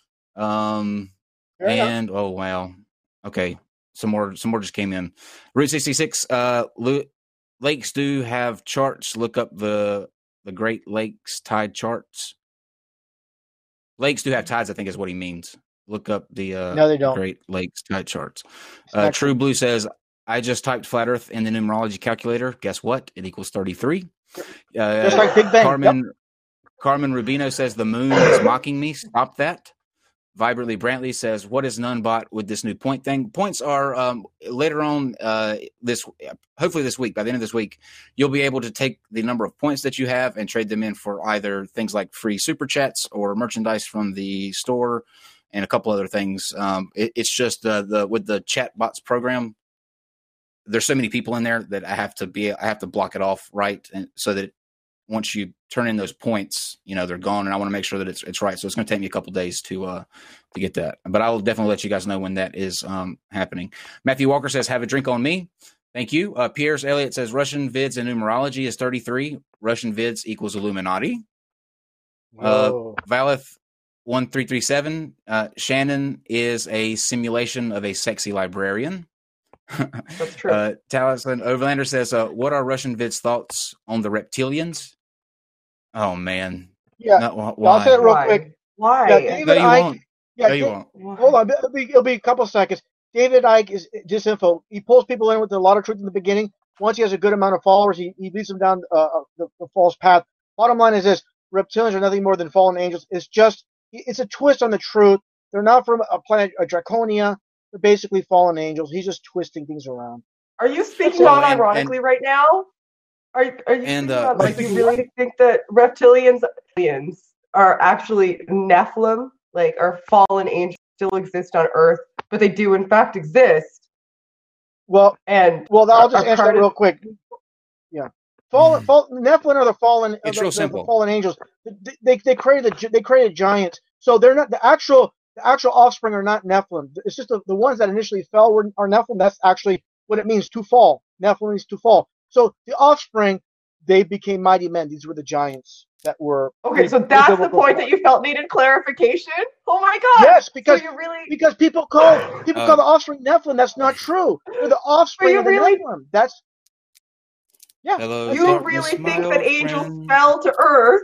Um, Fair enough. and, oh, wow. Okay. Some more, some more just came in. Route sixty-six, uh, Lu- lakes do have charts. Look up the the Great Lakes tide charts. Lakes do have tides, I think is what he means. Look up the uh, No, they don't. Great Lakes tide charts. It's Uh, not True Blue says, I just typed flat Earth in the numerology calculator. Guess what? It equals thirty-three. Uh, Just like Big Bang. Carmen, Carmen Rubino says, the moon is mocking me. Stop that. Vibrantly Brantley says, what is Nunbot with this new point thing? Points are um, later on uh, this, hopefully this week, by the end of this week, you'll be able to take the number of points that you have and trade them in for either things like free super chats or merchandise from the store and a couple other things. Um, it, it's just uh, the with the chat bots program, there's so many people in there that I have to be, I have to block it off right, and so that once you turn in those points, you know they're gone, and I want to make sure that it's it's right. So it's going to take me a couple days to uh to get that, but I will definitely let you guys know when that is um happening. Matthew Walker says, "Have a drink on me." Thank you. Uh, Piers Elliott says, "Russian vids and numerology is thirty-three. Russian vids equals Illuminati." Uh, Valeth one three three seven. Uh, Shannon is a simulation of a sexy librarian. That's true. uh, Taliesin Overlander says, uh, "What are Russian vids' thoughts on the reptilians?" Oh man, Yeah, no, why? I'll say it real Why? quick. Why? Yeah, David No, you Icke. won't. Yeah, No, you Da- won't. Why? hold on. It'll be, it'll be a couple seconds. David Icke is disinfo. He pulls people in with a lot of truth in the beginning. Once he has a good amount of followers, he, he leads them down uh, the, the false path. Bottom line is this: reptilians are nothing more than fallen angels. It's just it's a twist on the truth. They're not from a planet, a Draconia. They're basically fallen angels. He's just twisting things around. Are you speaking Well, and- non-ironically right now? Are are you And, speaking uh, about, like you really think that reptilians aliens are actually Nephilim, like are fallen angels still exist on Earth, but they do in fact exist? Well, And well, I'll just are answer part that of- real quick. Yeah, fallen, fall, Nephilim are the fallen, uh, It's the, real the- simple. the fallen angels. They, they they created the, they created giants, so they're not the actual the actual offspring are not Nephilim. It's just the, the ones that initially fell were are Nephilim. That's actually what it means to fall. Nephilim means to fall. So the offspring, they became mighty men. These were the giants that were. Okay, so pre- that's the pre-biblical. point that you felt needed clarification? Oh my god! Yes, because so you really because people call people Uh, call the offspring Nephilim. That's not true. They're the offspring you of the really- Nephilim. That's yeah. Hello, that's you it. darkness, really my think that old angels friend. fell to Earth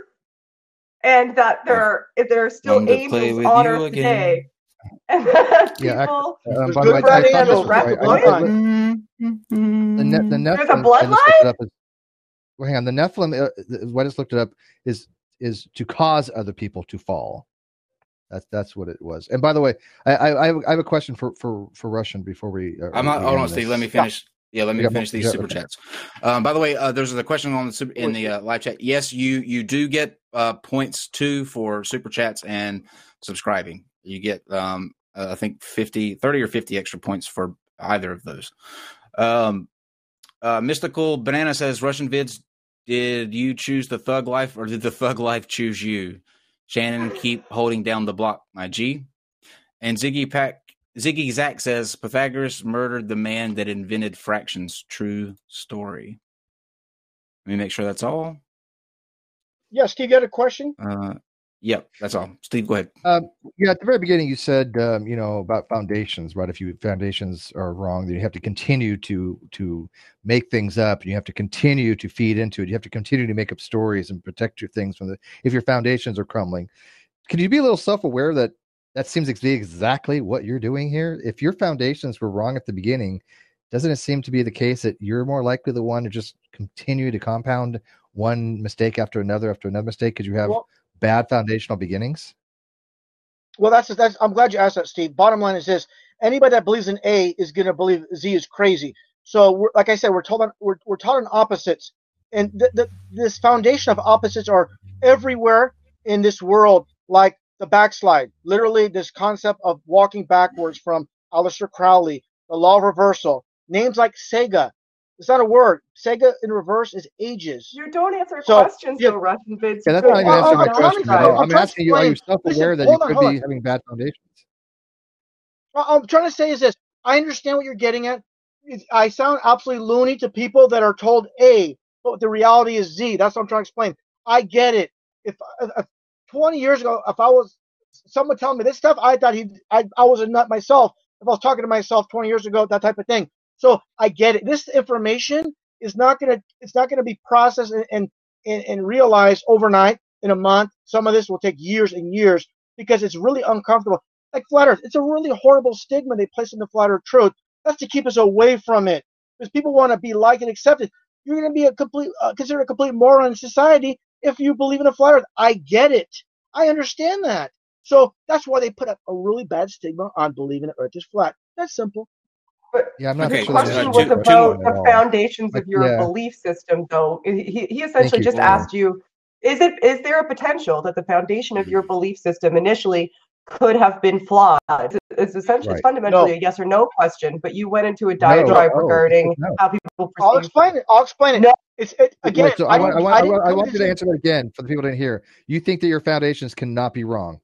and that there if there are still Come to play angels with on you Earth again. today? And that Yeah, I- people Um, There's by the good way, bad I thought angels. this was right. I, I, What? looked- the, ne- the Nephilim. There's a I just looked bloodline? it up as, well, hang on. The Nephilim. Uh, th- what I just looked it up is is to cause other people to fall. That's that's what it was. And by the way, I I, I have I have a question for for for Russian before we. Uh, I'm not. we Hold on, end Steve. this. Let me finish. Yeah, let me Yeah, finish these yeah, super okay. chats. Um, by the way, uh, there's a question on the super, in the uh, live chat. Yes, you you do get uh, points too for super chats and subscribing. You get um, uh, I think fifty, thirty or fifty extra points for either of those. Um, uh, Mystical Banana says, "Russian vids, did you choose the thug life or did the thug life choose you?" Shannon, keep holding down the block, my G. And Ziggy Pack Ziggy Zach says, Pythagoras murdered the man that invented fractions. True story. Let me make sure that's all. Yeah, Steve, you had a question? Uh, yep, that's all. Steve, go ahead. Um, yeah, at the very beginning, you said um, you know about foundations, right? If you foundations are wrong, then you have to continue to to make things up, and you have to continue to feed into it. You have to continue to make up stories and protect your things from the. If your foundations are crumbling, can you be a little self-aware that that seems to be exactly what you're doing here? If your foundations were wrong at the beginning, doesn't it seem to be the case that you're more likely the one to just continue to compound one mistake after another after another mistake because you have Well, bad foundational beginnings? well, that's that's. I'm glad you asked that, Steve. Bottom line is this: anybody that believes in A is going to believe Z is crazy. So, we're, like I said, we're told on, we're we're taught on opposites, and th- th- this foundation of opposites are everywhere in this world, like the backslide. Literally, this concept of walking backwards from Aleister Crowley, the law of reversal, names like Sega. It's not a word. Sega in reverse is ages. You don't answer So, questions, yeah. though, Russian vids. Yeah, that's You not even go, Well, answering my I'm trying to- question at all. I'm I'm trying to asking you, are you explain- self-aware listen, that hold you on, could hold be on. having bad foundations? What I'm trying to say is this. I understand what you're getting at. It's- I sound absolutely loony to people that are told A, but the reality is Z. That's what I'm trying to explain. I get it. If, if twenty years ago, if I was someone telling me this stuff, I thought he, I, I was a nut myself. If I was talking to myself twenty years ago, that type of thing. So I get it. This information is not gonna, it's not gonna be processed and and, and, and realized overnight in a month. Some of this will take years and years because it's really uncomfortable. Like flat Earth, it's a really horrible stigma they place in the flat Earth truth. That's to keep us away from it, because people want to be liked and accepted. You're going to be a complete, uh, considered a complete moron in society if you believe in a flat Earth. I get it. I understand that. So that's why they put up a really bad stigma on believing the Earth is flat. That's simple. But Yeah, I'm not Okay, the sure. question uh, was two- two about more. the foundations Like, of your yeah. belief system, though. He, he essentially you. just Well- asked you, is it is there a potential that the foundation of your belief system initially could have been flawed. It's essentially Right. it's fundamentally No. a yes or no question, but you went into a diatribe no, regarding no. how people perceive. I'll explain it. I'll explain it. No. It's it, again. Right, so I, I, want, didn't, I, want, I, I, didn't want, I come want to you to this- answer that again for the people that didn't hear. You think that your foundations cannot be wrong?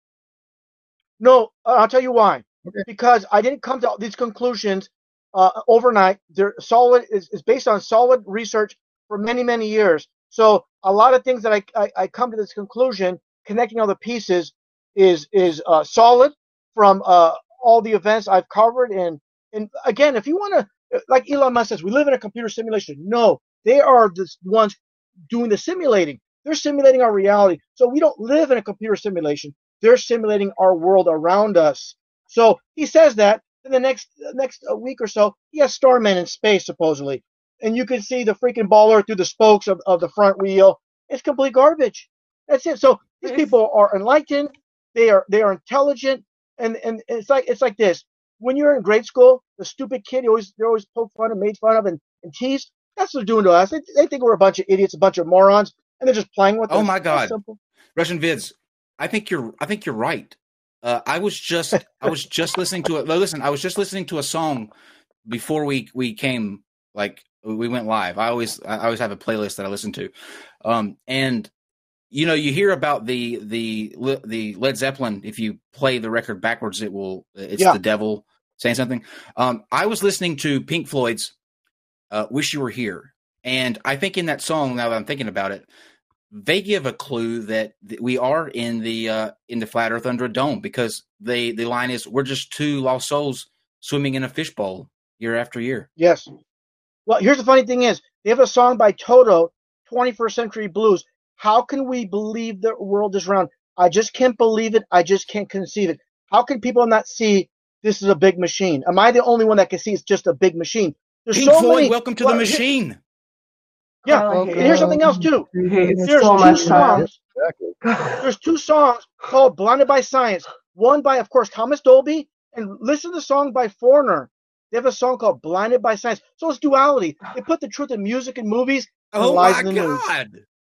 No, uh, I'll tell you why. Okay. Because I didn't come to these conclusions uh, overnight. They're solid. Is is based on solid research for many many years. So a lot of things that I I, I come to this conclusion, connecting all the pieces, is is uh, solid from uh, all the events I've covered. And and again, if you want to, like Elon Musk says, we live in a computer simulation. No, they are the ones doing the simulating. They're simulating our reality. So we don't live in a computer simulation. They're simulating our world around us. So he says that in the next next week or so, he has Starman in space supposedly, and you can see the freaking baller through the spokes of, of the front wheel. It's complete garbage. That's it. So these people are enlightened. They are they are intelligent, and and it's like it's like this. When you're in grade school, the stupid kid you always they're always poked fun and made fun of and, and teased. That's what they're doing to us. They, they think we're a bunch of idiots, a bunch of morons, and they're just playing with us. Oh my It's God. simple. Russian Vids, I think you're I think you're right. Uh, I was just I was just listening to it. Listen, I was just listening to a song before we we came like we went live. I always I always have a playlist that I listen to, um, and you know you hear about the the the Led Zeppelin. If you play the record backwards, it will it's Yeah. the devil saying something. Um, I was listening to Pink Floyd's uh, "Wish You Were Here," and I think in that song, now that I'm thinking about it, they give a clue that th- we are in the uh, in the flat Earth under a dome, because they the line is we're just two lost souls swimming in a fishbowl year after year. Yes. Well, here's the funny thing is, they have a song by Toto, twenty-first Century Blues. How can we believe the world is round? I just can't believe it. I just can't conceive it. How can people not see this is a big machine? Am I the only one that can see it's just a big machine? There's Pink so Floyd, many. welcome to well, the here- machine. Yeah. Oh, I And hate here's it. something else too. Hey, it's There's so two much time. songs. Exactly. There's two songs called "Blinded by Science." One by, of course, Thomas Dolby, and listen to the song by Foreigner. They have a song called "Blinded by Science." So it's duality. They put the truth in music and movies and Oh lies my in the news. God!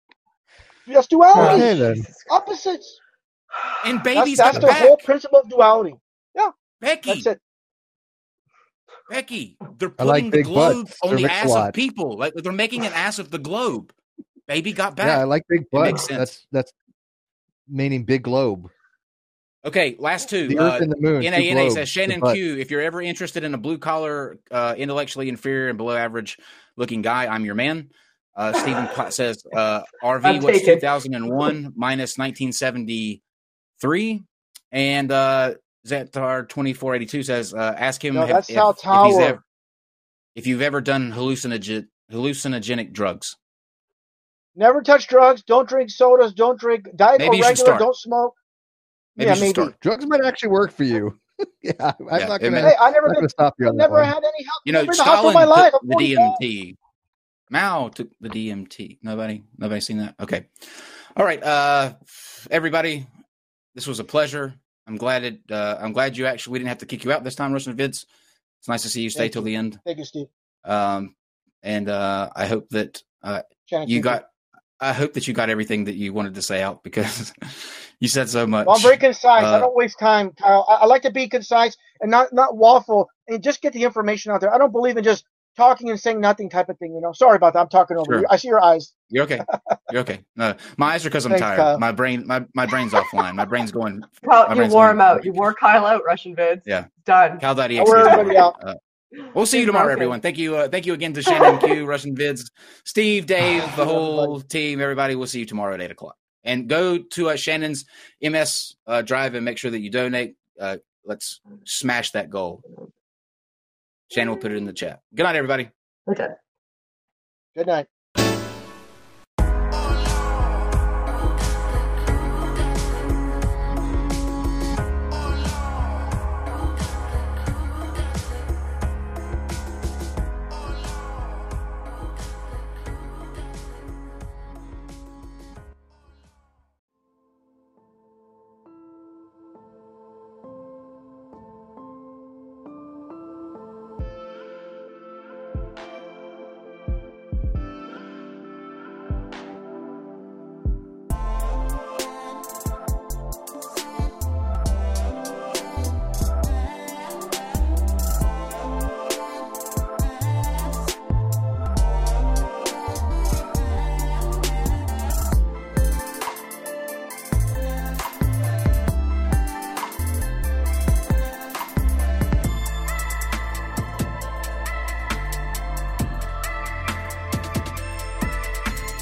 That's duality. Okay, then. Opposites. And That's, baby's that's got the back. whole principle of duality. Becky, That's it. Becky, they're I like putting the big globe butts. on They're the mixed ass a lot. of people. Like they're making an ass of the globe. Baby got back. Yeah, I like big makes butts. sense. That's that's meaning big globe. Okay, last two. The Uh, Earth and the Moon. N two A N A globes, says, Shannon the butt. Q, if you're ever interested in a blue collar, uh, intellectually inferior and below average looking guy, I'm your man. Uh, Stephen Platt says, uh, R V, I'm what's taken. two thousand one minus nineteen seventy-three? And uh, Zetar twenty-four eighty-two says, uh, ask him No, if, that's if, Sal if, he's Tower. ever, if you've ever done hallucinogen, hallucinogenic drugs. Never touch drugs. Don't drink sodas. Don't drink diet Maybe or you should regular. start. Don't smoke. Maybe yeah, you should maybe. start. Drugs might actually work for you. yeah, I'm Yeah, not it gonna. may- Hey, I never I'm not been, gonna stop you I've on that never one. had any help. You know, never been in the hospital Stalin in my life. took I'm the forty-four. D M T. Mao took the D M T. Nobody, nobody seen that. Okay, all right, uh, everybody. This was a pleasure. I'm glad it. Uh, I'm glad you actually. We didn't have to kick you out this time, Russian Vids. It's nice to see you stay Thank till you. the end. Thank you, Steve. Um, and uh, I hope that uh, Shannon, you thank got. I hope that you got everything that you wanted to say out, because you said so much. Well, I'm very concise. Uh, I don't waste time, Kyle. I, I like to be concise and not not waffle and just get the information out there. I don't believe in just talking and saying nothing type of thing. You know. Sorry about that. I'm talking over Sure. you. I see your eyes. You're okay. You're okay. No, my eyes are because I'm Thanks, tired. Kyle. My brain, my, my brain's offline. My brain's going. Kyle, My you brain's wore going him out. freaking- You wore Kyle out, Russian Vids. Yeah. Done. Cal dot E I X E wear is everybody tomorrow. out. Uh, we'll see you He's tomorrow, broken. everyone. Thank you. Uh, thank you again to Shannon Q, Russian Vids, Steve, Dave, the whole Everybody. team, everybody. We'll see you tomorrow at eight o'clock. And go to uh, Shannon's M S uh, Drive and make sure that you donate. Uh, let's smash that goal. Shannon will put it in the chat. Good night, everybody. Okay. Good night.